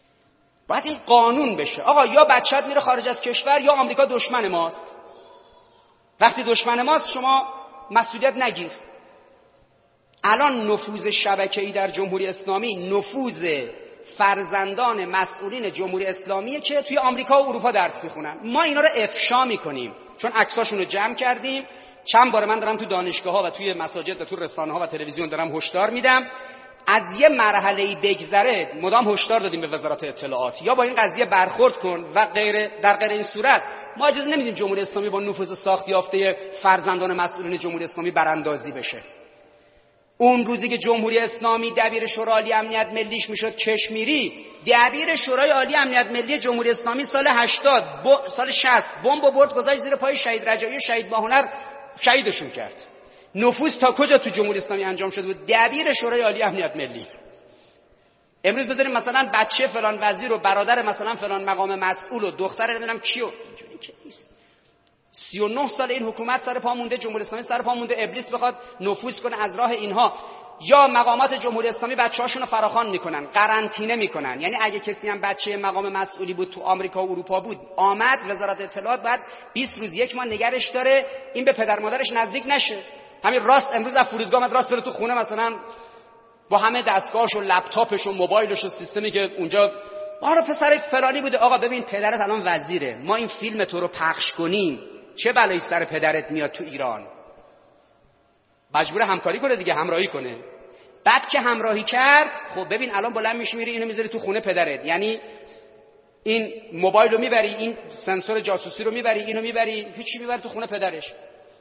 باید این قانون بشه. آقا یا بچت میره خارج از کشور یا آمریکا دشمن ماست. وقتی دشمن ماست شما مسئولیت نگیر. الان نفوذ شبکه‌ای در جمهوری اسلامی نفوذ فرزندان مسئولین جمهوری اسلامیه که توی آمریکا و اروپا درس میخونن. ما اینا رو افشا میکنیم چون عکساشون رو جمع کردیم. چند بار من دارم تو دانشگاه‌ها و توی مساجد و تو رسانه‌ها و تلویزیون دارم هشدار میدم. از یه مرحله‌ای بگذره مدام هشدار دادیم به وزارت اطلاعات یا با این قضیه برخورد کن و در غیر این صورت ما اجازه نمیدیم جمهوری اسلامی با نفوذ ساخت یافته فرزندان مسئولین جمهوری اسلامی براندازی بشه. اون روزی که جمهوری اسلامی دبیر شورای عالی امنیت ملیش میشد کشمیری، دبیر شورای عالی امنیت ملی جمهوری اسلامی سال 60 بمب برد گذاشت زیر پای شهید رجایی و شهید باهنر، شهیدشون کرد. نفوذ تا کجا تو جمهوری اسلامی انجام شده بود؟ دبیر شورای عالی امنیت ملی. امروز بذاریم مثلا بچه فلان وزیر و برادر مثلا فلان مقام مسئول و دختر نمیدونم کیو، اینجوری که نیست. 39 سال این حکومت سر پا مونده، جمهوری اسلامی سر پا مونده، ابلیس بخواد نفوذ کنه از راه اینها. یا مقامات جمهوری اسلامی بچه‌هاشون رو فراخوان میکنن، قرنطینه میکنن. یعنی اگه کسی هم بچه مقام مسئولی بود تو آمریکا و اروپا بود آمد، وزارت اطلاعات بعد 20 روز یک ماه نگرش داره این به پدر مادرش نزدیک نشه. همین راست امروز از فرودگاه من راست بره تو خونه مثلا با همه دستگاهش و لپتاپش و موبایلش و سیستمی که اونجا آره پسرت فلانی بوده، آقا ببین پدرت الان وزیره، ما این فیلم تو رو پخش کنیم چه بلایی سر پدرت میاد تو ایران. مجبور همکاری کنه دیگه، همراهی کنه. بعد که همراهی کرد خب ببین الان بلند میشی میری اینو میذاری تو خونه پدرت، یعنی این موبایل رو میبری، این سنسور جاسوسی رو میبری، اینو میبری، هیچی میبری تو خونه پدرش.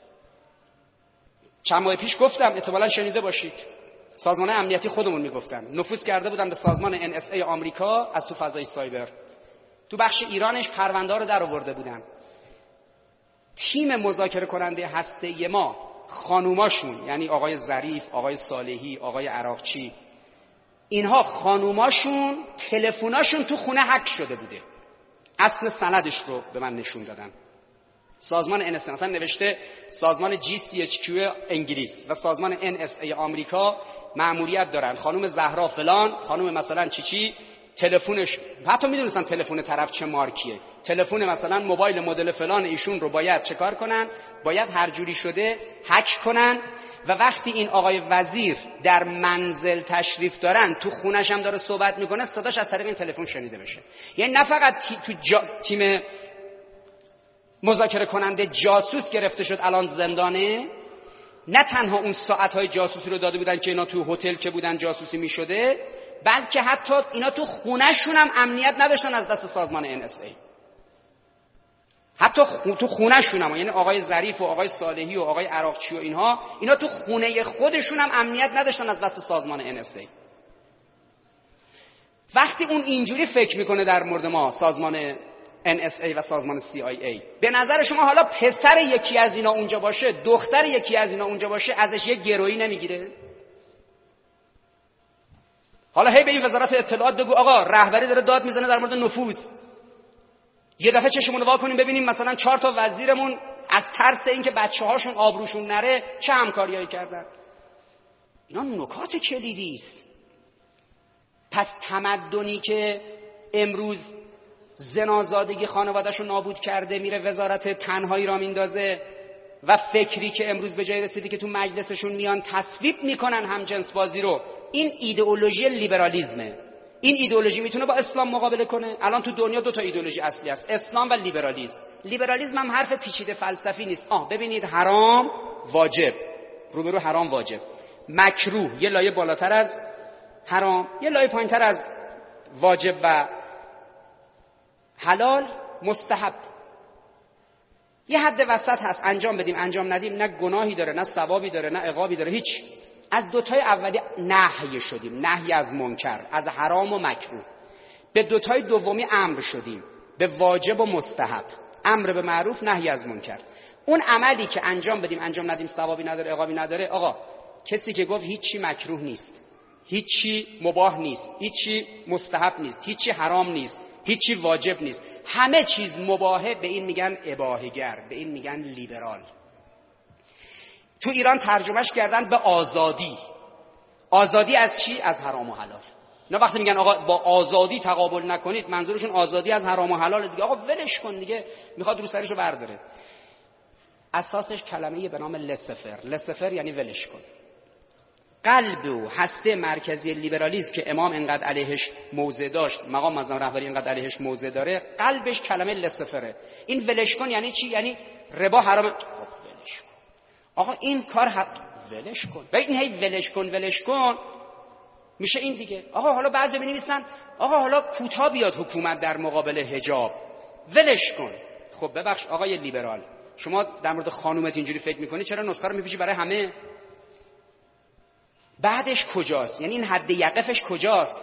چند ماه پیش گفتم احتمالاً شنیده باشید، سازمان امنیتی خودمون میگفتن نفوذ کرده بودن به سازمان NSA آمریکا از تو فضای سایبر. تو بخش ایرانش پرونده رو در آورده بودن. تیم مذاکره کننده هسته‌ای ما خانوماشون، یعنی آقای ظریف، آقای صالحی، آقای عراقچی، اینها خانوماشون تلفناشون تو خونه هک شده بوده. اصل سندش رو به من نشون دادن. سازمان NSA مثلا نوشته سازمان GCHQ انگلیس و سازمان NSA آمریکا مأموریت دارن خانم زهرا فلان، خانم مثلا چیچی، تلفنش حتی میدونستن تلفن طرف چه مارکیه، تلفن مثلا موبایل مدل فلان ایشون رو باید چه کار کنن، باید هر جوری شده هک کنن. و وقتی این آقای وزیر در منزل تشریف دارن تو خونش هم داره صحبت میکنه، صداش از طریق این تلفن شنیده بشه. یعنی نه فقط تیم مذاکره کننده جاسوس گرفته شد الان زندانه، نه تنها اون ساعتهای جاسوسی رو داده بودن که اینا تو هتل که بودن جاسوسی میشده، بلکه حتی اینا تو خونه‌شون هم امنیت نداشتن از دست سازمان NSA. حتی تو خونه‌شون هم، یعنی آقای ظریف و آقای صالحی و آقای عراقچی و اینا تو خونه خودشون هم امنیت نداشتن از دست سازمان NSA. وقتی اون اینجوری فکر میکنه در مورد ما سازمان NSA و سازمان CIA، به نظر شما حالا پسر یکی از اینا اونجا باشه، دختر یکی از اینا اونجا باشه، ازش یک گرویی نمیگیره؟ حالا هی به این وزارت اطلاعات بگو آقا رهبری داره داد میزنه در مورد نفوذ، یه دفعه چشمون رو وا کنیم ببینیم مثلا 4 تا وزیرمون از ترس اینکه بچه‌هاشون آبروشون نره چه همکاریایی کردن. اینا نکات کلیدی است. پس تمدنی که امروز زنازادگی خانواده‌شو نابود کرده میره وزارت تنهایی را میندازه و فکری که امروز به جای رسیدی که تو مجلسشون میان تصویب میکنن همجنس بازی رو، این ایدئولوژی لیبرالیسمه. این ایدئولوژی میتونه با اسلام مقابله کنه؟ الان تو دنیا 2 تا ایدئولوژی اصلی هست، اسلام و لیبرالیسم. لیبرالیسم هم حرف پیچیده فلسفی نیست. ببینید حرام واجب، روبرو حرام واجب، مکروه یه لایه بالاتر از حرام، یه لایه پایینتر از واجب، و حلال مستحب. یه حد وسط هست، انجام بدیم انجام ندیم، نه گناهی داره نه ثوابی داره نه عقابی داره، هیچ. از 2 تای اولی نهی شدیم، نهی از منکر، از حرام و مکروه. به 2 تای دومی امر شدیم، به واجب و مستحب، امر به معروف نهی از منکر. اون عملی که انجام بدیم انجام ندیم ثوابی نداره عقابی نداره، آقا کسی که گفت هیچی مکروه نیست، هیچی مباح نیست، هیچی مستحب نیست، هیچی حرام نیست، هیچی واجب نیست، همه چیز مباحه، به این میگن اباحه‌گر، به این میگن لیبرال. تو ایران ترجمهش کردن به آزادی. آزادی از چی؟ از حرام و حلال. نه وقتی میگن آقا با آزادی تقابل نکنید، منظورشون آزادی از حرام و حلال دیگه. آقا ولش کن دیگه، میخواد رو سرشو برداره. اساسش کلمه‌ای به نام لسفر. لسفر یعنی ولش کن. قلب و هسته مرکزی لیبرالیسم که امام اینقدر علیهش موضع داشت، مقام معظم رهبری اینقدر علیهش موضع داره، قلبش کلمه لسفره. این ولش کن یعنی چی؟ یعنی ربا حرامه. خب ولش کن آقا، این کار ولش کن. و این هی ولش کن میشه این دیگه. آقا حالا بعضی می‌نویسن آقا حالا کوتا بیاد حکومت در مقابل حجاب، ولش کن. خب ببخش آقای لیبرال، شما در مورد خانومت اینجوری فکر می‌کنی، چرا نسخه رو می‌پیچی برای همه؟ بعدش کجاست؟ یعنی این حد یقفش کجاست؟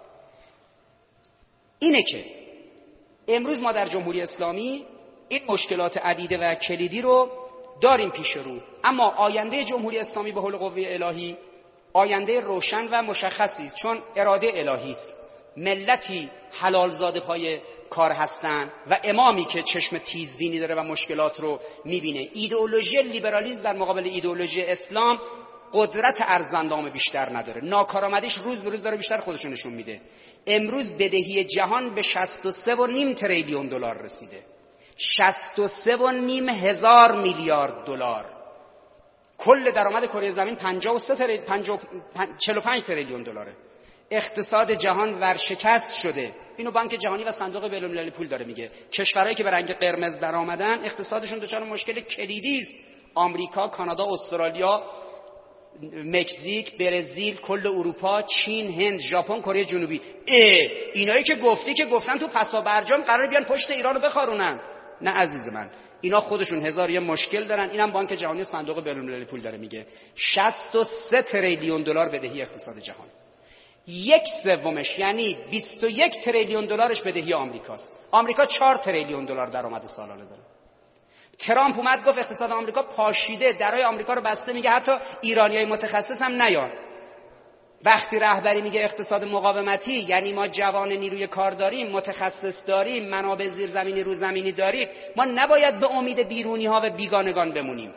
اینه که امروز ما در جمهوری اسلامی این مشکلات عدیده و کلیدی رو داریم پیش رو، اما آینده جمهوری اسلامی به حول قوه الهی آینده روشن و مشخصی است، چون اراده الهی است. ملتی حلال زاده پای کار هستن و امامی که چشم تیزبینی داره و مشکلات رو میبینه. ایدئولوژی لیبرالیسم در مقابل ایدئولوژی اسلام قدرت ارزاندام بیشتر نداره. ناکارآمدیش روز به روز داره بیشتر خودشو نشون میده. امروز بدهی جهان به 63.5 تریلیون دلار رسیده. 63.5 هزار میلیارد دلار. کل درآمد کره زمین 45 تریلیون دلاره. اقتصاد جهان ورشکست شده. اینو بانک جهانی و صندوق بین‌المللی پول داره میگه. کشورهایی که به رنگ قرمز در آمدن اقتصادشون دچار مشکل کلیدی است. آمریکا، کانادا، استرالیا، مکزیک، برزیل، کل اروپا، چین، هند، ژاپن، کره جنوبی. اینایی که گفتن تو پسا برجام قرار بیان پشت ایرانو بخارونن. نه عزیز من، اینا خودشون هزار یه مشکل دارن. اینم بانک جهانی و صندوق بین‌المللی پول داره میگه. 63 تریلیون دلار بدهی اقتصاد جهان. 1/3 یعنی 21 تریلیون دلارش بدهی آمریکاست. آمریکا 4 تریلیون دلار درآمد سالانه داره. ترامپ اومد گفت اقتصاد آمریکا پاشیده، درای آمریکا رو بسته، میگه حتی ایرانیای متخصص هم نیان. وقتی رهبری میگه اقتصاد مقاومتی، یعنی ما جوان نیروی کار داریم، متخصص داریم، منابع زیرزمینی رو زمینی داریم، ما نباید به امید بیرونی ها و بیگانگان بمونیم.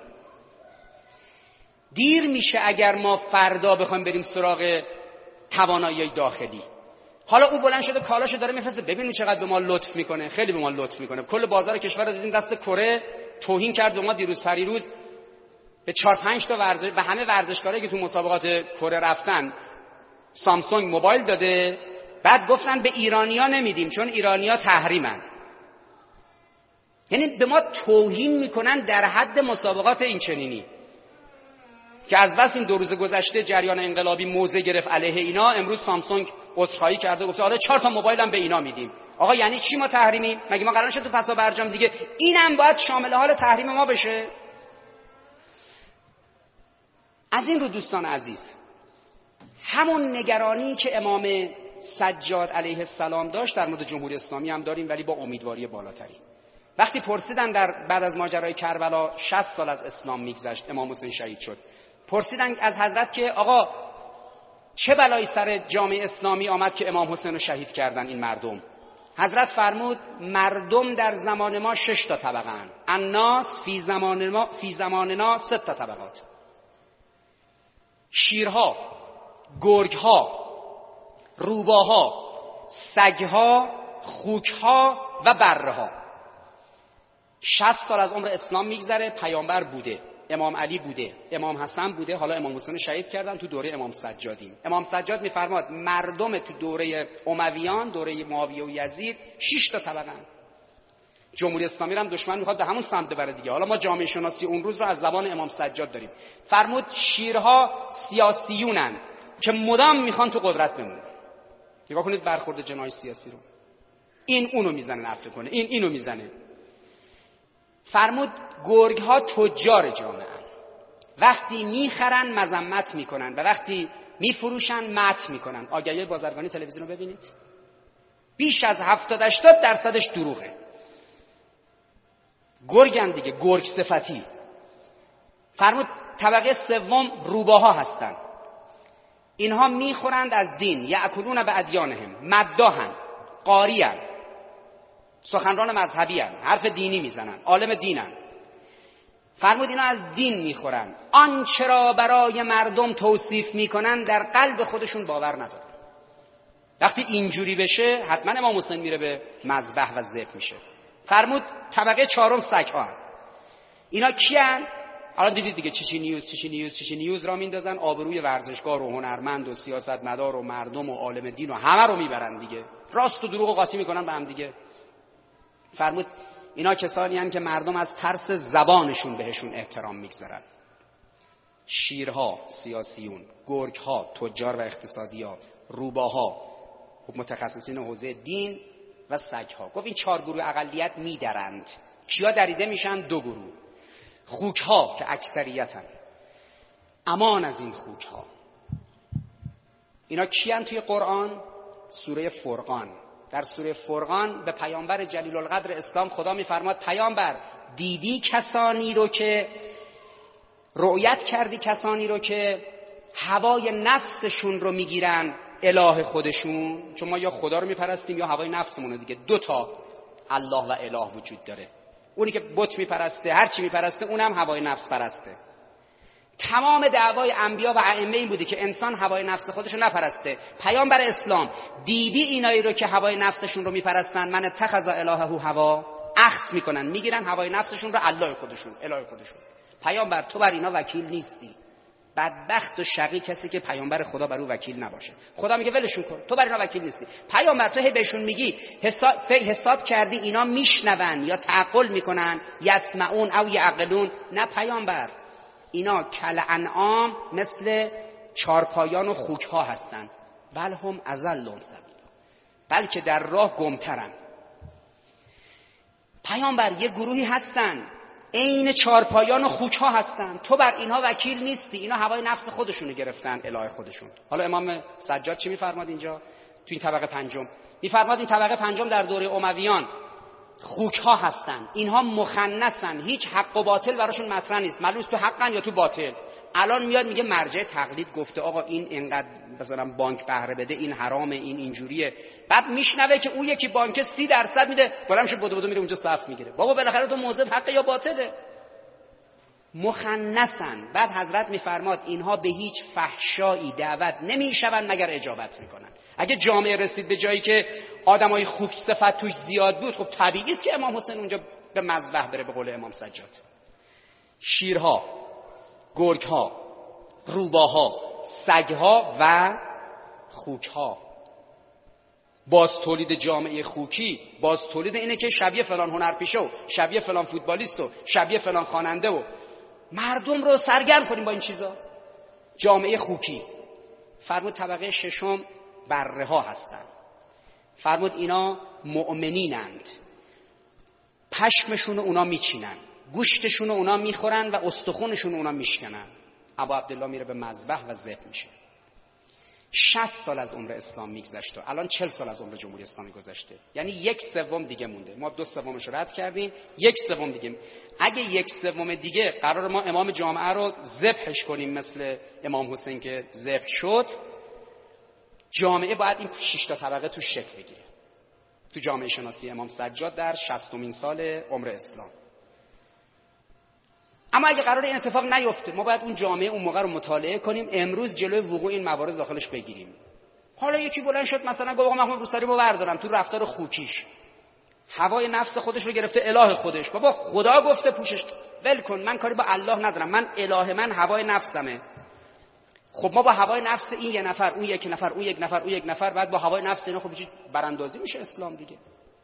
دیر میشه اگر ما فردا بخوایم بریم سراغ توانایی داخلی. حالا او بلند شده کالاشو داره میفرسته، ببینید چقدر به ما لطف میکنه، خیلی به ما لطف میکنه. کل بازار کشور رو دیدیم دست کره، توهین کرد به ما دیروز پریروز، به 4-5 تا ورزش، به همه ورزشکارایی که تو مسابقات کره رفتن سامسونگ موبایل داده. بعد گفتن به ایرانیا نمیدیم چون ایرانیا تحریمن. یعنی به ما توهین میکنن در حد مسابقات این چنینی که از بس این 2 روز گذشته جریان انقلابی موضع گرفت علیه اینا. امروز سامسونگ عذرخواهی کرده، گفته آره 4 تا موبایل هم به اینا میدیم. آقا یعنی چی ما تحریمی؟ مگه ما قرار شد تو پسا برجام دیگه اینم باید شامل حال تحریم ما بشه؟ از این رو دوستان عزیز، همون نگرانی که امام سجاد علیه السلام داشت در مورد جمهوری اسلامی هم داریم، ولی با امیدواری بالاتری. وقتی پرسیدن بعد از ماجرای کربلا 60 سال از اسلام میگذشت، امام حسین شهید شد، پرسیدن از حضرت که آقا چه بلایی سر جامعه اسلامی آمد که امام حسین رو شهید کردن این مردم؟ حضرت فرمود مردم در زمان ما 6 تا طبقه اند. الناس فی زماننا 6 تا طبقات. شیرها، گرگها، روباها، سگها، خوکها و بره‌ها. 60 سال از عمر اسلام میگذره، پیامبر بوده، امام علی بوده، امام حسن بوده، حالا امام حسین شهید کردن. تو دوره امام سجادیم. امام سجاد میفرماد مردم تو دوره امویان، دوره معاویه و یزید 6 تا طبقه اند. جمهوری اسلامی رو هم دشمن میخواد به همون سمت ببره دیگه. حالا ما جامعه شناسی اون روز رو از زبان امام سجاد داریم. فرمود شیرها سیاسیونن که مدام میخوان تو قدرت بمونن. نگاه کنید برخورد جناح سیاسی رو. این اونو میزنه نفع کنه، این اینو میزنه. فرمود گرگ ها تجار جامعه ان. وقتی میخرن مذمت میکنن و وقتی میفروشن مدح میکنن. آگهی بازرگانی تلویزیون رو ببینید، بیش از 70-80% دروغه. گرگن دیگه، گرگ صفتی. فرمود طبقه سوم روباها هستن. اینها میخورند از دین، یأکلون بادیانهم، مداحن، قاریان، سخنران مذهبی هن، حرف دینی میزنن، عالم دینن. فرمود اینا از دین میخورن، آنچه را برای مردم توصیف میکنن در قلب خودشون باور ندارن. وقتی اینجوری بشه حتما امام حسین میره به مذبح و ذبح میشه. فرمود طبقه چهارم سگ‌ها هن. اینا کیان؟ الان دیدید دیگه چی نیوز را میندازن، آبروی ورزشکار و هنرمند و سیاستمدار و مردم و عالم دین و همه رو میبرن دیگه، راست و دروغ قاطی میکنن به هم دیگه. فرمود اینا کسانی هستند که مردم از ترس زبانشون بهشون احترام میگذارن. شیرها سیاسیون، گرگها تجار و اقتصادی‌ها، روباها متخصصین حوزه دین و سگها. گفت این 4 گروه اقلیت میدرند. کیا دریده میشن؟ 2 گروه. خوکها که اکثریتن. امان از این خوکها. اینا کیان توی قرآن؟ سوره فرقان. در سوره فرقان به پیامبر جلیل القدر اسلام خدا میفرماد پیامبر دیدی کسانی رو که رؤیت کردی، کسانی رو که هوای نفسشون رو میگیرن اله خودشون، چون ما یا خدا رو میپرستیم یا هوای نفسمونه دیگه. 2 تا الله و اله وجود داره. اونی که بت میپرسته، هر چی میپرسته، اونم هوای نفس پرسته. تمام دعوای انبیا و ائمه این بوده که انسان هوای نفس خودش رو نپرسته. پیامبر اسلام دیدی اینایی رو که هوای نفسشون رو میپرستن، من اتخذ الهه هوا، اخذ میکنن، میگیرن هوای نفسشون رو الله خودشون. پیامبر تو بر اینا وکیل نیستی. بدبخت و شقی کسی که پیامبر خدا بر او وکیل نباشه. خدا میگه ولشون کن، تو بر اینا وکیل نیستی. پیامبر تو هی بهشون میگی حساب کردی اینا میشنون یا تعقل میکنن، یسمعون او یعقلون؟ نه پیامبر، اینا کل انعام، مثل چارپایان و خوکها هستن. بل هم اضل سبیلا، بلکه در راه گمترن. پیامبر یه گروهی هستن عین چارپایان و خوکها هستن، تو بر اینها وکیل نیستی. اینا هوای نفس خودشونو گرفتن اله خودشون. حالا امام سجاد چی میفرماد اینجا تو این طبقه پنجم؟ میفرماد این طبقه پنجم در دوره امویان خوکها هستن، اینها مخنثن، هیچ حق و باطل براشون مطرح نیست، معلوم است تو حقن یا تو باطل. الان میاد میگه مرجع تقلید گفته آقا این اینقدر مثلا بانک بهره بده، این حرامه، این اینجوریه. بعد میشنوه که اون یکی بانک 30% میده، بلند شه بدو میره اونجا صف میگیره. بابا بالاخره تو موضع حق یا باطله؟ مخنثن. بعد حضرت میفرماد اینها به هیچ فحشایی دعوت نمیشون مگر اجابت میکنن. اگه جامعه رسید به جایی که آدمای خوک صفت توش زیاد بود، خب طبیعی است که امام حسین اونجا به مذبح بره، به قول امام سجاد. شیرها، گرگها، روباها، سگها و خوکها. باز تولید جامعه خوکی، باز تولید اینه که شبیه فلان هنرپیشه و شبیه فلان فوتبالیست و شبیه فلان خواننده و مردم رو سرگرم کنیم با این چیزا. جامعه خوکی. فرمود طبقه ششم بره ها هستن. فرمود اینا مؤمنینند، پشمشون اونا میچینن، گوشتشون اونا میخورن و استخونشون اونا میشکنن. ابا عبدالله میره به مذبح و ذبح میشه. 60 سال از عمر اسلام میگذشت و الان 40 سال از عمر جمهوری اسلامی گذشته، یعنی 1/3 دیگه مونده. ما 2/3 رو رد کردیم، 1/3 دیگه. اگه 1/3 دیگه قرار ما امام جامعه رو ذبحش کنیم مثل امام حسین که ذبح شد، جامعه باید این 6 تا طبقه تو شکل بگیره. تو جامعه شناسی امام سجاد در 60مین سال عمر اسلام. اما اگه قرار این اتفاق نیفته، ما باید اون جامعه اون موقع رو مطالعه کنیم، امروز جلوی وقوع این موارد داخلش بگیریم. حالا یکی بلند شد مثلا گفت آقا من روسری رو بردارم، تو رفتار خوکیش هوای نفس خودش رو گرفته اله خودش. بابا خدا گفته پوشش، ول کن، من کاری با الله ندارم، من اله من هوای نفسمه. خب ما با هوای نفس این یه نفر، اون یک نفر، اون یک نفر، اون یک نفر، بعد با هوای نفس اینا خب براندازی میشه اسلام دیگه.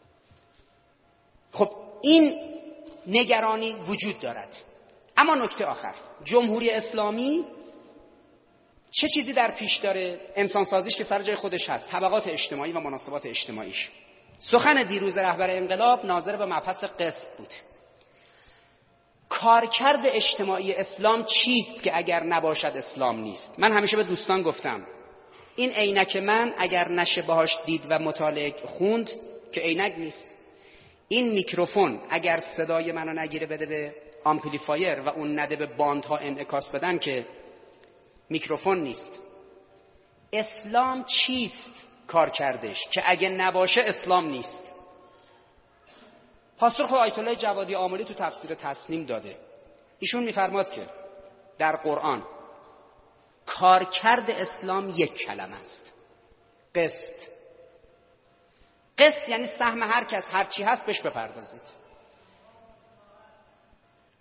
خب این نگرانی وجود دارد. اما نکته آخر، جمهوری اسلامی چه چیزی در پیش داره؟ انسان سازیش که سر جای خودش هست، طبقات اجتماعی و مناسبات اجتماعیش. سخن دیروز رهبر انقلاب ناظر به مبحث قسط بود. کارکرد اجتماعی اسلام چیست که اگر نباشد اسلام نیست؟ من همیشه به دوستان گفتم این عینک من اگر نشه باهاش دید و مطالعه خوند که عینک نیست. این میکروفون اگر صدای منو نگیره بده به آمپلیفایر و اون نده به باندها انعکاس بدن که میکروفون نیست. اسلام چیست کارکردش که اگه نباشه اسلام نیست؟ پاسخ آیت الله جوادی آملی تو تفسیر تسنیم داده. ایشون میفرماد که در قرآن کارکرد اسلام یک کلمه است، قسط. قسط یعنی سهم هر کس هر چی هست بهش بپردازید.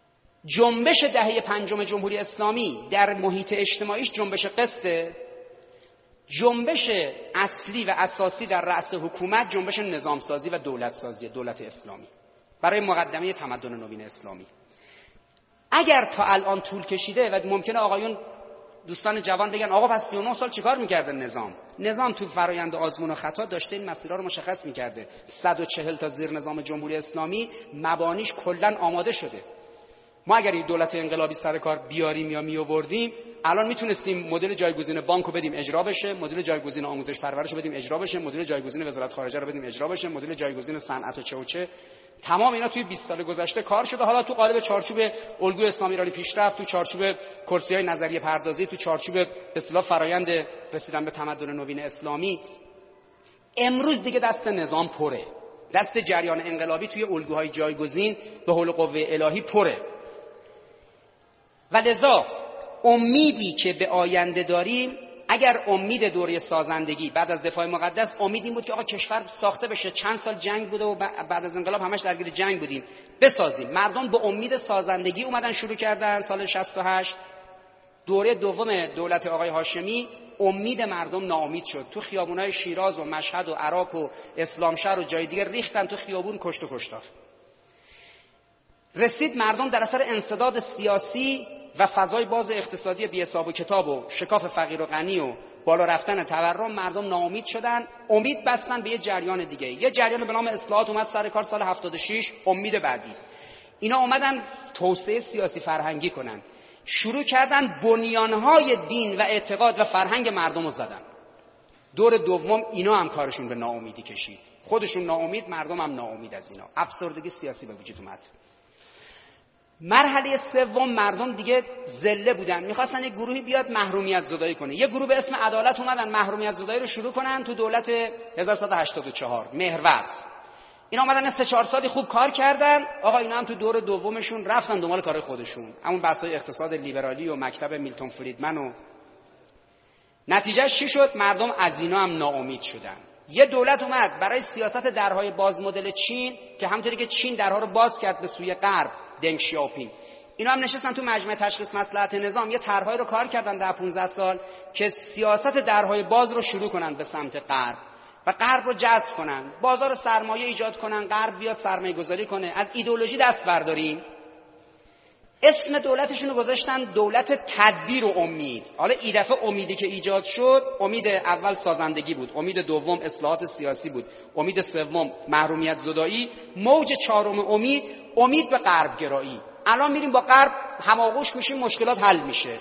جنبش دهه پنجم جمهوری اسلامی در محیط اجتماعیش جنبش قسطه. جنبش اصلی و اساسی در رأس حکومت جنبش نظامسازی و دولتسازی، دولت اسلامی برای مقدمه تمدن نوین اسلامی. اگر تا الان طول کشیده و ممکنه آقایون دوستان جوان بگن آقا پس 39 سال چیکار میکرده نظام تو فرایند آزمون و خطا داشته این مسیرها رو مشخص میکرده. 140 تا زیر نظام جمهوری اسلامی مبانیش کلا آماده شده. ما اگر این دولت انقلابی سر کار بیاریم یا میآوردیم الان میتونستیم مدل جایگزین بانکو بدیم اجرا بشه، مدل جایگزین آموزش پرورشو بدیم اجرا بشه، مدل جایگزین وزارت خارجه رو بدیم اجرا بشه، مدل جایگزین صنعت و چه و چه. تمام اینا توی 20 سال گذشته کار شده. حالا تو قالب چارچوب الگوی اسلامی ایرانی پیشرفت، تو چارچوب کرسی‌های نظریه پردازی، تو چارچوب به اصطلاح فرایند رسیدن به تمدن نوین اسلامی، امروز دیگه دست نظام پره، دست جریان انقلابی توی الگوهای جایگزین به حول قوه الهی پره. و لذا امیدی که به آینده داریم، اگر امید دوره سازندگی بعد از دفاع مقدس امید این بود که آقا کشور ساخته بشه، چند سال جنگ بوده و بعد از انقلاب همش درگیر جنگ بودیم، بسازیم. مردم به امید سازندگی اومدن شروع کردن. سال 68 دوره دوم دولت آقای هاشمی امید مردم ناامید شد. تو خیابونای شیراز و مشهد و عراق و اسلامشهر و جای دیگه ریختن تو خیابون کشت و کشتار. رسید مردم در اثر انسداد سیاسی و فضای باز اقتصادی بی حساب و کتاب و شکاف فقیر و غنی و بالا رفتن تورم، مردم ناامید شدن، امید بستن به یه جریان دیگه. یه جریان به نام اصلاحات اومد سر کار سال 76. امید بعدی اینا اومدن توسعه سیاسی فرهنگی کنن، شروع کردن بنیانهای دین و اعتقاد و فرهنگ مردم رو زدن. دور دوم اینا هم کارشون به ناامیدی کشید، خودشون ناامید، مردم هم ناامید از اینا. افسردگی سیاسی به وجود اومد. مرحله سوم مردم دیگه ذله بودن، میخواستن یک گروهی بیاد محرومیت زدایی کنه. یه گروه به اسم عدالت اومدن محرومیت زدایی رو شروع کنن تو دولت 1184 مهرورز. اینا اومدن 3-4 سالی خوب کار کردن. آقا اینا هم تو دور دومشون رفتن دنبال کار خودشون، همون بحث‌های اقتصاد لیبرالی و مکتب میلتون فریدمن. و نتیجهش چی شد؟ مردم از اینا هم ناامید شدن. یه دولت اومد برای سیاست درهای باز مدل چین که همونطوری که چین درها رو باز کرد به سوی غرب، دنگ شیاپینگ، اینا هم نشستن تو مجمع تشخیص مصلحت نظام، یه طرح‌هایی رو کار کردن 10-15 سال که سیاست درهای باز رو شروع کنن به سمت غرب و غرب رو جذب کنن، بازار سرمایه ایجاد کنن، غرب بیاد سرمایه گذاری کنه، از ایدئولوژی دست برداریم. اسم دولتشون رو گذاشتن دولت تدبیر و امید. حالا این دفعه امیدی که ایجاد شد، امید اول سازندگی بود، امید دوم اصلاحات سیاسی بود، امید سوم محرومیت زدایی، موج چهارم امید به غرب گرایی. الان میریم با غرب هماغوش میشیم، مشکلات حل میشه.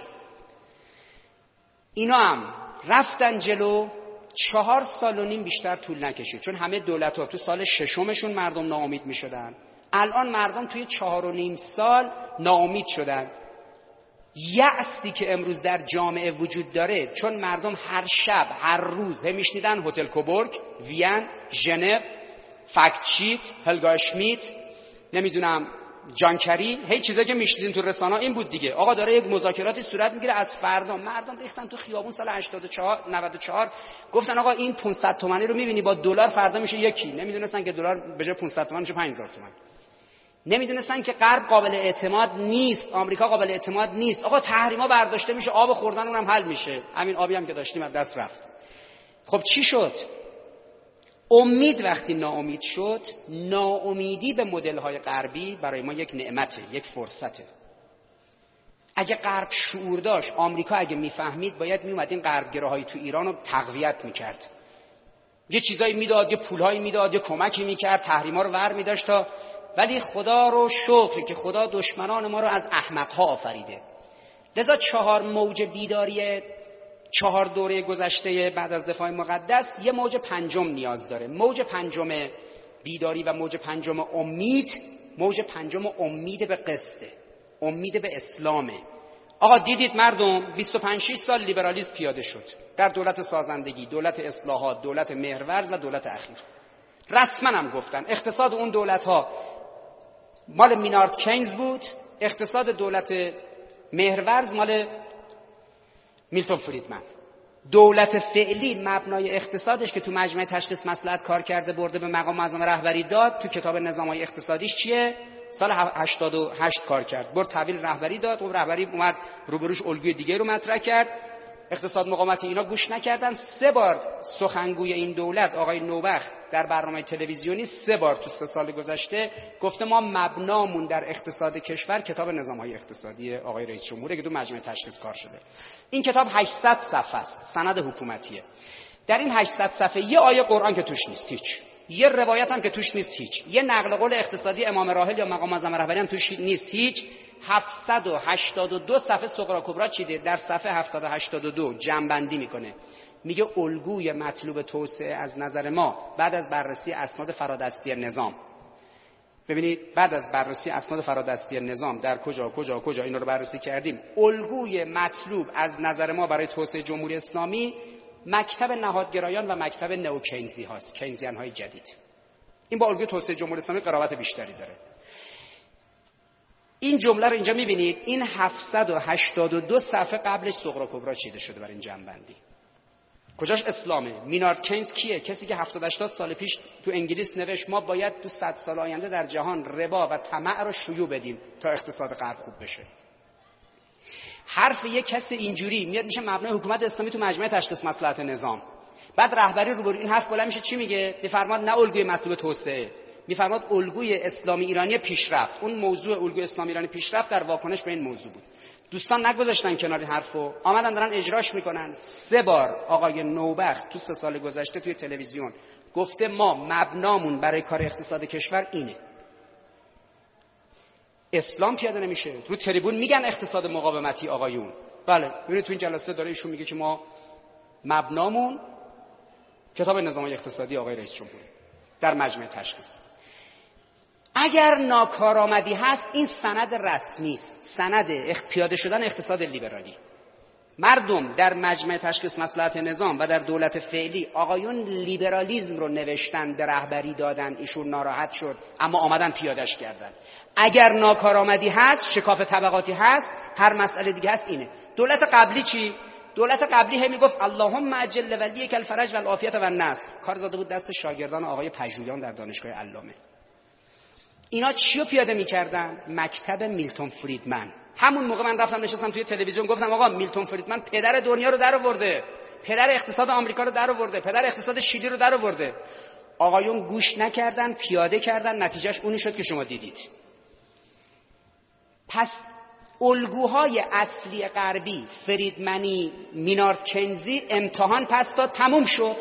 اینا هم رفتن جلو. 4 سال و نیم بیشتر طول نکشید، چون همه دولت‌ها تو سال ششمشون مردم ناامید میشدن. الان مردم توی 4.5 سال ناامید شدن. یأسی که امروز در جامعه وجود داره، چون مردم هر شب هر روز میشنیدن هتل کوبورگ، وین، ژنو، فکت شیت، هلگا اشمیت، نمیدونم جانکری، هی چیزایی که میشنیدین تو رسانه‌ها این بود دیگه. آقا داره یک مذاکراتی صورت میگیره، از فردا مردم ریختن تو خیابون. سال 94 گفتن آقا این 500 تومانی رو میبینی با دلار فردا میشه یکی. نمیدونستن که دلار به جای 500 تومان میشه 5000 تومان. نمیدونستن که غرب قابل اعتماد نیست، آمریکا قابل اعتماد نیست. آقا تحریما برداشته میشه، آب خوردن اونم حل میشه. همین آبی هم که داشتیم از دست رفت. خب چی شد؟ امید وقتی ناامید شد، ناامیدی به مدل‌های غربی برای ما یک نعمته، یک فرصته. اگه غرب شعور داشت، آمریکا اگه میفهمید، باید میومد این غربگراهای تو ایران رو تقویت میکرد. یه چیزایی میداد، یه پولهایی میداد، یه کمکی میکرد، تحریما رو ور میداشت تا. ولی خدا رو شکر که خدا دشمنان ما رو از احمق‌ها آفریده. لذا 4 موج بیداری 4 دوره گذشته بعد از دفاع مقدس یه موج پنجم نیاز داره. موج پنجم بیداری و موج پنجم امید، موج پنجم امید به قسطه، امید به اسلامه. آقا دیدید مردم 25-6 سال لیبرالیسم پیاده شد در دولت سازندگی، دولت اصلاحات، دولت مهرورز و دولت اخیر. رسما هم گفتن اقتصاد اون دولت‌ها مال مینارد کینز بود، اقتصاد دولت مهرورز مال میلتون فریدمن. دولت فعلی مبنای اقتصادش که تو مجمع تشخیص مصلحت کار کرده برده به مقام اعظم رهبری داد، تو کتاب نظام‌های اقتصادیش چیه؟ سال 88 کار کرد، برد تحویل رهبری داد. اون رهبری اومد روبروش الگوی دیگه رو مطرح کرد. اقتصاد مقاومتی اینا گوش نکردن. 3 بار سخنگوی این دولت آقای نوبخت در برنامه تلویزیونی 3 بار تو 3 سال گذشته گفته ما مبنامون در اقتصاد کشور کتاب نظام‌های اقتصادی آقای رئیس جمهوره که تو مجمع تشخیص کار شده. این کتاب 800 صفحه است، سند حکومتیه. در این 800 صفحه یه آیه قرآن که توش نیست، هیچ. یه روایت هم که توش نیست، هیچ. یه نقل قول اقتصادی امام راحل یا مقام معظم رهبری هم توش نیست، هیچ. 782 صفحه صغرا کبرا چیده. در صفحه 782 جمع‌بندی میکنه، میگه الگوی مطلوب توسعه از نظر ما بعد از بررسی اسناد فرادستی نظام. ببینید بعد از بررسی اسناد فرادستی نظام در کجا اینا رو بررسی کردیم، الگوی مطلوب از نظر ما برای توسعه جمهوری اسلامی مکتب نهادگرایان و مکتب نئوکینزی هاست، کینزیان های جدید. این با الگوی توسعه جمهوری اسلامی قرابت بیشتری داره. این جمله رو اینجا میبینید، این 782 صفحه قبلش صغرا کبرا چیده شده برای این جنبندی. کجاش اسلامه؟ مینارد کینز کیه؟ کسی که 70-80 سال پیش تو انگلیس نوشت ما باید تو 100 سال آینده در جهان ربا و طمع رو شیوع بدیم تا اقتصاد غرب خوب بشه. حرف یک کسی اینجوری میاد میشه مبنای حکومت اسلامی تو مجمع تشخیص مصلحت نظام. بعد رهبری روبرو این حرف بلند میشه چی میگه؟ میفرماد نه الگوی مطلوب توسعه، میفرماد الگوی اسلامی ایرانی پیشرفت. اون موضوع الگوی اسلامی ایرانی پیشرفت در واکنش به این موضوع بود. دوستان نگذاشتن کنار این حرفو، آمدن دارن اجراش میکنن. 3 بار آقای نوبخت تو 3 سال گذشته توی تلویزیون گفته ما مبنامون برای کار اقتصاد کشور اینه. اسلام پیاده نمیشه. رو تریبون میگن اقتصاد مقاومتی آقایون. بله ببینید تو این جلسه داره ایشون میگه که ما مبنامون کتاب نظام‌های اقتصادی آقای رئیس جمهور در مجمع تشخیص. اگر ناکارآمدی هست این سند رسمی است، سند پیاده شدن اقتصاد لیبرالی. مردم در مجمع تشخیص مصلحت نظام و در دولت فعلی آقایون لیبرالیسم رو نوشتن، به رهبری دادن، ایشون ناراحت شد اما آمدن پیادهش کردن. اگر ناکارآمدی هست، شکاف طبقاتی هست، هر مسئله دیگه هست اینه. دولت قبلی چی؟ دولت قبلی هم میگفت اللهم عجل ولیک الفرج والعافیت والنصر. کار داده بود دست شاگردان آقای پژویان در دانشگاه علامه. اینا چیو پیاده میکردن؟ مکتب میلتون فریدمن. همون موقع من رفتم نشستم توی تلویزیون گفتم آقا میلتون فریدمن پدر دنیا رو در آورده، پدر اقتصاد آمریکا رو در آورده، پدر اقتصاد شیلی رو در آورده. آقایون گوش نکردن، پیاده کردن، نتیجهش اونی شد که شما دیدید. پس الگوهای اصلی غربی، فریدمنی، مینارد کینزی امتحان پس داد، تموم شد.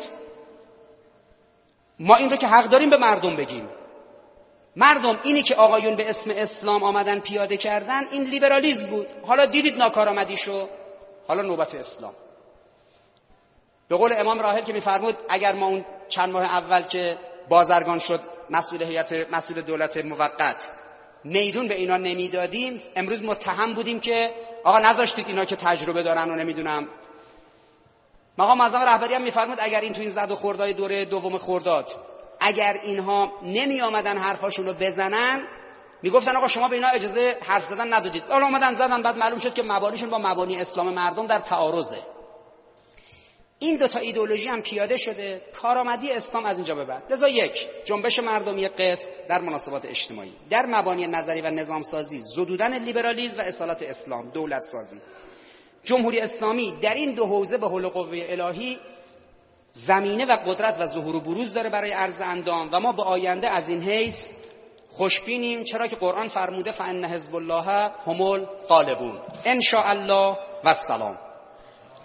ما این رو که حق داریم به مردم بگیم. مردم اینی که آقایون به اسم اسلام آمدن پیاده کردن این لیبرالیسم بود. حالا دیدید ناکارآمدیشو، حالا نوبت اسلام. به قول امام راحل که میفرمود اگر ما اون چند ماه اول که بازرگان شد مسئول دولت موقت میدون به اینا نمیدادیم، امروز متهم بودیم که آقا نذاشتید اینا که تجربه دارن و نمیدونم. مقام معظم رهبری هم میفرمود اگر این تو این زد و خوردهای دوره دوم خرداد اگر اینها نمی آمدن حرفاشون رو بزنن، میگفتن آقا شما به اینا اجازه حرف زدن ندادید. حالا اومدن زدن، بعد معلوم شد که مبانیشون با مبانی اسلام مردم در تعارضه. این 2 تا ایدئولوژی هم پیاده شده. کارآمدی اسلام از اینجا به بعد. لذا یک جنبش مردمی قسم در مناسبات اجتماعی، در مبانی نظری و نظام سازی، زدودن لیبرالیسم و اصالت اسلام، دولت سازی. جمهوری اسلامی در این 2 حوزه به حول قوه الهی زمینه و قدرت و ظهور و بروز داره برای عرض اندام و ما به آینده از این حیث خوشبینیم، چرا که قرآن فرموده فان حزب الله هم الغالبون ان شاء الله و السلام.